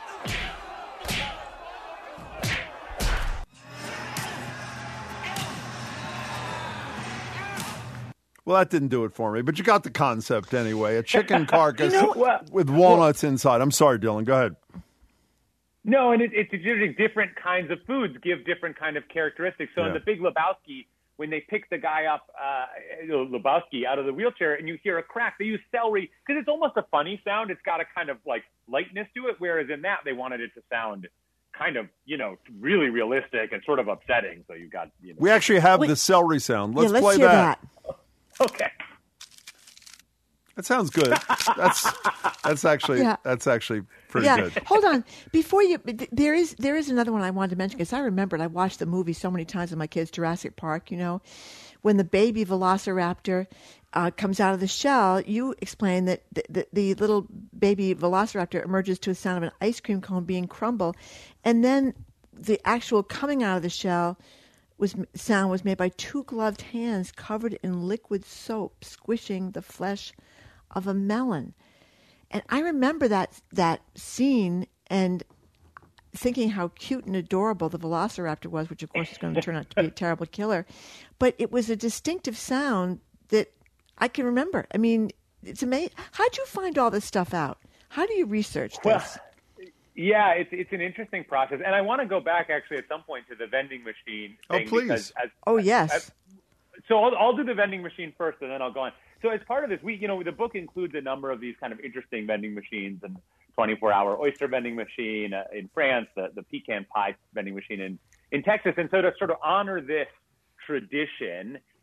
Well, that didn't do it for me, but you got the concept anyway. A chicken carcass You know, well, with walnuts inside. I'm sorry, Dylan. Go ahead. No, and it, it's interesting. Different kinds of foods give different kind of characteristics. So in Yeah. The Big Lebowski, when they pick the guy up, uh, Lebowski, out of the wheelchair, and you hear a crack, they use celery because it's almost a funny sound. It's got a kind of like lightness to it, whereas in that they wanted it to sound kind of, you know, really realistic and sort of upsetting. So you've got, you know, We actually have Wait. the celery sound. Let's, yeah, let's play hear that. that. Okay. That sounds good. That's that's actually Yeah. that's actually pretty yeah, good. hold on. Before you, th- there is there is another one I wanted to mention because I remembered I watched the movie so many times with my kids, Jurassic Park. You know, when the baby Velociraptor uh, comes out of the shell, you explain that the, the, the little baby Velociraptor emerges to the sound of an ice cream cone being crumbled, and then the actual coming out of the shell was sound was made by two gloved hands covered in liquid soap, squishing the flesh of a melon. And I remember that that scene and thinking how cute and adorable the Velociraptor was, which of course is going to turn out to be a terrible killer. But it was a distinctive sound that I can remember. I mean, it's amazing. How'd you find all this stuff out? How do you research this? Well, yeah, it's it's an interesting process, and I want to go back actually at some point to the vending machine thing. Oh, please. Because as, oh, yes. as, so I'll, I'll do the vending machine first, and then I'll go on. So as part of this, we, you know, the book includes a number of these kind of interesting vending machines, and twenty-four hour oyster vending machine uh, in France, the, the pecan pie vending machine in, in Texas. And so to sort of honor this tradition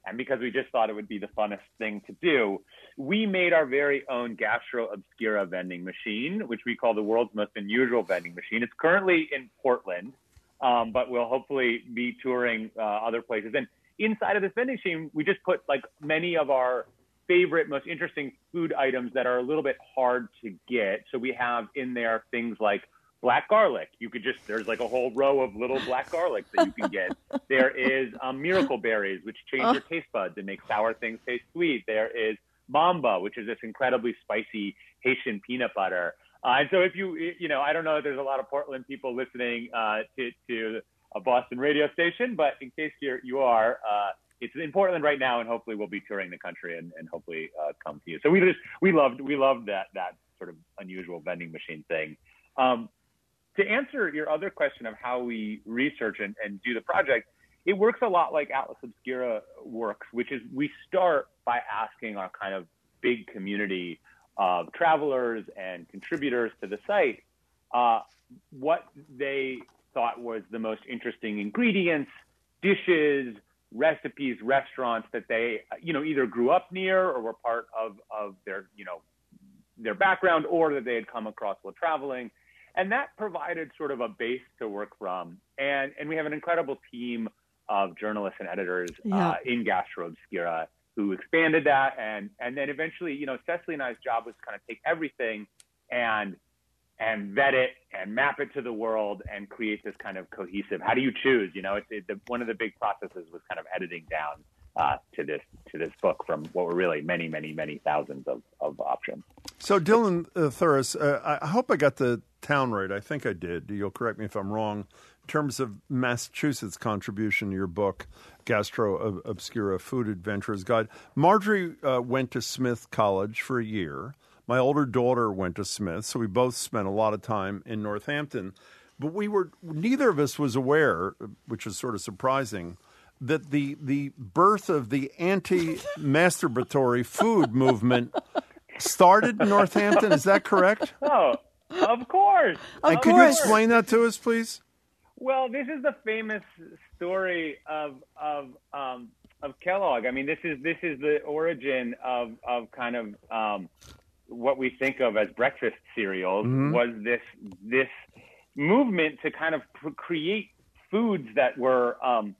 and because we just thought it would be the funnest thing to do, we made our very own Gastro Obscura vending machine, which we call the world's most unusual vending machine. It's currently in Portland, um, but we'll hopefully be touring uh, other places. And inside of this vending machine, we just put like many of our favorite, most interesting food items that are a little bit hard to get. So we have in there things like black garlic. You could just, there's like a whole row of little black garlic that you can get. There is um, miracle berries, which change oh. your taste buds and make sour things taste sweet. There is mamba, which is this incredibly spicy Haitian peanut butter. Uh, and so if you, you know, I don't know if there's a lot of Portland people listening uh, to, to a Boston radio station, but in case you're, you are, uh, it's in Portland right now, and hopefully we'll be touring the country and, and hopefully uh, come to you. So we just, we loved, we loved that, that sort of unusual vending machine thing. Um, to answer your other question of how we research and, and do the project, it works a lot like Atlas Obscura works, which is we start by asking our kind of big community of travelers and contributors to the site uh, what they thought was the most interesting ingredients, dishes, recipes, restaurants that they, you know, either grew up near or were part of, of their, you know, their background, or that they had come across while traveling. And that provided sort of a base to work from. And, and we have an incredible team of journalists and editors Yeah. uh, in Gastro Obscura who expanded that. And, and then eventually, you know, Cecily and I's job was to kind of take everything and and vet it and map it to the world and create this kind of cohesive, how do you choose? You know, it's it, the, one of the big processes was kind of editing down uh, to this to this book from what were really many, many, many thousands of, of options. So Dylan uh, Thuras, uh, I hope I got the town right. I think I did. You'll correct me if I'm wrong. In terms of Massachusetts' contribution to your book, Gastro Obscura, Food Adventurer's Guide, Marjorie uh, went to Smith College for a year. My older daughter went to Smith, so we both spent a lot of time in Northampton. But we were neither of us was aware, which is sort of surprising, that the the birth of the anti-masturbatory food movement started in Northampton. Is that correct? Oh, of course. And of could course. you explain that to us, please? Well, this is the famous story of of um, of Kellogg. I mean, this is this is the origin of of kind of um, what we think of as breakfast cereals. Mhm. Was this this movement to kind of pr- create foods that were, um,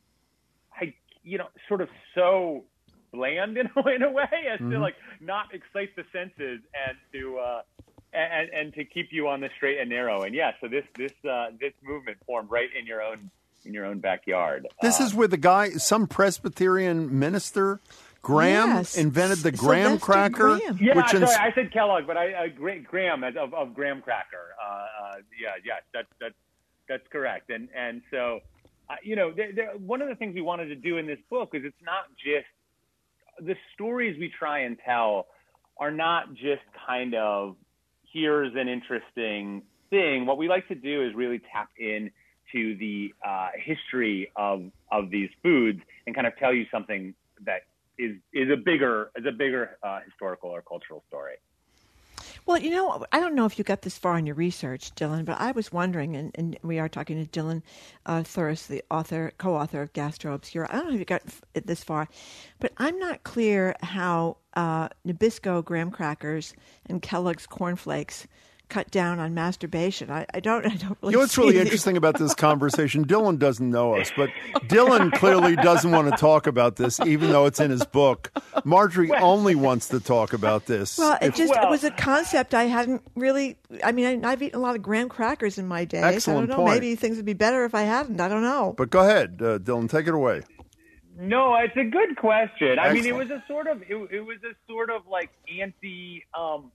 I, you know, sort of so bland in a, in a way as Mhm. to like not excite the senses and to uh, and and to keep you on the straight and narrow. And yeah, so this this uh, this movement formed right in your own in your own backyard. This Um, is where the guy, some Presbyterian minister, Graham, Yes. invented the graham Sylvester cracker. Graham. Yeah, which sorry, ins- I said Kellogg, but I uh, Gra- Graham as of, of graham cracker. Uh, uh, yeah, yeah, that's that's that's correct. And and so, uh, you know, there, there, one of the things we wanted to do in this book is it's not just the stories we try and tell are not just kind of here's an interesting thing. What we like to do is really tap in to the uh, history of of these foods and kind of tell you something that is is a bigger is a bigger uh, historical or cultural story. Well, you know, I don't know if you got this far in your research, Dylan, but I was wondering, and, and we are talking to Dylan uh, Thuras, the author, co-author of Gastro Obscura. I don't know if you got f- this far, but I'm not clear how uh, Nabisco graham crackers and Kellogg's cornflakes cut down on masturbation. I, I don't. I don't really. You know what's see really the- interesting about this conversation? Dylan doesn't know us, but Dylan clearly doesn't want to talk about this, even though it's in his book. Marjorie only wants to talk about this. Well, it If- just it was a concept I hadn't really. I mean, I, I've eaten a lot of graham crackers in my day. Excellent so I don't know. point. Maybe things would be better if I hadn't. I don't know. But go ahead, uh, Dylan, take it away. No, it's a good question. I mean, it Excellent. was a sort of it, it was a sort of like anti, um,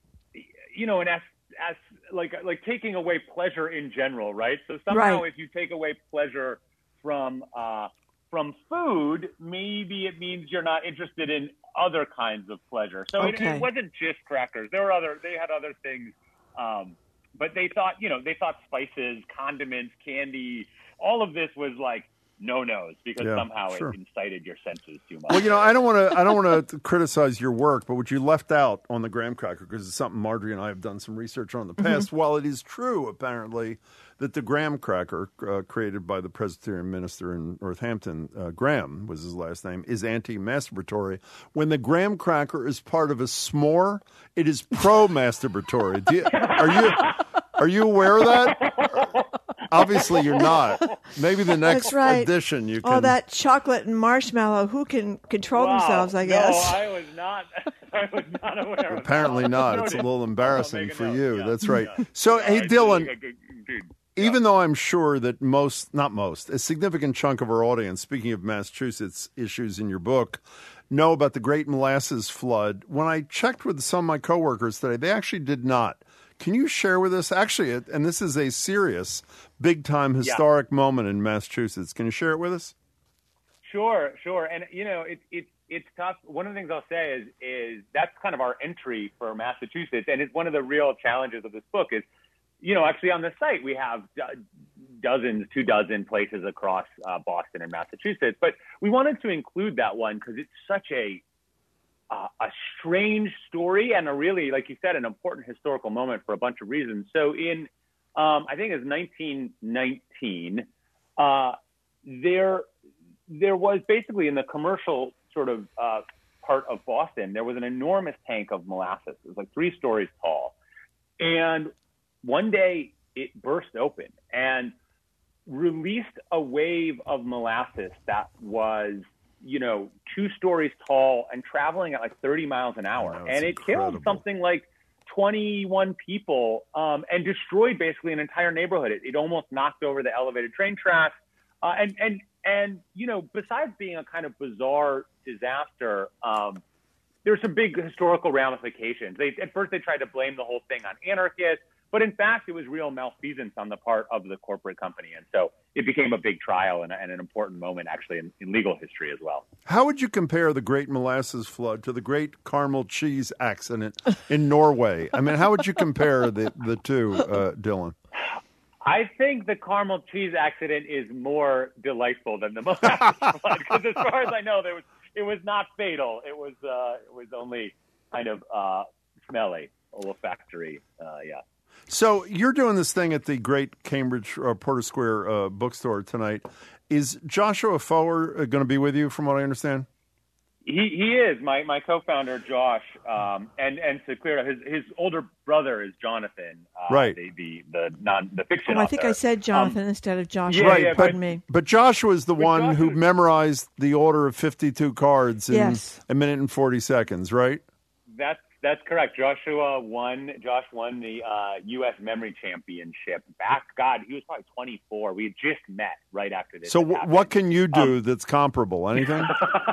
you know, an as as like like taking away pleasure in general, right? So somehow, Right. if you take away pleasure from uh, from food, maybe it means you're not interested in other kinds of pleasure. So it, Okay. it wasn't just crackers. There were other. They had other things, um, but they thought, you know, they thought spices, condiments, candy, all of this was like no-nos because Yeah, somehow sure. it incited your senses too much. Well, you know, I don't want to. I don't want to criticize your work, but what you left out on the graham cracker, because it's something Marjorie and I have done some research on in the past. Mm-hmm. While it is true, apparently, that the graham cracker uh, created by the Presbyterian minister in Northampton, uh, Graham was his last name, is anti-masturbatory. When the graham cracker is part of a s'more, it is pro-masturbatory. Do you, are you are you aware of that? Obviously, you're not. Maybe the next That's right. edition you can. Oh, that chocolate and marshmallow. Who can control Wow. themselves, I guess. No, I was not. I was not aware. Apparently of that. not. It's a Noted. little embarrassing I'll for make a you. note. That's Yeah. right. Yeah. So, Yeah, hey, I- Dylan, I- I- I- even though I'm sure that most, not most, a significant chunk of our audience, speaking of Massachusetts issues in your book, know about the Great Molasses Flood, when I checked with some of my coworkers today, they actually did not. Can you share with us, actually, it- and this is a serious, big-time historic Yeah. moment in Massachusetts. Can you share it with us? Sure, sure. And, you know, it's it's it's tough. One of the things I'll say is is that's kind of our entry for Massachusetts. And it's one of the real challenges of this book is, you know, actually on the site we have do- dozens, two dozen places across uh, Boston and Massachusetts. But we wanted to include that one because it's such a uh, a strange story and a really, like you said, an important historical moment for a bunch of reasons. So in, um, I think it was nineteen nineteen, uh, there there was basically in the commercial sort of uh, part of Boston, there was an enormous tank of molasses. It was like three stories tall. And one day it burst open and released a wave of molasses that was, you know, two stories tall and traveling at like thirty miles an hour. That's and it incredible. killed something like twenty-one people um, and destroyed basically an entire neighborhood. It, it almost knocked over the elevated train tracks. Uh, and, and, and, you know, besides being a kind of bizarre disaster, um, there's some big historical ramifications. They, at first, they tried to blame the whole thing on anarchists, but in fact, it was real malfeasance on the part of the corporate company. And so it became a big trial and, and an important moment, actually, in, in legal history as well. How would you compare the Great Molasses Flood to the Great Caramel Cheese Accident in Norway? I mean, how would you compare the, the two, uh, Dylan? I think the caramel cheese accident is more delightful than the molasses flood because, as far as I know, there was it was not fatal. It was uh, it was only kind of uh, smelly, olfactory. Uh, yeah. So you're doing this thing at the Great Cambridge uh, Porter Square uh, bookstore tonight. Is Joshua Foer uh, going to be with you, from what I understand? He he is my, my co-founder Josh, um, and and to clear up, his his older brother is Jonathan, uh, Right. The the the non the fiction. Oh, I think I author. said Jonathan Um, instead of Joshua. yeah, right, yeah, Pardon but- me. But Joshua is the But one Joshua- who memorized the order of fifty-two cards in Yes. a minute and forty seconds, right? That's that's correct. Joshua won. Josh won the uh, U S Memory Championship back. God, he was probably twenty-four. We had just met right after this. So had w- happened. what can you do Um, that's comparable? Anything?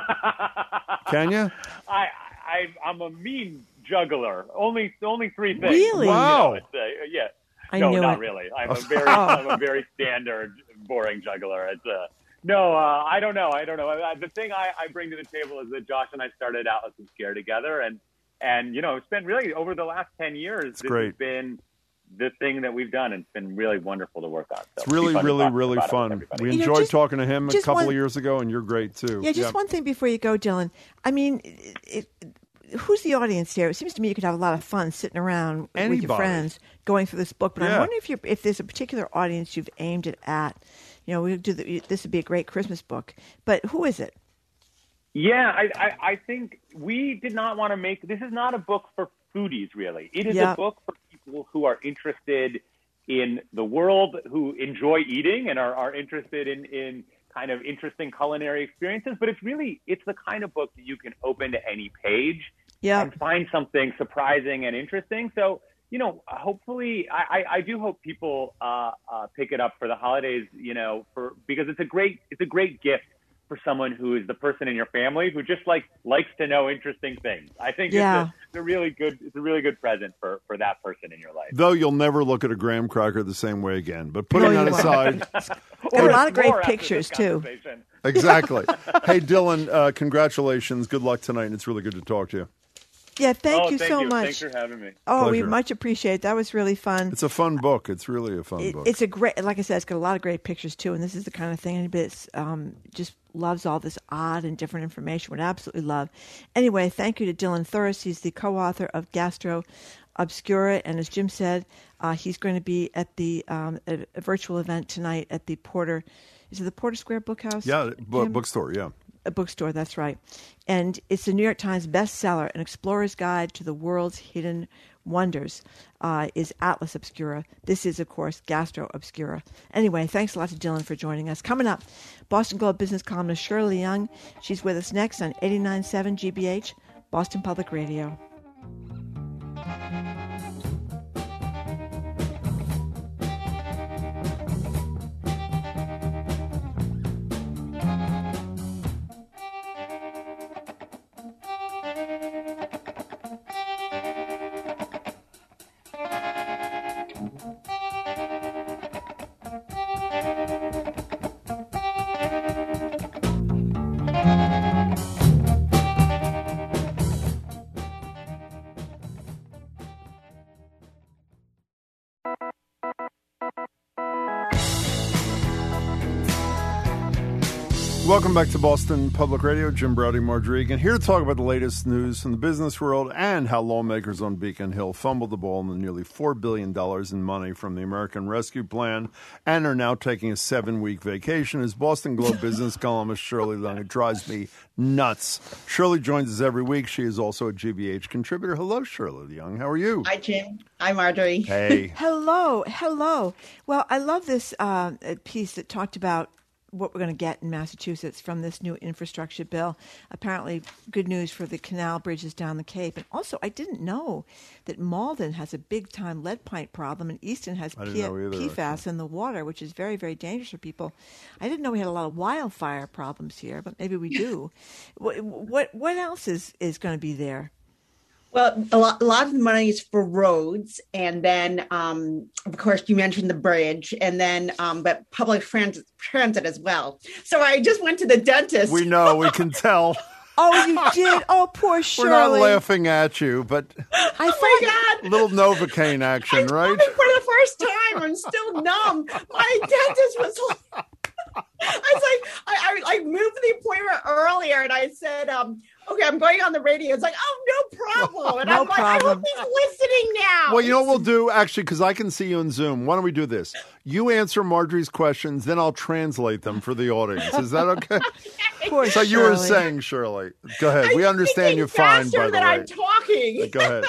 Can you? I, I I'm a mean juggler. Only only three things. Really? You know, Wow. it's, uh, yeah. I no, knew not it. really. I'm a very I'm a very standard, boring juggler. It's uh, no, uh, I don't know. I don't know. Uh, The thing I, I bring to the table is that Josh and I started Atlas Obscure together, and and you know, it's been really over the last ten years. This great. has been the thing that we've done, and it's been really wonderful to work on. So It's really, fun to really, talk really about it with fun. everybody. We You know, enjoyed just- talking to him a just couple one- of years ago, and you're great too. Yeah, just one thing before you go, Dylan. I mean, it, it, who's the audience here? It seems to me you could have a lot of fun sitting around with your Anybody. friends going through this book. But Yeah. I'm wondering if you're, if there's a particular audience you've aimed it at. You know, we do the, this would be a great Christmas book. But who is it? Yeah, I, I, I think we did not want to make this is not a book for foodies, really. It is Yeah. a book for people who are interested in the world, who enjoy eating and are, are interested in, in kind of interesting culinary experiences. But it's really it's the kind of book that you can open to any page Yeah. and find something surprising and interesting. So, you know, hopefully, I, I, I do hope people uh, uh, pick it up for the holidays. You know, for because it's a great it's a great gift for someone who is the person in your family who just like likes to know interesting things. I think Yeah. it's, a, it's a really good it's a really good present for, for that person in your life. Though you'll never look at a graham cracker the same way again. But putting No, that you won't. aside, Got a lot of great More after this pictures, too. conversation. exactly. Hey, Dylan, uh, congratulations. Good luck tonight, and it's really good to talk to you. Yeah, thank oh, you thank so you. much. Thanks for having me. Oh, Pleasure. we much appreciate it. That was really fun. It's a fun book. It's really a fun It, book. it's a great, like I said, it's got a lot of great pictures too, and this is the kind of thing anybody that's um, just loves all this odd and different information would absolutely love. Anyway, thank you to Dylan Thuras. He's the co-author of Gastro Obscura, and as Jim said, uh, he's going to be at the um, a, a virtual event tonight at the Porter. Is it the Porter Square Bookhouse? Yeah, bu- Jim? bookstore. Yeah. A bookstore, that's right. And it's the New York Times bestseller, An Explorer's Guide to the World's Hidden Wonders, uh, is Atlas Obscura. This is, of course, Gastro Obscura. Anyway, thanks a lot to Dylan for joining us. Coming up, Boston Globe business columnist Shirley Young. She's with us next on eighty-nine point seven G B H, Boston Public Radio. Welcome back to Boston Public Radio. Jim Browdy, Margery Egan, here to talk about the latest news from the business world and how lawmakers on Beacon Hill fumbled the ball on the nearly four billion dollars in money from the American Rescue Plan and are now taking a seven-week vacation. As Boston Globe business columnist Shirley Young, it drives me nuts. Shirley joins us every week. She is also a G B H contributor. Hello, Shirley Young. How are you? Hi, Jim. Hi, Marjorie. Hey. Hello, hello. Well, I love this uh, piece that talked about what we're going to get in Massachusetts from this new infrastructure bill. Apparently, good news for the canal bridges down the Cape. And also, I didn't know that Malden has a big-time lead pipe problem, and Easton has I didn't P- know either, P F A S in the water, which is very, very dangerous for people. I didn't know we had a lot of wildfire problems here, but maybe we do. what, what what else is, is going to be there? Well, a lot, a lot of the money is for roads, and then, um, of course, you mentioned the bridge, and then, um, but public transit, transit as well. So I just went to the dentist. We know, we can tell. Oh, you did? Oh, poor Shirley. We're not laughing at you, but I oh my God. little Novocaine action, right? For the first time, I'm still numb. My dentist was like, I was like, I, I, I moved the appointment earlier, and I said, um, okay, I'm going on the radio. It's like, oh, no problem. And No I'm like, problem. I hope he's listening now. Well, you know what we'll do, actually, because I can see you on Zoom. Why don't we do this? You answer Marjorie's questions, then I'll translate them for the audience. Is that okay? Poor So you Shirley. were saying, Shirley. Go ahead. I'm We understand you fine, faster by the than way. I'm talking. Go ahead.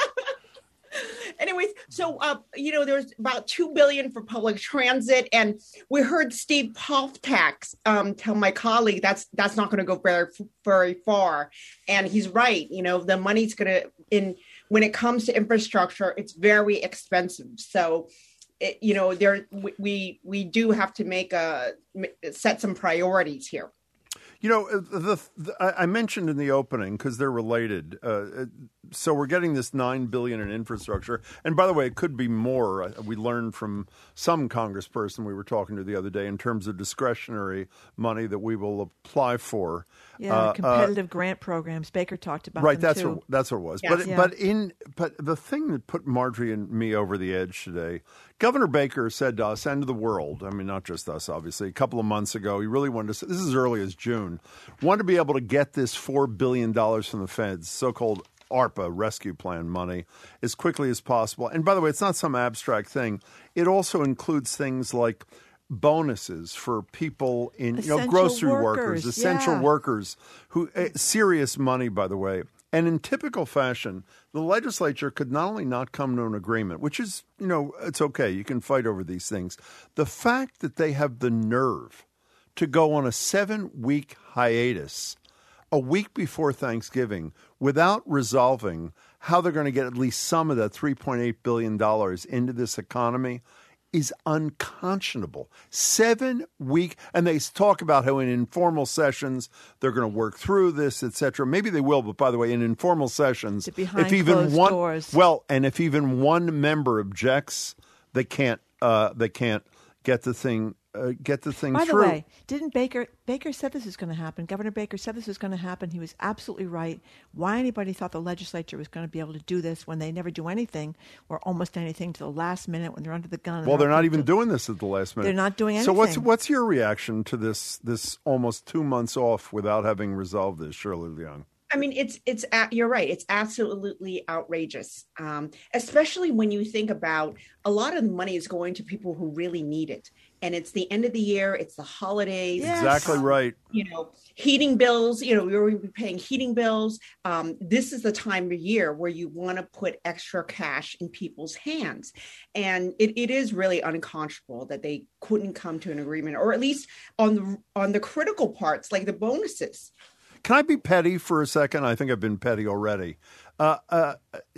Anyways, so uh, you know, there's about two billion dollars for public transit, and we heard Steve Poftak um, tell my colleague that's that's not going to go very very far, and he's right. You know, the money's going to in when it comes to infrastructure, it's very expensive. So, it, you know, there we, we we do have to make a set some priorities here. You know, the, the, I mentioned in the opening, because they're related. Uh, so we're getting this nine billion dollars in infrastructure. And by the way, it could be more. We learned from some congressperson we were talking to the other day in terms of discretionary money that we will apply for. Yeah, uh, competitive uh, grant programs. Baker talked about right, them that's too. what that's what it was. Yes. But Yeah. but in but the thing that put Marjorie and me over the edge today, Governor Baker said to us and to the world, I mean, not just us, obviously, a couple of months ago, he really wanted to, this is as early as June, wanted to be able to get this four billion dollars from the feds, so-called ARPA rescue plan money, as quickly as possible. And by the way, it's not some abstract thing. It also includes things like bonuses for people in, you know, Essential grocery workers, workers, essential yeah. workers, who uh, serious money, by the way. And in typical fashion, the legislature could not only not come to an agreement, which is, you know, it's okay. You can fight over these things. The fact that they have the nerve to go on a seven-week hiatus a week before Thanksgiving without resolving how they're going to get at least some of that three point eight billion dollars into this economy is unconscionable. Seven week, and they talk about how in informal sessions they're going to work through this, et cetera. Maybe they will, but by the way, in informal sessions, behind if even closed one, doors. well, and if even one member objects, they can't, uh, they can't get the thing uh, get the thing By through. the way, didn't Baker Baker said this was going to happen? Governor Baker said this was going to happen. He was absolutely right. Why anybody thought the legislature was going to be able to do this when they never do anything or almost anything to the last minute when they're under the gun? Well, they're not even doing this at the last minute. They're not doing anything. So what's what's your reaction to this this almost two months off without having resolved this, Shirley Leung? I mean, it's it's you're right. It's absolutely outrageous, um, especially when you think about a lot of the money is going to people who really need it, and it's the end of the year, it's the holidays. Yes. Exactly um, right. You know, heating bills. You know, we're going to be paying heating bills. Um, this is the time of year where you want to put extra cash in people's hands, and it, it is really unconscionable that they couldn't come to an agreement, or at least on the on the critical parts like the bonuses. Can I be petty for a second? I think I've been petty already. Uh, uh,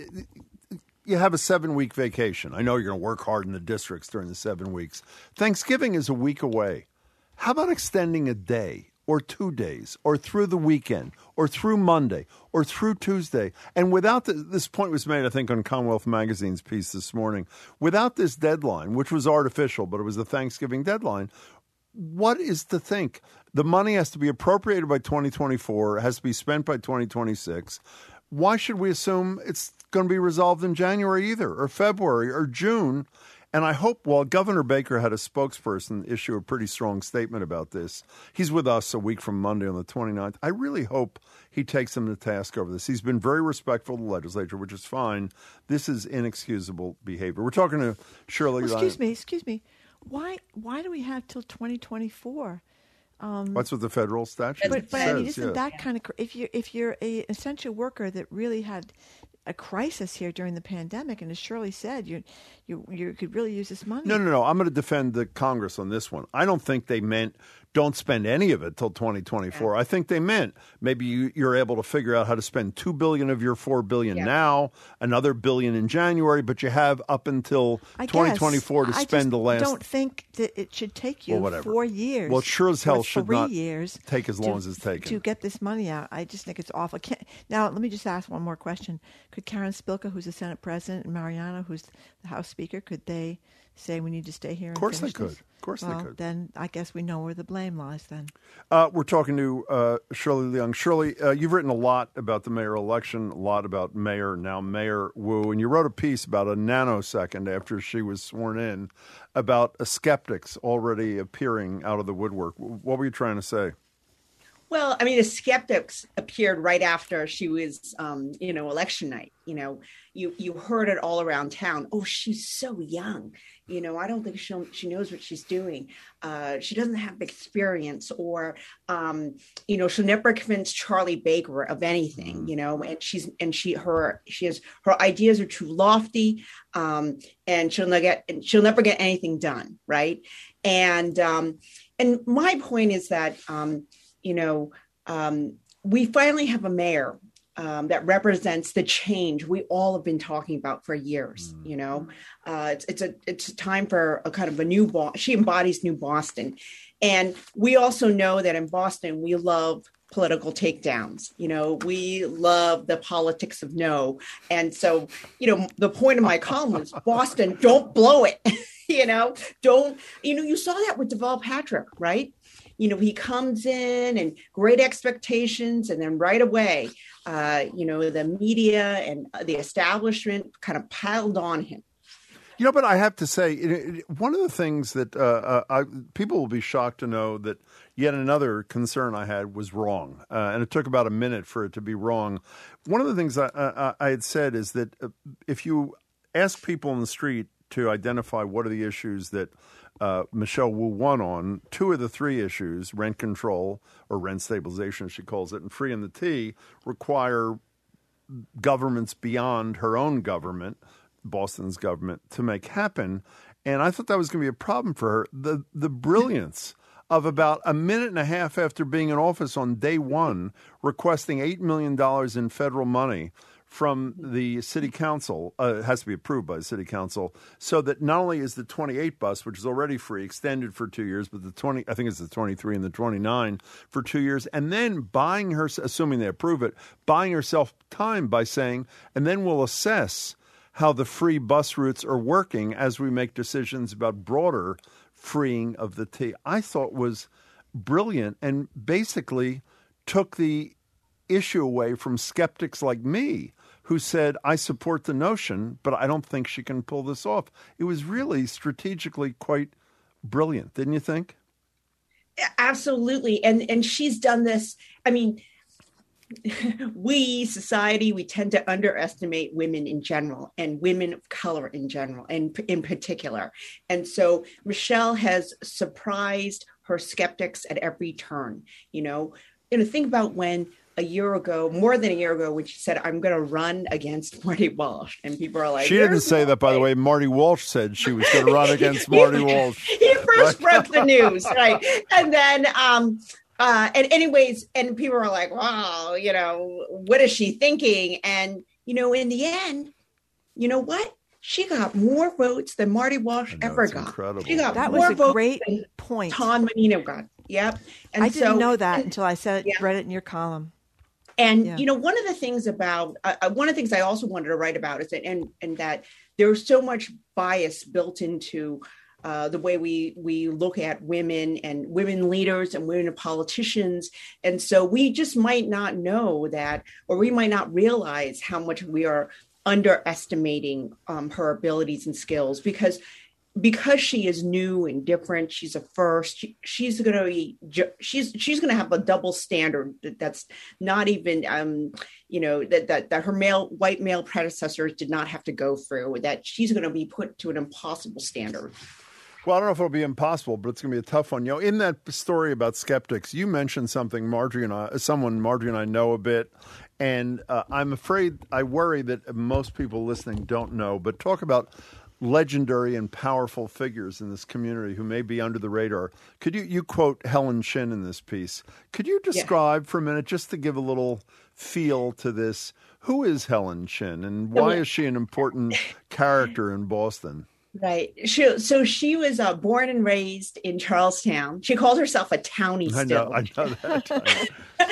you have a seven-week vacation. I know you're going to work hard in the districts during the seven weeks. Thanksgiving is a week away. How about extending a day or two days or through the weekend or through Monday or through Tuesday? And without the, this point was made, I think, on Commonwealth Magazine's piece this morning, without this deadline, which was artificial, but it was the Thanksgiving deadline, what is to think? The money has to be appropriated by twenty twenty-four, has to be spent by twenty twenty-six. Why should we assume it's going to be resolved in January either, or February, or June? And I hope, while Governor Baker had a spokesperson issue a pretty strong statement about this, he's with us a week from Monday on the twenty-ninth. I really hope he takes him to task over this. He's been very respectful of the legislature, which is fine. This is inexcusable behavior. We're talking to Shirley. Well, excuse me, excuse me. Why why do we have till twenty twenty-four? Um, That's what the federal statute but, but says. I mean, isn't yeah. that kind of if you if you're a essential worker that really had a crisis here during the pandemic, and as Shirley said, you you you could really use this money. No, no, no. I'm going to defend the Congress on this one. I don't think they meant don't spend any of it till twenty twenty-four. Yeah. I think they meant maybe you, you're able to figure out how to spend two billion of your four billion yeah. now, another billion in January, but you have up until I twenty twenty-four guess. to spend the last. I don't think that it should take you well, four years. Well, sure as hell should three not years take as long to, as it's taken to get this money out. I just think it's awful. Can't, now, let me just ask one more question. Could Karen Spilka, who's the Senate President, and Mariano, who's the House Speaker, could they say we need to stay here? Of course and they could. This? Of course well, they could. Then I guess we know where the blame lies then. Uh, we're talking to uh, Shirley Leung. Shirley, uh, you've written a lot about the mayor election, a lot about Mayor, now Mayor Wu, and you wrote a piece about a nanosecond after she was sworn in about uh, skeptics already appearing out of the woodwork. What were you trying to say? Well, I mean, the skeptics appeared right after she was, um, you know, election night. You know, you you heard it all around town. Oh, she's so young. You know, I don't think she she knows what she's doing. Uh, she doesn't have experience, or um, you know, she'll never convince Charlie Baker of anything. You know, and she's and she her she has her ideas are too lofty, um, and she'll never get she'll never get anything done, right? And um, and my point is that um, you know um, we finally have a mayor Um, that represents the change we all have been talking about for years. You know, uh, it's it's a it's a time for a kind of a new Boston. She embodies new Boston, and we also know that in Boston we love political takedowns. You know, we love the politics of no, and so you know the point of my column is Boston, don't blow it. you know, don't you know you saw that with Deval Patrick, right? You know, he comes in and great expectations, and then right away, uh, you know, the media and the establishment kind of piled on him. You know, but I have to say, it, it, one of the things that uh, uh, I, people will be shocked to know that yet another concern I had was wrong. Uh, and it took about a minute for it to be wrong. One of the things I, I, I had said is that if you ask people in the street to identify what are the issues that Uh, Michelle Wu won on, two of the three issues, rent control or rent stabilization, as she calls it, and free in the T, require governments beyond her own government, Boston's government, to make happen. And I thought that was going to be a problem for her. The, the brilliance of about a minute and a half after being in office on day one, requesting eight million dollars in federal money from the city council, uh, it has to be approved by the city council, so that not only is the twenty-eight bus, which is already free, extended for two years, but the twenty, I think it's the twenty-three and the twenty-nine for two years, and then buying her, assuming they approve it, buying herself time by saying, and then we'll assess how the free bus routes are working as we make decisions about broader freeing of the T, I thought was brilliant and basically took the issue away from skeptics like me who said, I support the notion, but I don't think she can pull this off. It was really strategically quite brilliant, didn't you think? Absolutely. And and she's done this. I mean, we, society, we tend to underestimate women in general and women of color in general and in particular. And so Michelle has surprised her skeptics at every turn. You know, you know, think about when a year ago, more than a year ago, when she said, I'm going to run against Marty Walsh. And people are like, she didn't say no that, by way. the way. Marty Walsh said she was going to run against Marty Walsh. He first broke the news, right? And then, um, uh, and anyways, and people are like, wow, you know, what is she thinking? And, you know, in the end, you know what? She got more votes than Marty Walsh know, ever got. Incredible. She got that more was a votes great than point. Tom Menino got. Yep. And I didn't so, know that and, until I said it, yeah. read it in your column. And, yeah. you know, one of the things about, uh, one of the things I also wanted to write about is that, and, and that there's so much bias built into uh, the way we, we look at women and women leaders and women politicians. And so we just might not know that, or we might not realize how much we are underestimating um, her abilities and skills because because she is new and different, she's a first. She, she's going to be, she's she's going to have a double standard that's not even, um, you know, that, that that her male white male predecessors did not have to go through. That she's going to be put to an impossible standard. Well, I don't know if it'll be impossible, but it's going to be a tough one. You know, in that story about skeptics, you mentioned something Marjorie and I, someone Marjorie and I know a bit, and uh, I'm afraid, I worry that most people listening don't know. But talk about legendary and powerful figures in this community who may be under the radar. Could you, you quote Helen Chin in this piece. Could you describe yeah. for a minute, just to give a little feel to this, who is Helen Chin and why is she an important character in Boston? Right. She, so she was uh, born and raised in Charlestown. She calls herself a townie still. I know, I know that.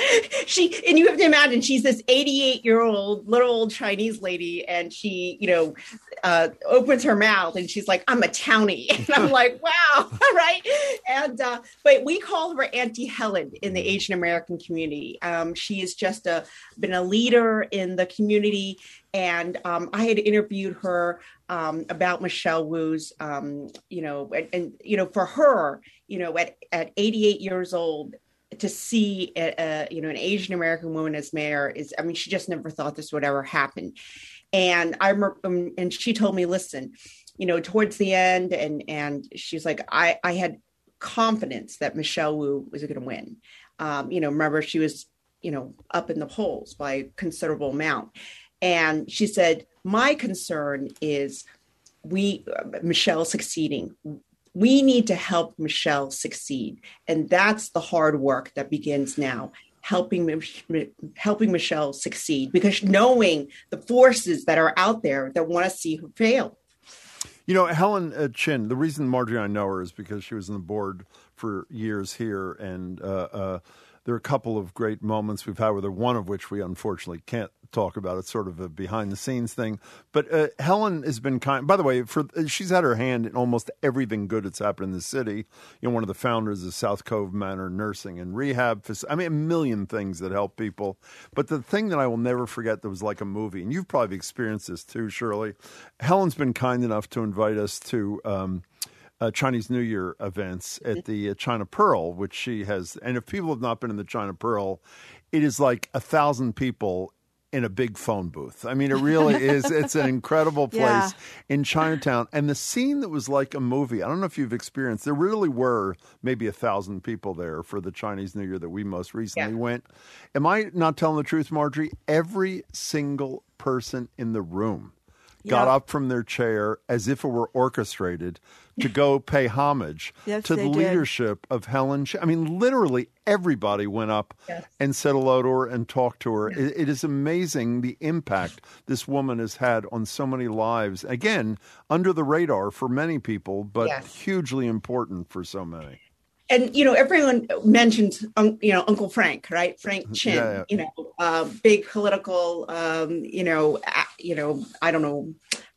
she, and you have to imagine, she's this eighty-eight-year-old little old Chinese lady, and she, you know, uh, opens her mouth and she's like, I'm a townie. And I'm like, wow, right? And, uh, but we call her Auntie Helen in the Asian American community. Um, she has just a, been a leader in the community. And um, I had interviewed her um, about Michelle Wu's, um, you know, and, and, you know, for her, you know, at, at eighty-eight years old, to see, a, a, you know, an Asian American woman as mayor is, I mean, she just never thought this would ever happen. And I remember, um, and she told me, listen, you know, towards the end, and and she's like, I, I had confidence that Michelle Wu was going to win. Um, you know, remember she was, you know, up in the polls by a considerable amount. And she said, my concern is we, uh, Michelle succeeding. We need to help Michelle succeed. And that's the hard work that begins now, helping, helping Michelle succeed, because knowing the forces that are out there that want to see her fail. You know, Helen uh, Chin, the reason Marjorie and I know her is because she was on the board for years here. And uh, uh, there are a couple of great moments we've had with her, one of which we unfortunately can't talk about. It's sort of a behind-the-scenes thing. But uh, Helen has been kind. By the way, for she's had her hand in almost everything good that's happened in the city. You know, one of the founders of South Cove Manor Nursing and Rehab. I mean, a million things that help people. But the thing that I will never forget that was like a movie, and you've probably experienced this too, Shirley. Helen's been kind enough to invite us to um, uh, Chinese New Year events at the uh, China Pearl, which she has. And if people have not been in the China Pearl, it is like a thousand people in a big phone booth. I mean, it really is. It's an incredible place yeah. in Chinatown. And the scene that was like a movie, I don't know if you've experienced, there really were maybe a thousand people there for the Chinese New Year that we most recently yeah. went. Am I not telling the truth, Marjorie? Every single person in the room got yeah. up from their chair as if it were orchestrated to go pay homage yes, to the did. leadership of Helen Chin. I mean, literally everybody went up yes. and said hello to her and talked to her. Yes. It, it is amazing the impact this woman has had on so many lives. Again, under the radar for many people, but yes. hugely important for so many. And, you know, everyone mentions, um, you know, Uncle Frank, right? Frank Chin, yeah, yeah. you know, uh, big political, um, you know, uh, you know, I don't know,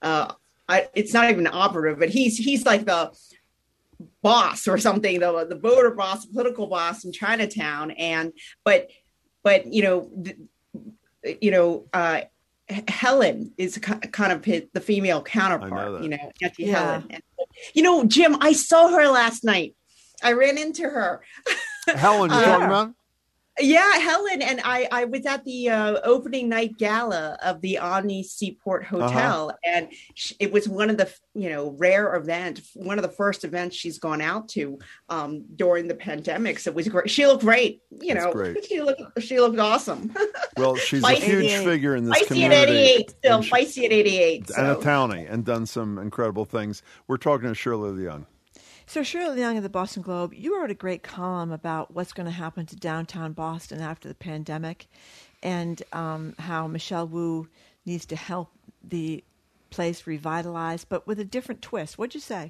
uh, I, it's not even an operative, but he's he's like the boss or something, the the voter boss, political boss in Chinatown. And but but you know th- you know uh, Helen is kind of his, the female counterpart. Know you know, Auntie yeah. Helen. And, you know, Jim, I saw her last night. I ran into her. Helen, you uh, talking about? Yeah, Helen, and I, I was at the uh, opening night gala of the Omni Seaport Hotel, uh-huh. and she, it was one of the, you know, rare events, one of the first events she's gone out to um, during the pandemic. So it was great. She looked great, you That's know. Great. She looked, she looked awesome. Well, she's a huge figure in this feisty community. Feisty at eighty-eight, still she, feisty at eighty-eight. So. And a townie, and done some incredible things. We're talking to Shirley Leung. So Shirley Leung of the Boston Globe, you wrote a great column about what's going to happen to downtown Boston after the pandemic, and um, how Michelle Wu needs to help the place revitalize, but with a different twist. What'd you say?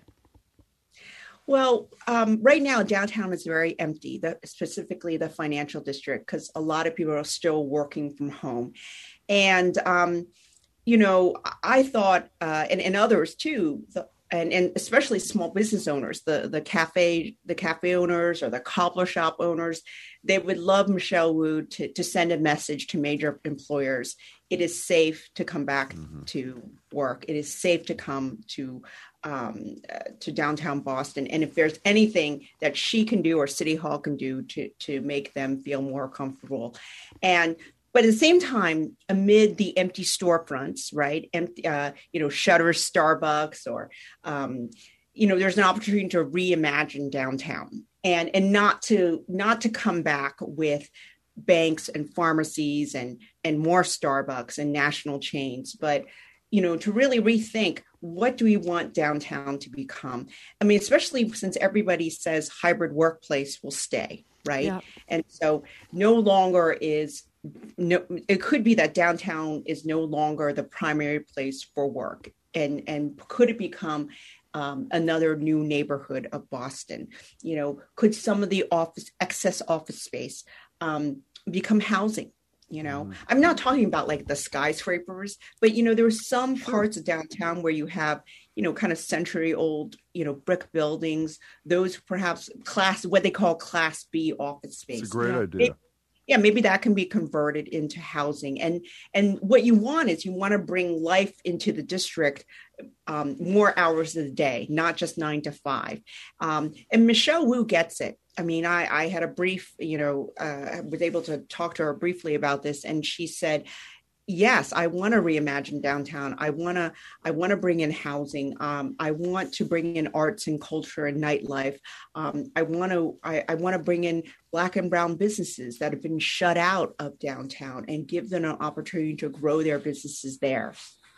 Well, um, right now downtown is very empty, the, specifically the financial district, because a lot of people are still working from home. And, um, you know, I thought, uh, and, and others too, the, And, and especially small business owners, the, the cafe, the cafe owners or the cobbler shop owners, they would love Michelle Wu to, to send a message to major employers. It is safe to come back mm-hmm. to work. It is safe to come to um, uh, to downtown Boston. And if there's anything that she can do or City Hall can do to to make them feel more comfortable. And But at the same time, amid the empty storefronts, right, empty, uh, you know, shutters, Starbucks, or, um, you know, there's an opportunity to reimagine downtown, and and not to not to come back with banks and pharmacies and and more Starbucks and national chains, but you know, to really rethink, what do we want downtown to become? I mean, especially since everybody says hybrid workplace will stay, right? Yeah. And so no longer is No, it could be that downtown is no longer the primary place for work, and and could it become um, another new neighborhood of Boston? You know, could some of the office excess office space um, become housing? You know, mm. I'm not talking about like the skyscrapers, but you know, there are some parts of downtown where you have, you know, kind of century old, you know, brick buildings. Those perhaps class, what they call Class B office space. It's a great yeah. idea. It, Yeah, maybe that can be converted into housing. And and what you want is you want to bring life into the district um, more hours of the day, not just nine to five. Um, and Michelle Wu gets it. I mean, I, I had a brief, you know, uh, I was able to talk to her briefly about this. And she said, yes, I want to reimagine downtown. I want to I want to bring in housing. Um, I want to bring in arts and culture and nightlife. Um, I want to I, I want to bring in Black and brown businesses that have been shut out of downtown and give them an opportunity to grow their businesses there.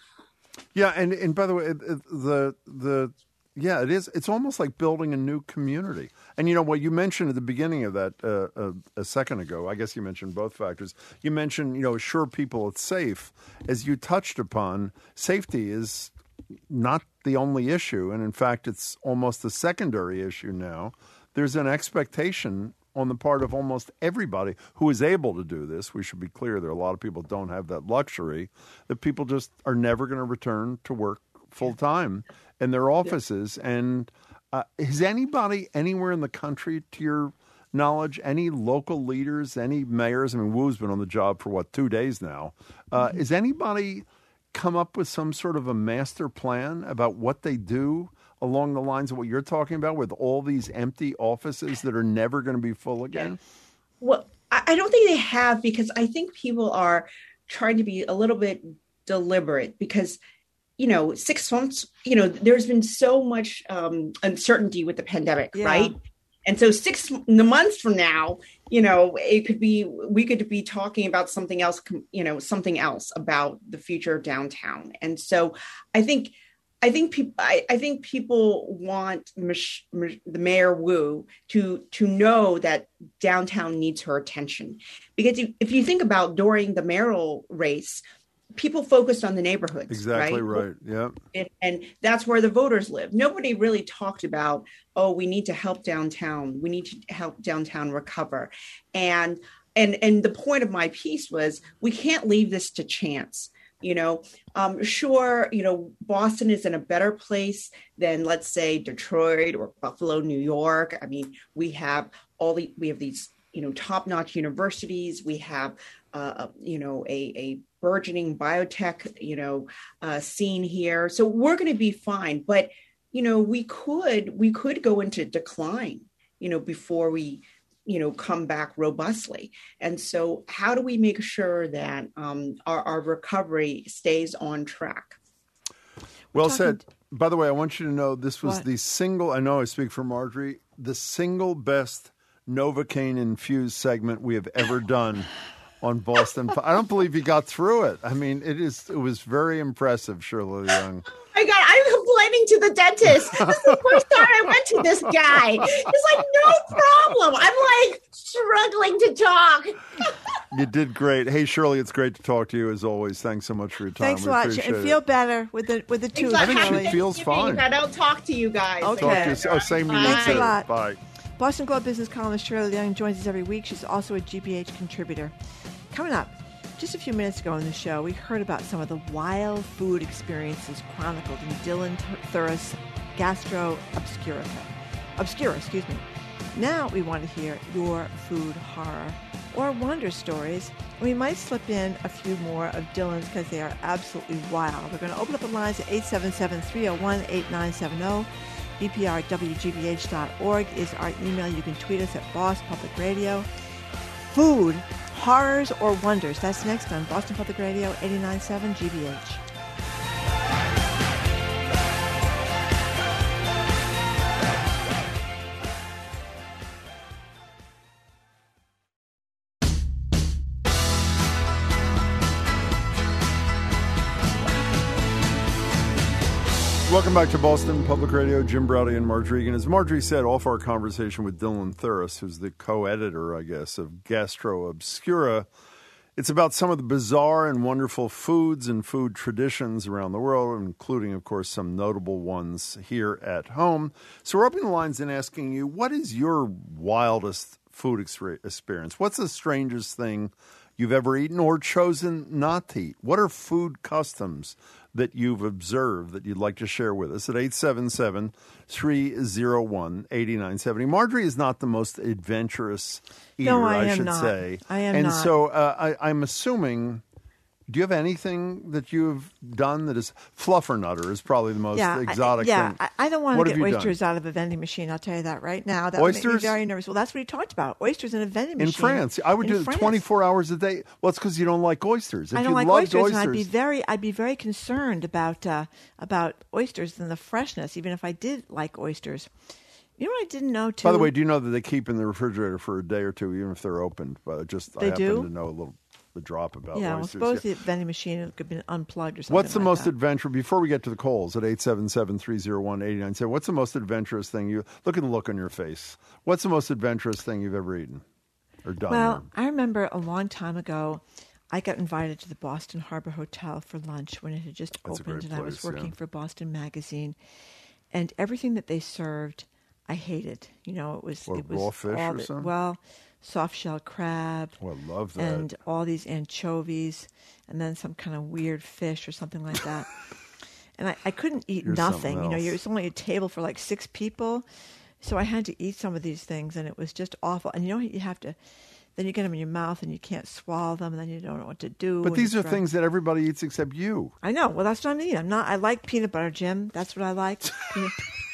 Yeah, and, and by the way, the the yeah, it is. It's almost like building a new community. And you know what you mentioned at the beginning of that uh, a, a second ago. I guess you mentioned both factors. You mentioned, you know, assure people it's safe. As you touched upon, safety is not the only issue, and in fact, it's almost a secondary issue now. There's an expectation on the part of almost everybody who is able to do this. We should be clear, there are a lot of people who don't have that luxury, that people just are never going to return to work full time in their offices. Yeah. And uh, is anybody anywhere in the country, to your knowledge, any local leaders, any mayors? I mean, Wu's been on the job for, what, two days now. Uh, mm-hmm. Is anybody come up with some sort of a master plan about what they do along the lines of what you're talking about with all these empty offices that are never going to be full again? Well, I don't think they have, because I think people are trying to be a little bit deliberate because, you know, six months, you know, there's been so much um, uncertainty with the pandemic, yeah. right? And so six the months from now, you know, it could be, we could be talking about something else, you know, something else about the future of downtown. And so I think, I think people, I, I think people want Mich- Mich- the Mayor Wu to to know that downtown needs her attention, because if, if you think about during the mayoral race, people focused on the neighborhoods. Exactly right. right. Yeah. And, and that's where the voters live. Nobody really talked about, oh, we need to help downtown. We need to help downtown recover. And and and the point of my piece was, we can't leave this to chance. You know, um, sure, you know, Boston is in a better place than, let's say, Detroit or Buffalo, New York. I mean, we have all the, we have these, you know, top-notch universities. We have, uh, you know, a, a burgeoning biotech, you know, uh, scene here. So we're going to be fine. But, you know, we could, we could go into decline, you know, before we, you know, come back robustly. And so how do we make sure that um, our, our recovery stays on track? Well said. By the way, I want you to know this was What? the single, I know I speak for Marjorie, the single best Novocaine infused segment we have ever done on Boston. I don't believe you got through it. I mean, it is. It was very impressive, Shirley Young. Oh my God, I'm complaining to the dentist. This is the first time I went to this guy. He's like, no problem. I'm like struggling to talk. You did great. Hey, Shirley, it's great to talk to you as always. Thanks so much for your time. Thanks We a lot. appreciate And feel it. better with the with the tooth. I think she Shirley. feels fine. I don't talk to you guys. Okay. Talk to you. Oh, same to you Thanks too. a lot. Bye. Boston Globe business columnist Shirley Young joins us every week. She's also a G B H contributor. Coming up, just a few minutes ago on the show, we heard about some of the wild food experiences chronicled in Dylan Thuras' Gastro Obscura. Obscura, excuse me. Now we want to hear your food horror or wonder stories. We might slip in a few more of Dylan's because they are absolutely wild. We're going to open up the lines at eight seven seven, three oh one, eight nine seven oh. B P R at W G B H dot org is our email. You can tweet us at Boss Public Radio. Food, horrors, or wonders. That's next on Boston Public Radio, eighty-nine point seven G B H. Welcome back to Boston Public Radio. Jim Braude and Marjorie Egan. As Marjorie said, off our conversation with Dylan Thuras, who's the co-editor, I guess, of Gastro Obscura, it's about some of the bizarre and wonderful foods and food traditions around the world, including, of course, some notable ones here at home. So we're opening the lines and asking you, what is your wildest food experience? What's the strangest thing you've ever eaten or chosen not to eat? What are food customs that you've observed that you'd like to share with us at eight seven seven, three oh one, eight nine seven oh? Marjorie is not the most adventurous eater, No, I I, am should not. say. I am and not. so uh, I, I'm assuming, do you have anything that you've done that is fluffernutter is probably the most yeah, exotic I, yeah, thing? I, I don't want What to have get you oysters done? out of a vending machine. I'll tell you that right now. That would make me Oysters? very nervous. Well, that's what he talked about. Oysters in a vending machine. In France. I would In do it France. twenty-four hours a day. Well, it's because you don't like oysters. If I don't you like loved oysters, oysters, and I'd be very, I'd be very concerned about uh, about oysters and the freshness, even if I did like oysters. You know what I didn't know too? By the way, do you know that they keep in the refrigerator for a day or two, even if they're opened? But just I They happen do? to know a little the drop about yeah, well, oysters. suppose yeah. the vending machine could have been unplugged or something. What's the like most that. adventurous? Before we get to the calls at eight seven seven, three oh one, eight nine seven, what's the most adventurous thing you look at the look on your face? What's the most adventurous thing you've ever eaten or done? Well, I remember a long time ago, I got invited to the Boston Harbor Hotel for lunch when it had just That's a opened, great and I was place, yeah. working for Boston Magazine, and everything that they served, I hated. You know, it was What, it was raw fish all or the- something? Well, soft shell crab. Oh, I love that. And all these anchovies, and then some kind of weird fish or something like that. And I, I couldn't eat You're nothing. something You know, else. it's only a table for like six people, so I had to eat some of these things, and it was just awful. And you know, you have to. Then you get them in your mouth, and you can't swallow them, and then you don't know what to do. But and these you are try- things that everybody eats except you. I know. Well, that's what I mean. I'm not. I like peanut butter, Jim. That's what I like. Peanut-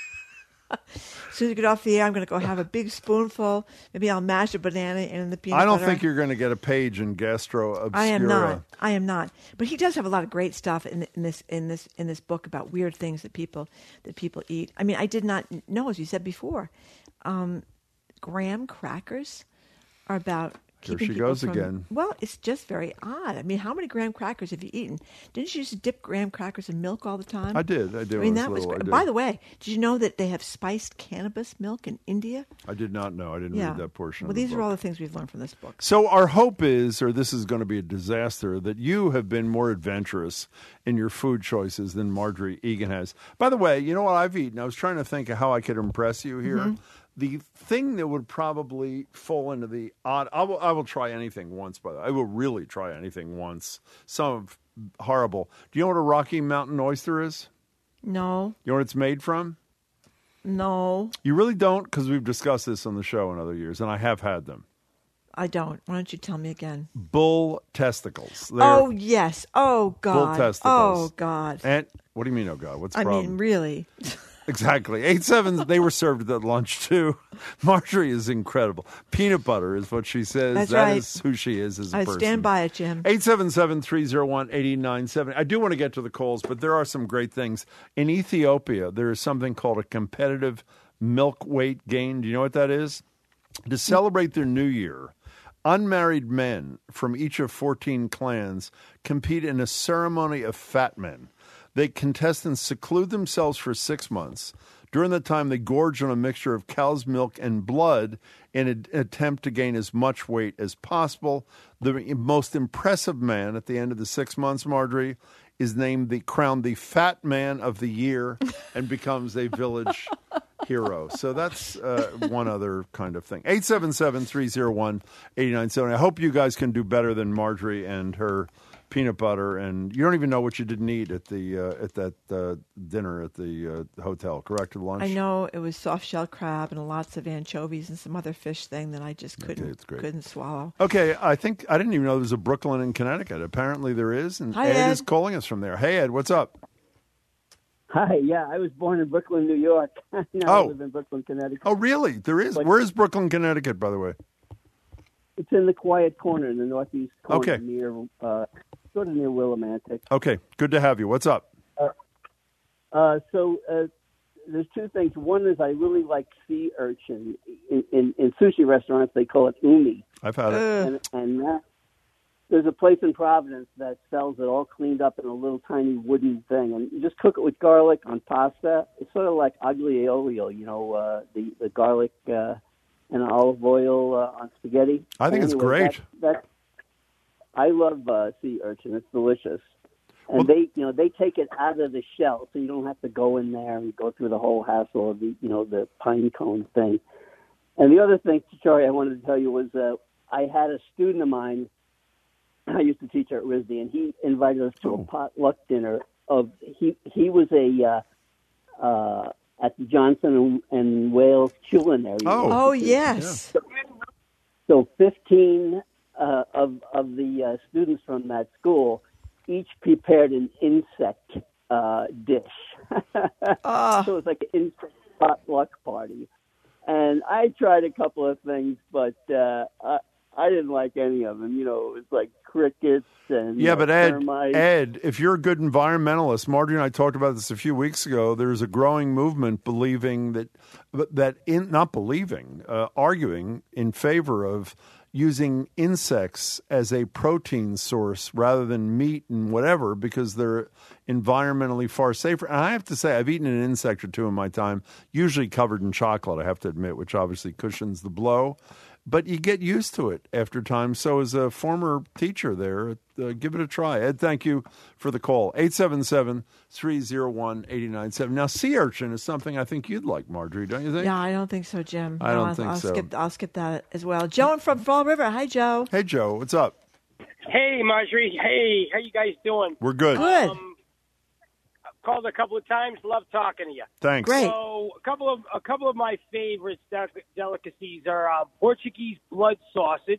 as soon as you get off the air, I'm going to go have a big spoonful. Maybe I'll mash a banana in the peanut I don't butter. think you're going to get a page in Gastro Obscura. I am not. I am not. But he does have a lot of great stuff in, in this in this in this book about weird things that people that people eat. I mean, I did not know, as you said before, um, graham crackers are about. Here keeping she people goes from- again. Well, it's just very odd. I mean, how many graham crackers have you eaten? Didn't you used to dip graham crackers in milk all the time? I did. I did. I when mean, I that was little. I great. did. By the way, did you know that they have spiced cannabis milk in India? I did not know. I didn't yeah. read that portion. Well, of the these book. are all the things we've learned from this book. So our hope is, or this is going to be a disaster, that you have been more adventurous in your food choices than Marjorie Egan has. By the way, you know what I've eaten? I was trying to think of how I could impress you here. Mhm. The thing that would probably fall into the odd, I will, I will try anything once, by the way. I will really try anything once. Some horrible. Do you know what a Rocky Mountain oyster is? No. You know what it's made from? No. You really don't? Because we've discussed this on the show in other years, and I have had them. I don't. Why don't you tell me again? Bull testicles. They're oh, yes. Oh, God. Bull testicles. Oh, God. And what do you mean, oh, God? What's the I problem? mean, really. Exactly. Eight seven. They were served at lunch too. Marjorie is incredible. Peanut butter is what she says. That's That right. is who she is as a I person. stand by it, Jim. Eight seven seven three zero one eighty nine seven. I do want to get to the calls, but there are some great things in Ethiopia. There is something called a competitive milk weight gain. Do you know what that is? To celebrate their new year, unmarried men from each of fourteen clans compete in a ceremony of fat men. They contestants seclude themselves for six months. During that time, they gorge on a mixture of cow's milk and blood in an attempt to gain as much weight as possible. The most impressive man at the end of the six months, Marjorie, is named the crowned the Fat Man of the Year and becomes a village hero. So that's uh, one other kind of thing. eight seven seven three zero one eight nine seven. I hope you guys can do better than Marjorie and her peanut butter, and you don't even know what you didn't eat at the uh, at that uh, dinner at the uh, hotel, correct? At lunch? I know it was soft shell crab and lots of anchovies and some other fish thing that I just couldn't Okay, it's great. couldn't swallow. Okay, I think I didn't even know there was a Brooklyn in Connecticut. Apparently there is, and Hi, Ed, Ed. is calling us from there. Hey, Ed, what's up? Hi, yeah, I was born in Brooklyn, New York. now Oh. I live in Brooklyn, Connecticut. Oh, really? There is. But- Where is Brooklyn, Connecticut, by the way? It's in the quiet corner, in the northeast corner, Okay. near uh, sort of near Willimantic. Okay, good to have you. What's up? Uh, so uh, there's two things. One is I really like sea urchin. In, in, in sushi restaurants, they call it umi. I've had it. And, and that, there's a place in Providence that sells it all cleaned up in a little tiny wooden thing. And you just cook it with garlic on pasta. It's sort of like aglio olio, you know, uh, the, the garlic uh, and olive oil uh, on spaghetti. I think it's Anyway, great. That, that, I love uh, sea urchin. It's delicious. And they, you know, they take it out of the shell, so you don't have to go in there and go through the whole hassle of the, you know, the pine cone thing. And the other thing, sorry, I wanted to tell you was uh, I had a student of mine. I used to teach at RISD, and he invited us to a potluck dinner. Of he he was a uh, uh, at the Johnson and, and Wales Culinary. Oh. Oh, Institute. yes. So, so fifteen uh, of of the uh, students from that school each prepared an insect uh, dish. Ah. So it was like an insect potluck party. And I tried a couple of things, but uh, I, I didn't like any of them. You know, it was like crickets and Yeah, uh, but Ed, termites. Ed, if you're a good environmentalist, Marjorie and I talked about this a few weeks ago. There's a growing movement believing that, that in not believing, uh, arguing in favor of using insects as a protein source rather than meat and whatever because they're environmentally far safer. And I have to say, I've eaten an insect or two in my time, usually covered in chocolate, I have to admit, which obviously cushions the blow. But you get used to it after time. So as a former teacher there, uh, give it a try. Ed, thank you for the call. eight seven seven, three zero one, eight nine seven. Now, sea urchin is something I think you'd like, Marjorie, don't you think? Yeah, I don't think so, Jim. I don't I'll, think I'll so. Skip, I'll skip that as well. Joan from Fall River. Hi, Joe. Hey, Joe, what's up? Hey, Marjorie. Hey, how you guys doing? We're good. Good. Um, I've called a couple of times. Love talking to you. Thanks. Great. So a couple of a couple of my favorite del- delicacies are uh, Portuguese blood sausage.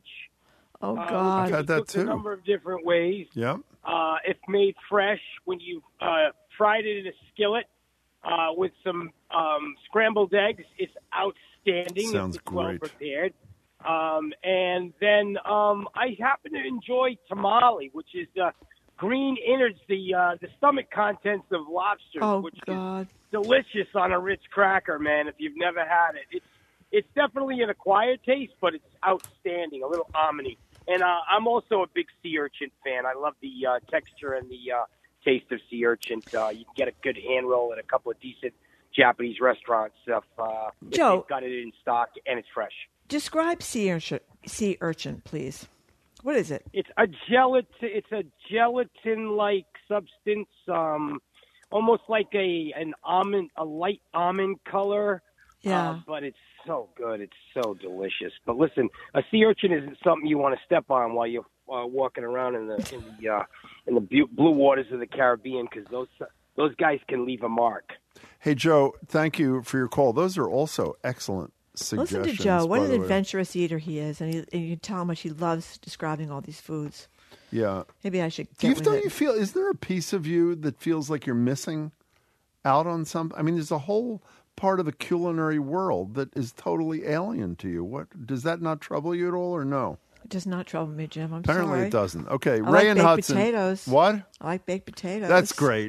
Oh Uh, God. which I've had is that cooked a too. number of different ways. Yeah. Uh, if made fresh, when you uh, fried it in a skillet uh, with some um, scrambled eggs, it's outstanding. Sounds if it's well great. prepared. Um, and then um, I happen to enjoy tamale, which is uh, green innards, the uh, the stomach contents of lobsters, Oh which God. is delicious on a Ritz cracker, man. If you've never had it, it's it's definitely an acquired taste, but it's outstanding, a little almondy. And uh, I'm also a big sea urchin fan. I love the uh, texture and the uh, taste of sea urchin. Uh, you can get a good hand roll at a couple of decent Japanese restaurants if, uh, if Joe. they've got it in stock and it's fresh. Describe sea urchin, sea urchin, please. What is it? It's a gelatin. It's a gelatin-like substance, um, almost like a an almond, a light almond color. Yeah. Uh, but it's so good. It's so delicious. But listen, a sea urchin isn't something you want to step on while you're uh, walking around in the in the uh, in the bu- blue waters of the Caribbean, because those those guys can leave a mark. Hey, Joe, thank you for your call. Those are also excellent suggestions. Listen to Joe. What by an the way. adventurous eater he is, and, he, and you can tell how much he loves describing all these foods. Yeah. Maybe I should Do get you, with don't it. you feel, is there a piece of you that feels like you're missing out on some? I mean, there's a whole part of the culinary world that is totally alien to you. What does that not trouble you at all, or no? It does not trouble me, Jim. I'm Apparently sorry. it doesn't. Okay, I Ray like and baked Hudson. potatoes. What? I like baked potatoes. That's great.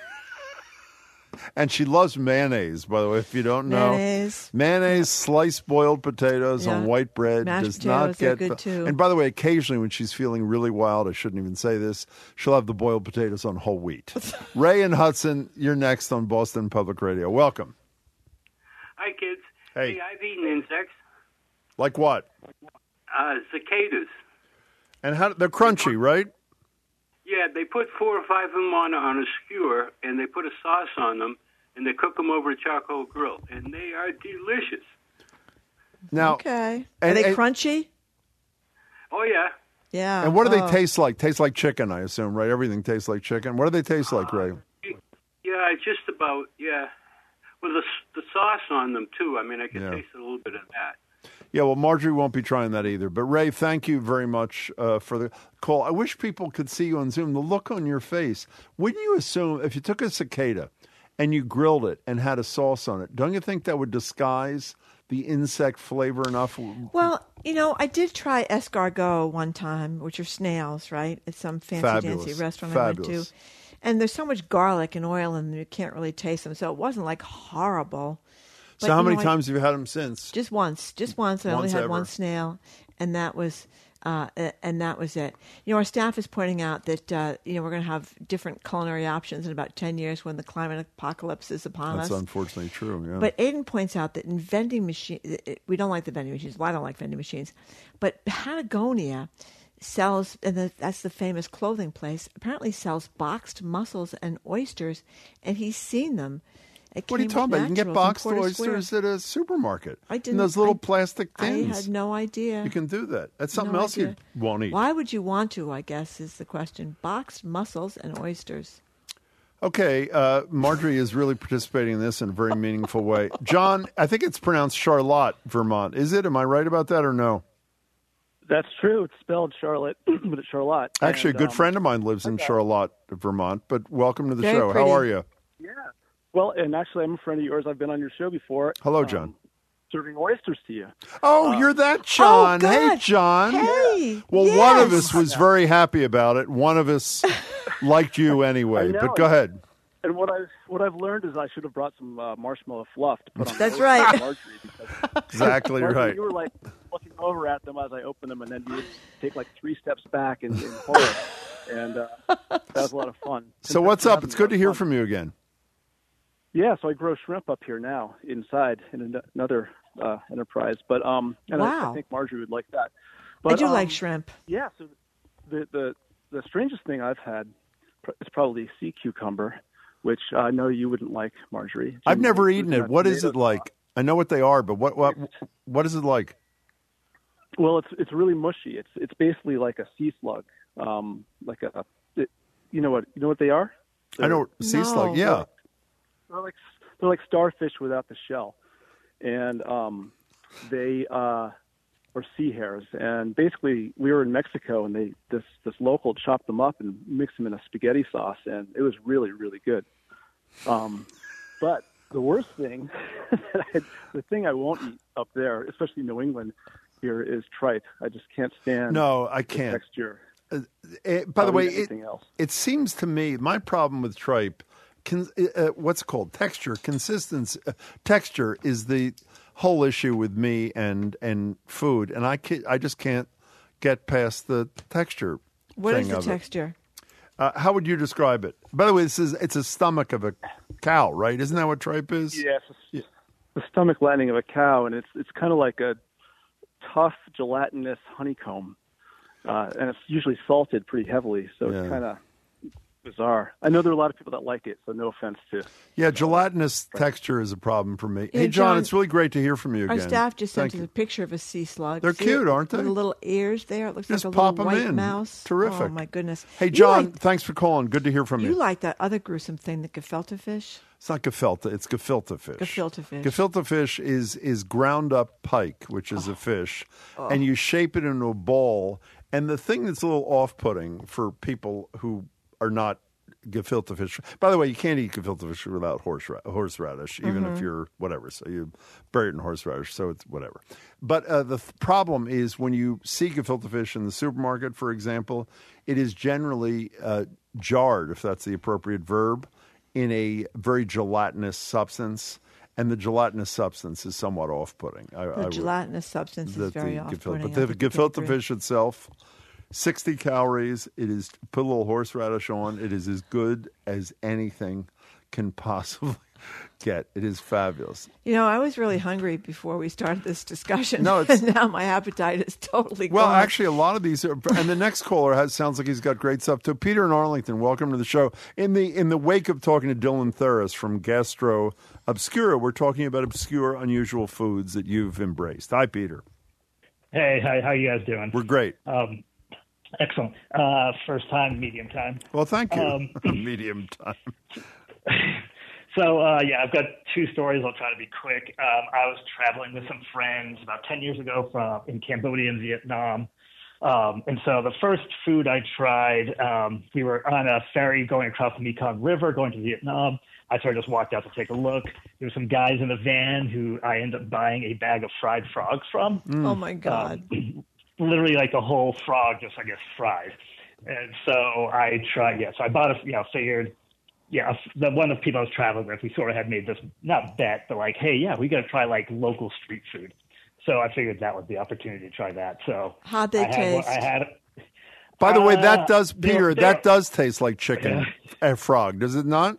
And she loves mayonnaise, by the way, if you don't know. Mayonnaise. Mayonnaise, sliced boiled potatoes Yeah. on white bread Mashed does potatoes, not they're get. good, too. And by the way, occasionally when she's feeling really wild, I shouldn't even say this, she'll have the boiled potatoes on whole wheat. Ray and Hudson, you're next on Boston Public Radio. Welcome. Hi, kids. Hey. I've eaten insects, Like what? uh, cicadas. And how? They're crunchy, right? Yeah, they put four or five of them on, on a skewer, and they put a sauce on them, and they cook them over a charcoal grill, and they are delicious. Now, Okay. Are and- they and- crunchy? Oh, yeah. Yeah. And what do they Oh. taste like? Taste like chicken, I assume, right? Everything tastes like chicken. What do they taste like, Ray? Yeah, just about, yeah. With the, the sauce on them, too. I mean, I can Yeah. taste a little bit of that. Yeah, well, Marjorie won't be trying that either. But, Ray, thank you very much uh, for the call. I wish people could see you on Zoom. The look on your face. Wouldn't you assume if you took a cicada and you grilled it and had a sauce on it, don't you think that would disguise the insect flavor enough? Well, you know, I did try escargot one time, which are snails, right? At some fancy Fabulous. dancy restaurant I went Fabulous. to. And there's so much garlic and oil in them, you can't really taste them. So it wasn't like horrible. So But, how you many know, I- times have you had them since? Just once, just once. I only Once had ever. one snail, and that was uh, uh, and that was it. You know, our staff is pointing out that uh, you know we're going to have different culinary options in about ten years when the climate apocalypse is upon That's us. unfortunately true, yeah. But Aiden points out that in vending machine, we don't like the vending machines. Well, I don't like vending machines, but Patagonia sells, and the, that's the famous clothing place. Apparently, sells boxed mussels and oysters, and he's seen them. At What are you Cambridge talking about? You can get Naturals in boxed Porter oysters Square. at a supermarket. I In didn't- those little I- plastic I tins. had no idea. You can do that. That's something No else idea. you won't eat. Why would you want to, I guess, is the question. Boxed mussels and oysters. Okay, uh, Marjorie is really participating in this in a very meaningful way. John, I think it's pronounced Charlotte, Vermont. Is it? Am I right about that or no? That's true. It's spelled Charlotte, but it's Charlotte. Actually, And, a good um, friend of mine lives in Charlotte, Vermont. But welcome to the Very show. pretty. How are you? Yeah. Well, and actually, I'm a friend of yours. I've been on your show before. Hello, um, John. Serving oysters to you. Oh, Uh, you're that John. Oh, hey, God. John. Hey, Well, one of yes. us was very happy about it. One of us liked you I anyway. know. But go ahead. And what I've what I've learned is I should have brought some uh, marshmallow fluff to put on. That's the right. oysters, Marjorie, because Exactly Marjorie, right. You were like looking over at them as I opened them, and then you would take like three steps back and, and horror. And uh, that was a lot of fun. So And what's thanks for up? having It's me. good to That was hear fun. from you again. Yeah, so I grow shrimp up here now inside in an- another uh, enterprise. But um, and I, I Wow. think Marjorie would like that. I But, do um, like shrimp. Yeah, so the the the strangest thing I've had pr- is probably sea cucumber, which I know you wouldn't like, Marjorie. I've Jim, never it's eaten in it. a What is tomato it like? I know what they are, but what what what is it like? Well, it's it's really mushy. It's it's basically like a sea slug, um, like a, it, you know what you know what they are? I know sea slug. Yeah. They're like they're like starfish without the shell, and um, they uh, are sea hares. And basically, we were in Mexico, and they this this local chopped them up and mixed them in a spaghetti sauce, and it was really really good. Um, but the worst thing, that I, the thing I won't eat up there, especially in New England, here is tripe. I just can't stand. No, I the can't. Texture. Uh, it- by the I'll way, eat it, anything else. it seems to me my problem with tripe, con, uh, what's it called texture, consistency, uh, texture is the whole issue with me and and food, and I can, I just can't get past the texture. What thing is the of it. texture? Uh, how would you describe it? By the way, this is it's a stomach of a cow, right? Isn't that what tripe is? Yes, it's the stomach lining of a cow, and it's it's kind of like a tough gelatinous honeycomb, uh, and it's usually salted pretty heavily, so Yeah. it's kind of bizarre. I know there are a lot of people that like it, so no offense to. Yeah, gelatinous texture is a problem for me. Yeah, hey, John, John, it's really great to hear from you Our again. staff just Thank sent us you. a picture of a sea slug. They're See cute, it? aren't they? With the little ears there. It looks Just like a pop little 'em white in. mouse. Terrific. Oh, my goodness. Hey, You John, like- thanks for calling. Good to hear from you. You like that other gruesome thing, the gefilte fish? It's not gefilte. It's gefilte fish. Gefilte fish. Gefilte fish is is ground up pike, which is a fish, Oh. and you shape it into a ball. And the thing that's a little off-putting for people who are not gefilte fish. By the way, you can't eat gefilte fish without horse horseradish, even Mhm. if you're whatever. So you bury it in horseradish, so it's whatever. But uh, the th- problem is when you see gefilte fish in the supermarket, for example, it is generally uh, jarred, if that's the appropriate verb, in a very gelatinous substance, and the gelatinous substance is somewhat off-putting. I, The I would- gelatinous substance is that very the off-putting. gefilte- I But the think we can gefilte agree. fish itself, sixty calories. It is put a little horseradish on. It is as good as anything can possibly get. It is fabulous. You know, I was really hungry before we started this discussion. No, it's- and now my appetite is totally Well, gone. actually, a lot of these are, and the next caller has sounds like he's got great stuff too. Peter in Arlington, welcome to the show. In the in the wake of talking to Dylan Thuris from Gastro Obscura, we're talking about obscure, unusual foods that you've embraced. Hi, Peter. Hey, hi, how you guys doing? We're great. Um, excellent. Uh, first time, medium time. Well, thank you. Um, Medium time. So, uh, yeah, I've got two stories. I'll try to be quick. Um, I was traveling with some friends about ten years ago from in Cambodia and Vietnam. Um, and so the first food I tried, um, we were on a ferry going across the Mekong River, going to Vietnam. I sort of just walked out to take a look. There were some guys in a van who I ended up buying a bag of fried frogs from. Oh, my God. Um, literally like a whole frog, just, I guess, fried. And so I tried, yeah, so I bought a, you know, figured, yeah, the one of the people I was traveling with, we sort of had made this, not bet, but like, hey, yeah, we got to try like local street food. So I figured that was the opportunity to try that. So How'd they I had, taste? I had, By the way, Uh, that does, they're- Peter, they're- that does taste like chicken and frog, does it not?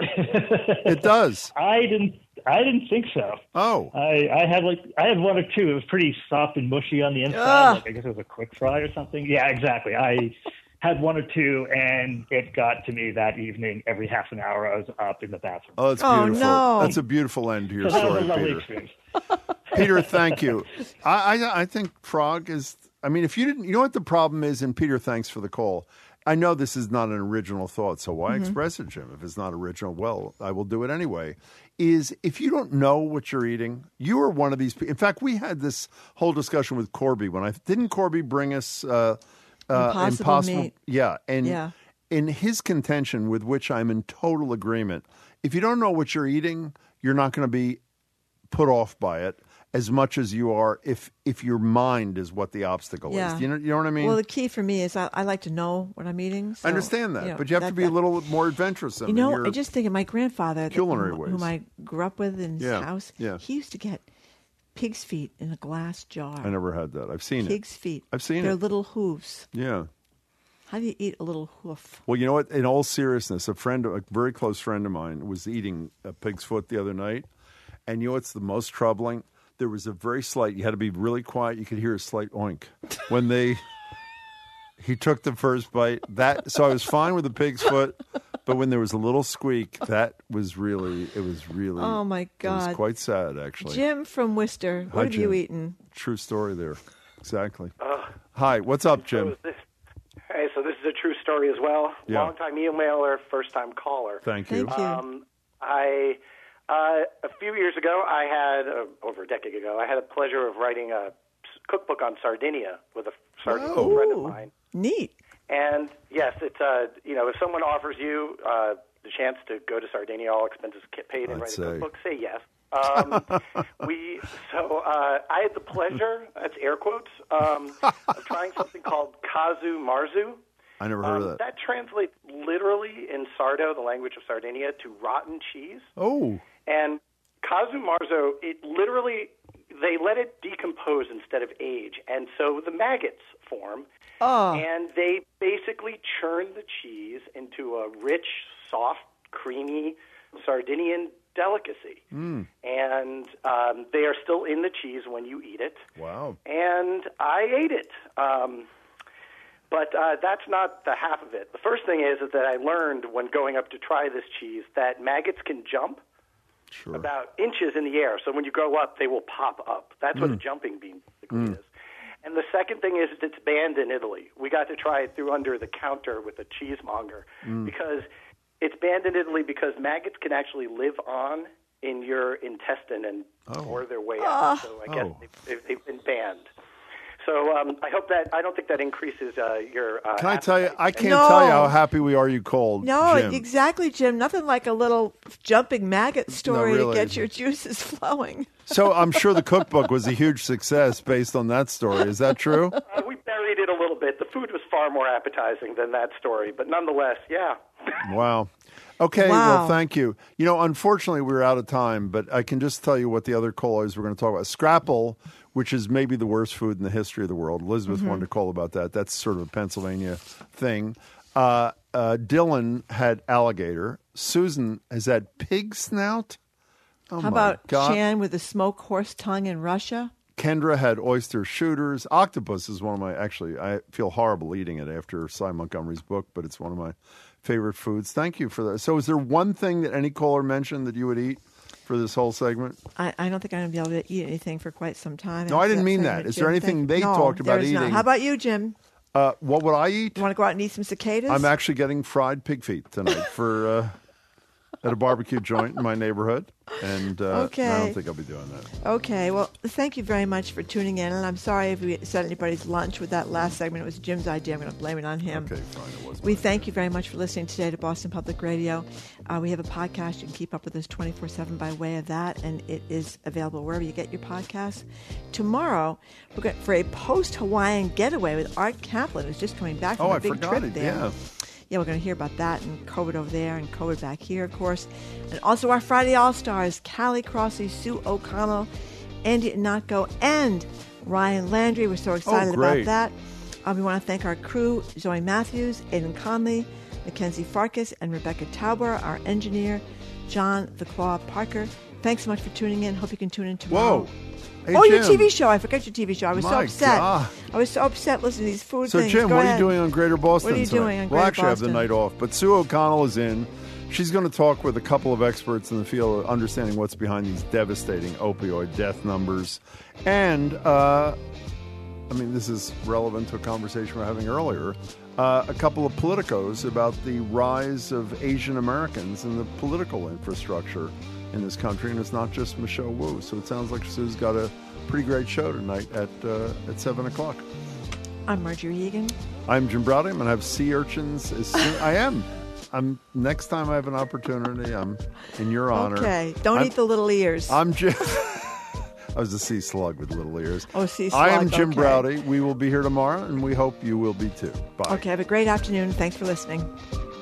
It does. I didn't. I didn't think so. Oh, I, I had like I had one or two. It was pretty soft and mushy on the inside. Ugh. Like I guess it was a quick fry or something. Yeah, exactly. I had one or two, and it got to me that evening. Every half an hour, I was up in the bathroom. Oh, that's Oh, beautiful. no. That's a beautiful end to your So that was story, a lovely Peter. experience. Peter, thank you. I, I I think frog is. I mean, if you didn't, you know what the problem is. And Peter, thanks for the call. I know this is not an original thought, so why Mhm. express it, Jim? If it's not original, well, I will do it anyway. Is if you don't know what you're eating, you are one of these people. In fact, we had this whole discussion with Corby when I didn't Corby bring us uh, uh, Impossible meat. Yeah, and Yeah. in his contention, with which I'm in total agreement, if you don't know what you're eating, you're not going to be put off by it as much as you are if if your mind is what the obstacle Yeah. is. You know, you know what I mean? Well, the key for me is I, I like to know what I'm eating. So, I understand that, you know, but you have that- to be a that- little more adventurous. You in know, your I just think of my grandfather, that- culinary whom, ways. whom I grew up with in his Yeah, house. yeah. He used to get pig's feet in a glass jar. I never had that. I've seen it. Pig's feet. I've seen They're it. little hooves. Yeah. How do you eat a little hoof? Well, you know what? In all seriousness, a friend, a very close friend of mine, was eating a pig's foot the other night, and you know what's the most troubling? There was a very slight. You had to be really quiet. You could hear a slight oink when they. He took the first bite. That so I was fine with the pig's foot, but when there was a little squeak, that was really. It was really. Oh, my It God. was quite sad, actually. Jim from Worcester, what Hi, have you Jim. eaten? True story there. Exactly. Uh, Hi, what's up, Jim? So this, hey, so this is a true story as well. Yeah. Long-time emailer, first-time caller. Thank you. Thank you. Um, I uh, a few years ago, I had uh, over a decade ago, I had the pleasure of writing a s- cookbook on Sardinia with a Sardinian friend of mine. Neat. And yes, it's uh, you know, if someone offers you uh, the chance to go to Sardinia, all expenses paid, and I'd write say. a cookbook, say yes. Um, we so uh, I had the pleasure, that's air quotes, um, of trying something called kazu marzu. I never heard Um, of that. that translates literally in Sardo, the language of Sardinia, to rotten cheese. Oh. And kazu marzo, it literally, they let it decompose instead of age. And so the maggots form. Oh. And they basically churn the cheese into a rich, soft, creamy Sardinian delicacy. Mm. And um, they are still in the cheese when you eat it. Wow. And I ate it. Um, But uh, that's not the half of it. The first thing is, is that I learned when going up to try this cheese that maggots can jump sure. about inches in the air. So when you go up, they will pop up. That's mm. what the jumping bean mm. is. And the second thing is it's banned in Italy. We got to try it through under the counter with a cheesemonger mm. because it's banned in Italy because maggots can actually live on in your intestine and oh. pour their way out. So I guess oh. they've, they've been banned. So um, I hope that I don't think that increases uh, your. Uh, Can I tell you? I can't No. tell you how happy we are you called. No, Jim. exactly, Jim. Nothing like a little jumping maggot story really. to get your juices flowing. So I'm sure the cookbook was a huge success based on that story. Is that true? Uh, we buried it a little bit. The food was far more appetizing than that story, but nonetheless, yeah. Wow. Okay, Wow. well, thank you. You know, unfortunately, we're out of time, but I can just tell you what the other callers we're going to talk about. Scrapple, which is maybe the worst food in the history of the world. Elizabeth Mm-hmm. wanted to call about that. That's sort of a Pennsylvania thing. Uh, uh, Dylan had alligator. Susan has had pig snout. Oh, How my about God. Chan with the smoked horse tongue in Russia? Kendra had oyster shooters. Octopus is one of my, actually, I feel horrible eating it after Cy Montgomery's book, but it's one of my favorite foods. Thank you for that. So is there one thing that any caller mentioned that you would eat for this whole segment? I, I don't think I'm going to be able to eat anything for quite some time. No, I after didn't mean segment, that. Is Jim. there anything Thank- they no, talked about there's not. eating? How about you, Jim? Uh, what would I eat? You want to go out and eat some cicadas? I'm actually getting fried pig feet tonight for uh, at a barbecue joint in my neighborhood, and uh, Okay. I don't think I'll be doing that. Okay, well, thank you very much for tuning in, and I'm sorry if we set anybody's lunch with that last segment. It was Jim's idea. I'm going to blame it on him. Okay, fine. It was We thank you very much for listening today to Boston Public Radio. Uh, we have a podcast. You can keep up with us twenty-four seven by way of that, and it is available wherever you get your podcasts. Tomorrow, we're going for a post-Hawaiian getaway with Art Kaplan, who's just coming back from Oh, a I big forgot trip it, there. yeah. Yeah, we're going to hear about that and COVID over there and COVID back here, of course. And also our Friday All-Stars, Callie Crossley, Sue O'Connell, Andy Inatko, and Ryan Landry. We're so excited about great. that. Uh, we want to thank our crew, Zoe Matthews, Aidan Conley, Mackenzie Farkas, and Rebecca Tauber, our engineer, John the Claw Parker. Thanks so much for tuning in. Hope you can tune in tomorrow. Whoa. Hey, oh, your Jim. T V show. I forgot your T V show. I was so My upset. God. I was so upset listening to these food So, things. Jim, Go what ahead. are you doing on Greater Boston What are you tonight? doing on Well, Greater actually, I have the Boston? night off. But Sue O'Connell is in. She's going to talk with a couple of experts in the field of understanding what's behind these devastating opioid death numbers. And, uh, I mean, this is relevant to a conversation we were having earlier. Uh, a couple of politicos about the rise of Asian Americans in the political infrastructure in this country. And it's not just Michelle Wu. So it sounds like Sue's got a pretty great show tonight at uh, at seven o'clock. I'm Marjorie Egan. I'm Jim Browdy. I'm going to have sea urchins as soon. I am. I'm next time I have an opportunity. I'm in your honor. Okay. Don't I'm, eat the little ears. I'm Jim. I was a sea slug with little ears. Oh, sea I am slug, Jim okay. Browdy. We will be here tomorrow, and we hope you will be too. Bye. Okay. Have a great afternoon. Thanks for listening.